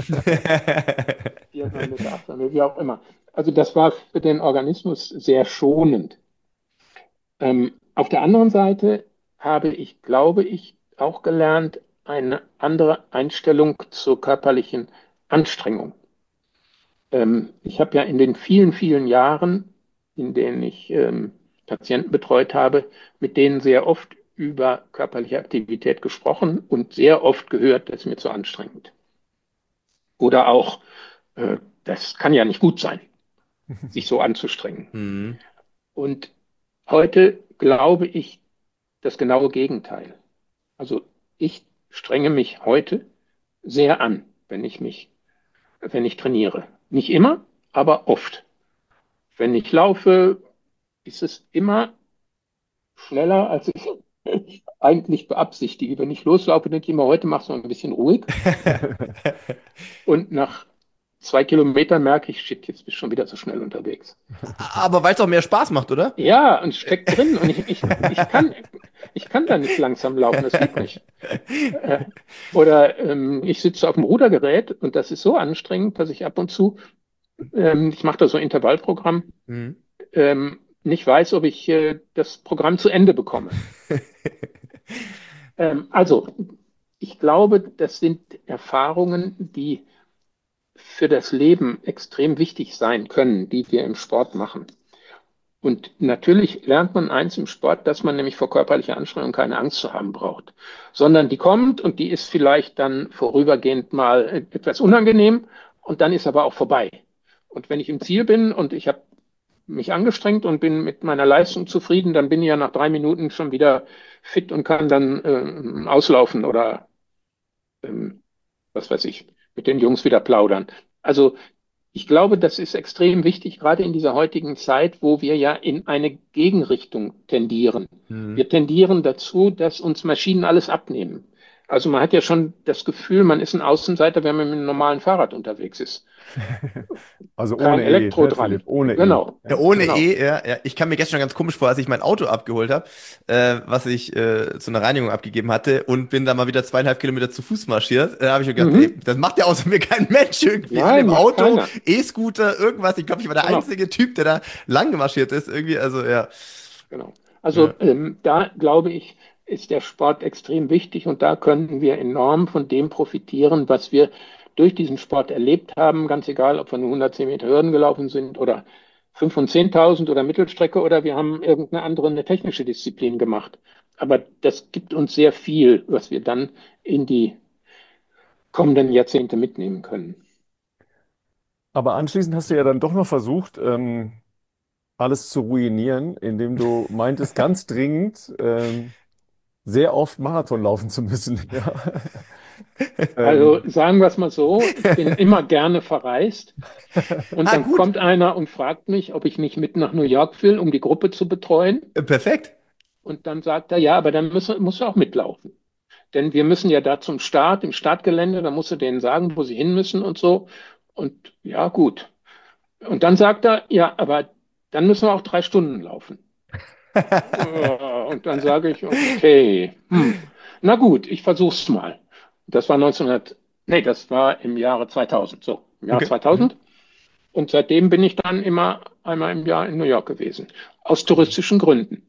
vierhundert Meter, achthundert Meter, wie auch immer. Also das war für den Organismus sehr schonend. Ähm, auf der anderen Seite habe ich, glaube ich, auch gelernt, eine andere Einstellung zur körperlichen Anstrengung. Ähm, ich habe ja in den vielen, vielen Jahren, in denen ich ähm, Patienten betreut habe, mit denen sehr oft über körperliche Aktivität gesprochen und sehr oft gehört, das ist mir zu anstrengend. Oder auch, äh, das kann ja nicht gut sein, sich so anzustrengen. Mhm. Und heute glaube ich das genaue Gegenteil. Also ich strenge mich heute sehr an, wenn ich mich, wenn ich trainiere. Nicht immer, aber oft. Wenn ich laufe, ist es immer schneller, als ich eigentlich beabsichtige. Wenn ich loslaufe, denke ich immer, heute machst du ein bisschen ruhig. Und nach zwei Kilometern merke ich, shit, jetzt bist du schon wieder so schnell unterwegs. Aber weil es auch mehr Spaß macht, oder? Ja, und steckt drin. Und ich, ich, ich, kann, ich kann da nicht langsam laufen, das geht nicht. Äh, oder ähm, ich sitze auf dem Rudergerät und das ist so anstrengend, dass ich ab und zu, ähm, ich mache da so ein Intervallprogramm, mhm. ähm, nicht weiß, ob ich äh, das Programm zu Ende bekomme. ähm, also, ich glaube, das sind Erfahrungen, die für das Leben extrem wichtig sein können, die wir im Sport machen. Und natürlich lernt man eins im Sport, dass man nämlich vor körperlicher Anstrengung keine Angst zu haben braucht, sondern die kommt und die ist vielleicht dann vorübergehend mal etwas unangenehm und dann ist aber auch vorbei. Und wenn ich im Ziel bin und ich habe mich angestrengt und bin mit meiner Leistung zufrieden, dann bin ich ja nach drei Minuten schon wieder fit und kann dann äh, auslaufen oder ähm, was weiß ich, mit den Jungs wieder plaudern. Also ich glaube, das ist extrem wichtig, gerade in dieser heutigen Zeit, wo wir ja in eine Gegenrichtung tendieren. Mhm. Wir tendieren dazu, dass uns Maschinen alles abnehmen. Also man hat ja schon das Gefühl, man ist ein Außenseiter, wenn man mit einem normalen Fahrrad unterwegs ist. Also Kein ohne Elektro E, dran. Philipp, ohne genau. E. Ja, ohne genau. E, ja, ja. Ich kam mir gestern ganz komisch vor, als ich mein Auto abgeholt habe, äh, was ich äh, zu einer Reinigung abgegeben hatte und bin da mal wieder zweieinhalb Kilometer zu Fuß marschiert. Da habe ich mir gedacht, mhm. ey, das macht ja außer mir kein Mensch irgendwie. Nein, an dem Auto, keiner. E-Scooter, irgendwas. Ich glaube, ich war der genau. einzige Typ, der da lang gemarschiert ist. Irgendwie, also ja. Genau. Also ja. ähm, da glaube ich, ist der Sport extrem wichtig und da können wir enorm von dem profitieren, was wir durch diesen Sport erlebt haben, ganz egal, ob wir nur hundertzehn Meter Hürden gelaufen sind oder fünf und zehntausend oder Mittelstrecke oder wir haben irgendeine andere, eine technische Disziplin gemacht. Aber das gibt uns sehr viel, was wir dann in die kommenden Jahrzehnte mitnehmen können. Aber anschließend hast du ja dann doch noch versucht, ähm, alles zu ruinieren, indem du meintest, ganz dringend ähm, sehr oft Marathon laufen zu müssen. Ja. Also sagen wir es mal so, ich bin immer gerne verreist und ah, dann gut. kommt einer und fragt mich, ob ich nicht mit nach New York will, um die Gruppe zu betreuen. Perfekt. Und dann sagt er, ja, aber dann musst, musst du auch mitlaufen. Denn wir müssen ja da zum Start, im Startgelände, da musst du denen sagen, wo sie hin müssen und so. Und ja, gut. Und dann sagt er, ja, aber dann müssen wir auch drei Stunden laufen. Ja, und dann sage ich, okay, hm, na gut, ich versuch's mal. Das war neunzehnhundert, nee, das war im Jahre zweitausend, so, im Jahr Okay. Mhm. zweitausend. Und seitdem bin ich dann immer einmal im Jahr in New York gewesen. Aus touristischen Gründen.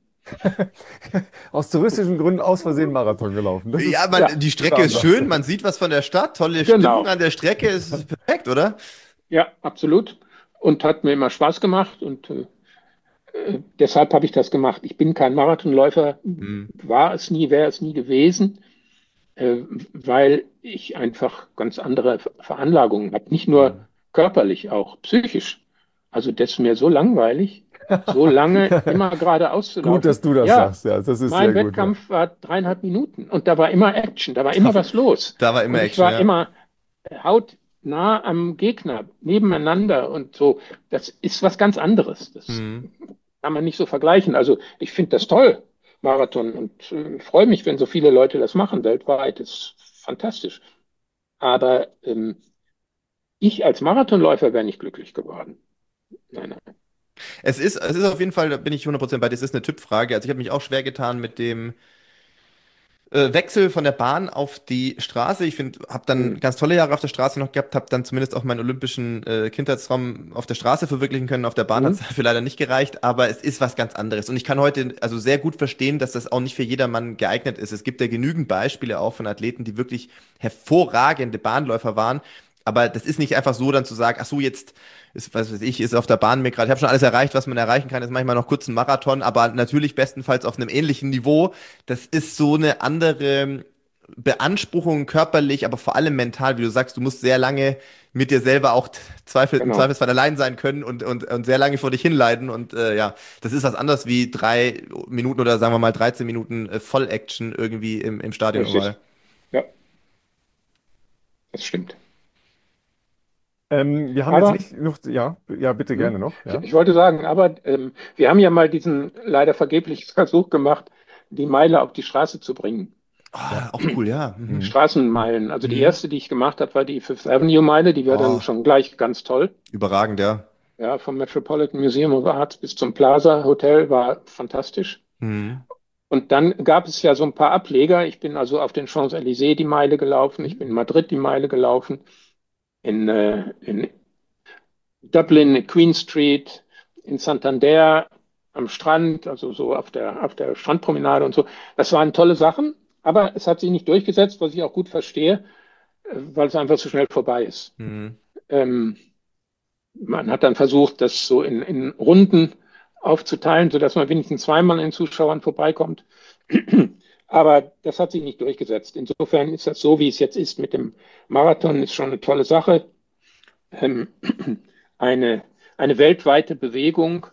Aus touristischen Gründen aus Versehen Marathon gelaufen. Das Ja, ist man, Ja, die Strecke ist schön, man sieht was von der Stadt, tolle Stimmung genau. an der Strecke, ist ist perfekt, oder? Ja, absolut. Und hat mir immer Spaß gemacht. Und äh, äh, deshalb habe ich das gemacht. Ich bin kein Marathonläufer, Hm. war es nie, wäre es nie gewesen, äh, weil ich einfach ganz andere Ver- Veranlagungen habe. Nicht nur Mhm. körperlich, auch psychisch. Also das ist mir so langweilig, so lange immer geradeaus zu Gut, laufen. dass du das Ja, sagst. Ja, das ist mein sehr gut. Ja. Wettkampf war dreieinhalb Minuten und da war immer Action, da war immer was los. Da war immer Und ich Action, war ja. immer hautnah am Gegner, nebeneinander und so. Das ist was ganz anderes. Das Hm. kann man nicht so vergleichen. Also ich finde das toll, Marathon, und äh, freue mich, wenn so viele Leute das machen weltweit. Das ist fantastisch. Aber ähm, ich als Marathonläufer wäre nicht glücklich geworden. Nein, nein. Es ist, es ist auf jeden Fall, da bin ich hundert Prozent bei dir, es ist eine Typfrage. Also ich habe mich auch schwer getan mit dem äh, Wechsel von der Bahn auf die Straße. Ich finde, habe dann Hm. ganz tolle Jahre auf der Straße noch gehabt, habe dann zumindest auch meinen olympischen äh, Kindheitstraum auf der Straße verwirklichen können. Auf der Bahn hat es Hm. dafür leider nicht gereicht, aber es ist was ganz anderes. Und ich kann heute also sehr gut verstehen, dass das auch nicht für jedermann geeignet ist. Es gibt ja genügend Beispiele auch von Athleten, die wirklich hervorragende Bahnläufer waren. Aber das ist nicht einfach so, dann zu sagen, ach so, jetzt ist, was weiß ich, ist auf der Bahn mir gerade, ich habe schon alles erreicht, was man erreichen kann, jetzt mache ich mal noch kurz einen Marathon, aber natürlich bestenfalls auf einem ähnlichen Niveau. Das ist so eine andere Beanspruchung körperlich, aber vor allem mental, wie du sagst, du musst sehr lange mit dir selber auch Zweifel, im Genau. Zweifelsfall allein sein können und, und, und sehr lange vor dich hinleiden. Und äh, ja, das ist was anderes wie drei Minuten oder sagen wir mal dreizehn Minuten äh, Voll-Action irgendwie im, im Stadion Richtig. überall. Ja, das stimmt. Ähm, wir haben jetzt Aber nicht noch, ja, ja, bitte hm, gerne noch, ich, ja. ich wollte sagen, aber ähm, wir haben ja mal diesen leider vergeblichen Versuch gemacht, die Meile auf die Straße zu bringen. Ah, auch cool, ja. Mhm. Mhm. Straßenmeilen. Also die Mhm. erste, die ich gemacht habe, war die Fifth Avenue Meile. Die war dann Oh, schon gleich ganz toll. überragend, ja. Ja, vom Metropolitan Museum of Art bis zum Plaza Hotel war fantastisch. Mhm. Und dann gab es ja so ein paar Ableger. Ich bin also auf den Champs-Élysées die Meile gelaufen. Ich bin in Madrid die Meile gelaufen. In, äh, in Dublin, Queen Street, in Santander am Strand, also so auf der, auf der Strandpromenade und so. Das waren tolle Sachen, aber es hat sich nicht durchgesetzt, was ich auch gut verstehe, äh, weil es einfach zu schnell vorbei ist. Mhm. Ähm, Man hat dann versucht, das so in, in Runden aufzuteilen, sodass man wenigstens zweimal an den Zuschauern vorbeikommt. Aber das hat sich nicht durchgesetzt. Insofern ist das so, wie es jetzt ist mit dem Marathon, ist schon eine tolle Sache. Ähm, eine, eine weltweite Bewegung.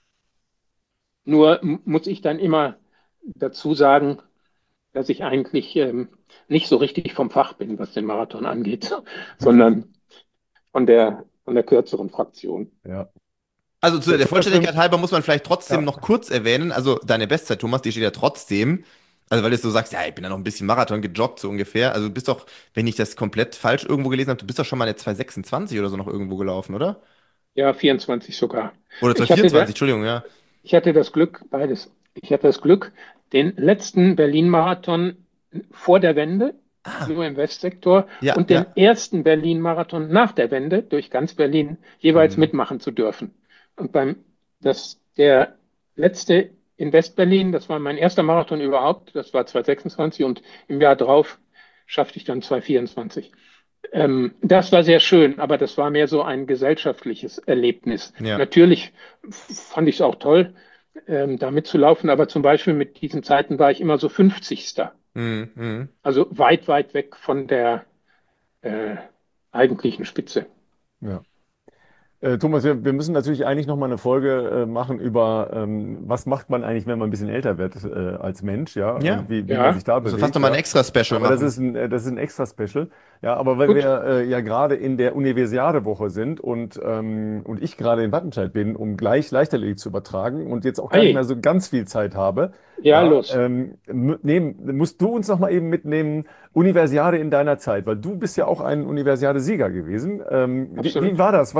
Nur m- muss ich dann immer dazu sagen, dass ich eigentlich ähm, nicht so richtig vom Fach bin, was den Marathon angeht, sondern von der, von der kürzeren Fraktion. Ja. Also zu Ja, der Thomas, ähm, Vollständigkeit halber muss man vielleicht trotzdem ja. noch kurz erwähnen, also deine Bestzeit, Thomas, die steht ja trotzdem, also weil du so sagst, ja, ich bin ja noch ein bisschen Marathon gejoggt, so ungefähr. Also du bist doch, wenn ich das komplett falsch irgendwo gelesen habe, du bist doch schon mal eine zwei sechsundzwanzig oder so noch irgendwo gelaufen, oder? Ja, vierundzwanzig sogar. Oder Ich hatte, da, zwei vierundzwanzig, Entschuldigung, ja. ich hatte das Glück, beides. Ich hatte das Glück, den letzten Berlin-Marathon vor der Wende, Ah, nur im Westsektor, ja, und den ja. ersten Berlin-Marathon nach der Wende durch ganz Berlin jeweils Mhm. mitmachen zu dürfen. Und beim, das, der letzte in Westberlin, das war mein erster Marathon überhaupt, das war zwei sechsundzwanzig, und im Jahr drauf schaffte ich dann zwei vierundzwanzig. Ähm, das war sehr schön, aber das war mehr so ein gesellschaftliches Erlebnis. Ja. Natürlich fand ich es auch toll, ähm, da mitzulaufen, aber zum Beispiel mit diesen Zeiten war ich immer so fünfzigster. Mhm. Mhm. Also weit, weit weg von der äh, eigentlichen Spitze. Ja. Äh, Thomas, wir, wir müssen natürlich eigentlich noch mal eine Folge äh, machen über, ähm, was macht man eigentlich, wenn man ein bisschen älter wird äh, als Mensch, ja, Ja. und wie, wie man sich Ja, da Also fast bewegt, nochmal ein ja. extra Special Aber das machen. ist ein, äh, das ist ein extra Special. Ja, aber weil gut. wir äh, ja gerade in der Universiade-Woche sind und, ähm, und ich gerade in Wattenscheid bin, um gleich Leichtathletik zu übertragen und jetzt auch gar nicht mehr Hey, so ganz viel Zeit habe, ja, ja, los. ähm, m- nehm, musst du uns noch mal eben mitnehmen, Universiade in deiner Zeit, weil du bist ja auch ein Universiade-Sieger gewesen. Ähm, wie, wie Absolut. war das? Was, was war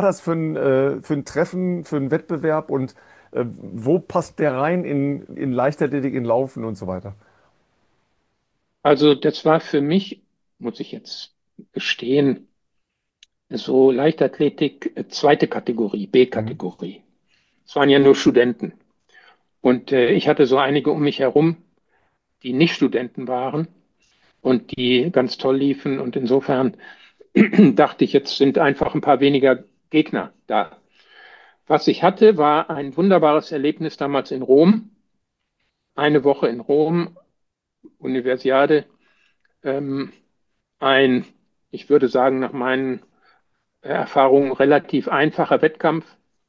war das für ein, äh, für ein Treffen, für einen Wettbewerb und äh, wo passt der rein in, in Leichtathletik, in Laufen und so weiter? Also das war für mich, muss ich jetzt gestehen, so Leichtathletik, äh, zweite Kategorie, Mhm. B-Kategorie. Es waren ja nur Studenten. Und äh, ich hatte so einige um mich herum, die nicht Studenten waren und die ganz toll liefen. Und insofern dachte ich, jetzt sind einfach ein paar weniger Gegner da. Was ich hatte, war ein wunderbares Erlebnis damals in Rom. Eine Woche in Rom, Universiade. Ähm, ein, ich würde sagen, nach meinen Erfahrungen relativ einfacher Wettkampf.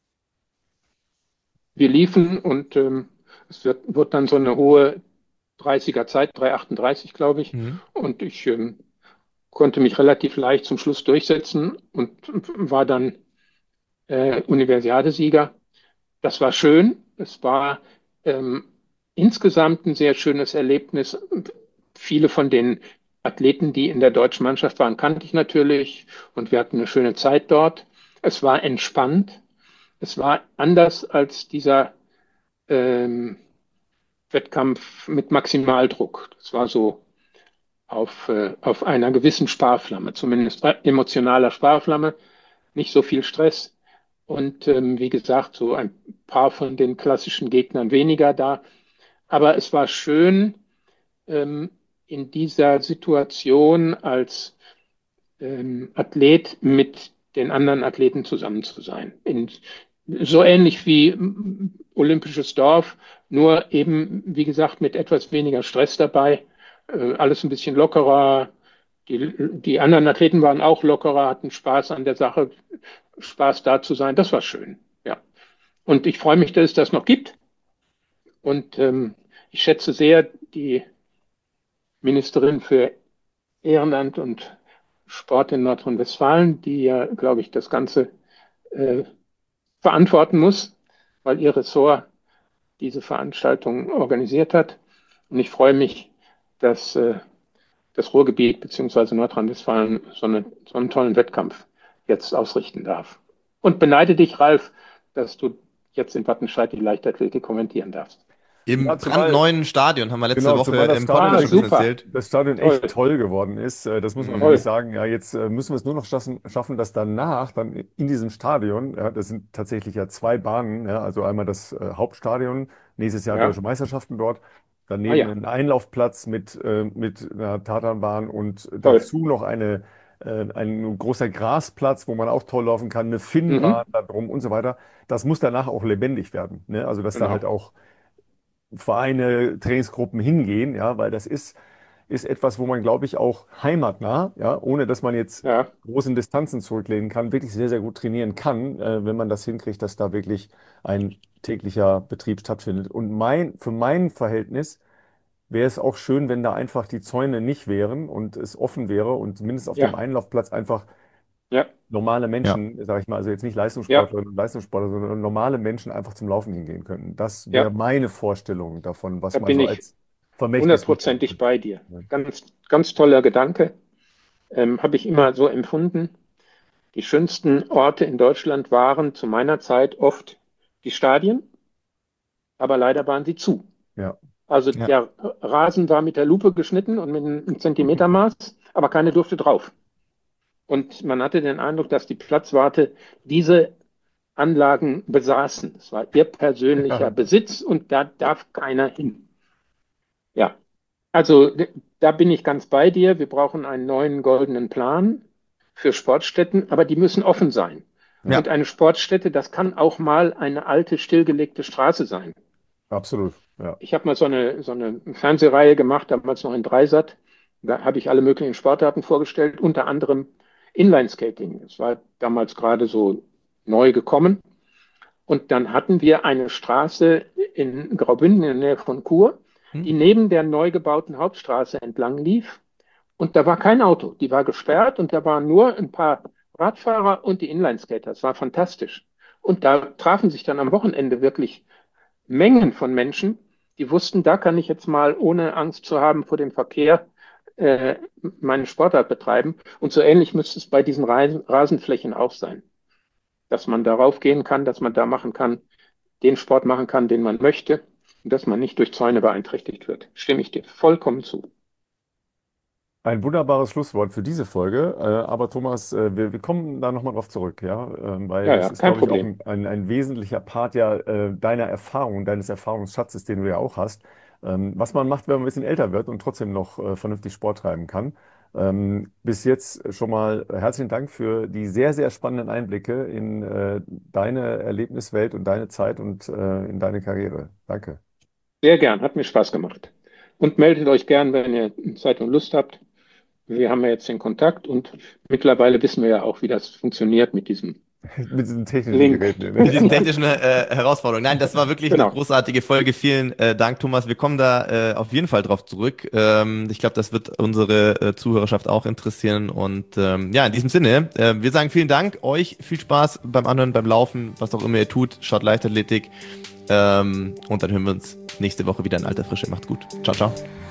Wir liefen und ähm, es wird, wird dann so eine hohe dreißiger Zeit, drei achtunddreißig, glaube ich. Mhm. Und ich ähm, konnte mich relativ leicht zum Schluss durchsetzen und war dann äh, Universiadesieger. Das war schön. Es war ähm, insgesamt ein sehr schönes Erlebnis. Viele von den Athleten, die in der deutschen Mannschaft waren, kannte ich natürlich und wir hatten eine schöne Zeit dort. Es war entspannt. Es war anders als dieser ähm, Wettkampf mit Maximaldruck. Das war so auf, äh, auf einer gewissen Sparflamme, zumindest emotionaler Sparflamme, nicht so viel Stress. Und ähm, wie gesagt, so ein paar von den klassischen Gegnern weniger da. Aber es war schön, ähm, in dieser Situation als ähm, Athlet mit den anderen Athleten zusammen zu sein. In, so ähnlich wie mm, Olympisches Dorf, nur eben, wie gesagt, mit etwas weniger Stress dabei. Äh, alles ein bisschen lockerer. Die, die anderen Athleten waren auch lockerer, hatten Spaß an der Sache, Spaß da zu sein. Das war schön, ja. Und ich freue mich, dass es das noch gibt. Und ähm, ich schätze sehr die Ministerin für Ehrenamt und Sport in Nordrhein-Westfalen, die ja, glaube ich, das Ganze äh, verantworten muss, weil ihr Ressort diese Veranstaltung organisiert hat. Und ich freue mich, dass äh, das Ruhrgebiet bzw. Nordrhein-Westfalen so, eine, so einen tollen Wettkampf jetzt ausrichten darf. Und beneide dich, Ralf, dass du jetzt in Wattenscheid die Leichtathletik kommentieren darfst. Im Ja, zumal, brandneuen Stadion haben wir letzte genau, Woche zumal das im Stadion Ah, Podcast schon wirklich, super, erzählt. das Stadion toll, echt toll geworden ist. Äh, Das muss man wirklich Mhm. toll. sagen. Ja, jetzt äh, müssen wir es nur noch schaffen, schaffen, dass danach dann in diesem Stadion, ja, das sind tatsächlich ja zwei Bahnen, ja, also einmal das äh, Hauptstadion, nächstes Jahr Ja, Deutsche Meisterschaften dort, ah daneben ja, ein Einlaufplatz mit, äh, mit einer Tatanbahn und toll. dazu noch eine, äh, ein großer Grasplatz, wo man auch toll laufen kann, eine Finnbahn Mhm, da drum und so weiter. Das muss danach auch lebendig werden, ne? Also dass da halt genau. auch Vereine, Trainingsgruppen hingehen, ja, weil das ist, ist etwas, wo man, glaube ich, auch heimatnah, ja, ohne dass man jetzt Ja, großen Distanzen zurücklegen kann, wirklich sehr, sehr gut trainieren kann, äh, wenn man das hinkriegt, dass da wirklich ein täglicher Betrieb stattfindet. Und mein, für mein Verhältnis wäre es auch schön, wenn da einfach die Zäune nicht wären und es offen wäre und zumindest auf dem ja, Einlaufplatz einfach ja, normale Ja. Menschen, sage ich mal, also jetzt nicht ja, Leistungssportlerinnen und Leistungssportler, sondern normale Menschen einfach zum Laufen hingehen könnten. Das wäre ja. meine Vorstellung davon, was Da man bin so ich als Vermächtnis mitnehmen hundertprozentig könnte. bei dir. Ja. Ganz, ganz toller Gedanke. Ähm, habe ich immer so empfunden. Die schönsten Orte in Deutschland waren zu meiner Zeit oft die Stadien, aber leider waren sie zu. Ja. Also Ja. der Rasen war mit der Lupe geschnitten und mit einem Zentimetermaß, aber keine durfte drauf. Und man hatte den Eindruck, dass die Platzwarte diese Anlagen besaßen. Es war ihr persönlicher Ja. Besitz und da darf keiner hin. Ja, also da bin ich ganz bei dir. Wir brauchen einen neuen goldenen Plan für Sportstätten, aber die müssen offen sein. Ja. Und eine Sportstätte, das kann auch mal eine alte, stillgelegte Straße sein. Absolut. Ja. Ich habe mal so eine, so eine Fernsehreihe gemacht, damals noch in Dreisat. Da habe ich alle möglichen Sportarten vorgestellt, unter anderem Inlineskating. Es war damals gerade so neu gekommen. Und dann hatten wir eine Straße in Graubünden in der Nähe von Chur, Hm. die neben der neu gebauten Hauptstraße entlang lief. Und da war kein Auto, die war gesperrt und da waren nur ein paar Radfahrer und die Inlineskater. Das war fantastisch. Und da trafen sich dann am Wochenende wirklich Mengen von Menschen, die wussten, da kann ich jetzt mal ohne Angst zu haben vor dem Verkehr äh, meine Sportart betreiben. Und so ähnlich müsste es bei diesen Rasen, Rasenflächen auch sein. dass man darauf gehen kann, dass man da machen kann, den Sport machen kann, den man möchte und dass man nicht durch Zäune beeinträchtigt wird. Stimme ich dir vollkommen zu. Ein wunderbares Schlusswort für diese Folge. Äh, aber Thomas, äh, wir, wir kommen da nochmal drauf zurück, ja, äh, weil Ja, das ja, ist, kein glaube ich, auch Problem. ein, ein, ein wesentlicher Part ja äh, deiner Erfahrung, deines Erfahrungsschatzes, den du ja auch hast. Ähm, was man macht, wenn man ein bisschen älter wird und trotzdem noch äh, vernünftig Sport treiben kann. Ähm, bis jetzt schon mal herzlichen Dank für die sehr, sehr spannenden Einblicke in äh, deine Erlebniswelt und deine Zeit und äh, in deine Karriere. Danke. Sehr gern, hat mir Spaß gemacht. Und meldet euch gern, wenn ihr Zeit und Lust habt. Wir haben ja jetzt den Kontakt und mittlerweile wissen wir ja auch, wie das funktioniert mit diesem Mit diesen technischen Link. Geräten. Mit diesen technischen äh, Herausforderungen. Nein, das war wirklich Genau. eine großartige Folge. Vielen äh, Dank, Thomas. Wir kommen da äh, auf jeden Fall drauf zurück. Ähm, ich glaube, das wird unsere äh, Zuhörerschaft auch interessieren. Und ähm, ja, in diesem Sinne, äh, wir sagen vielen Dank. Euch viel Spaß beim Anhören, beim Laufen, was auch immer ihr tut. Schaut Leichtathletik. Ähm, und dann hören wir uns nächste Woche wieder in alter Frische. Macht's gut. Ciao, ciao.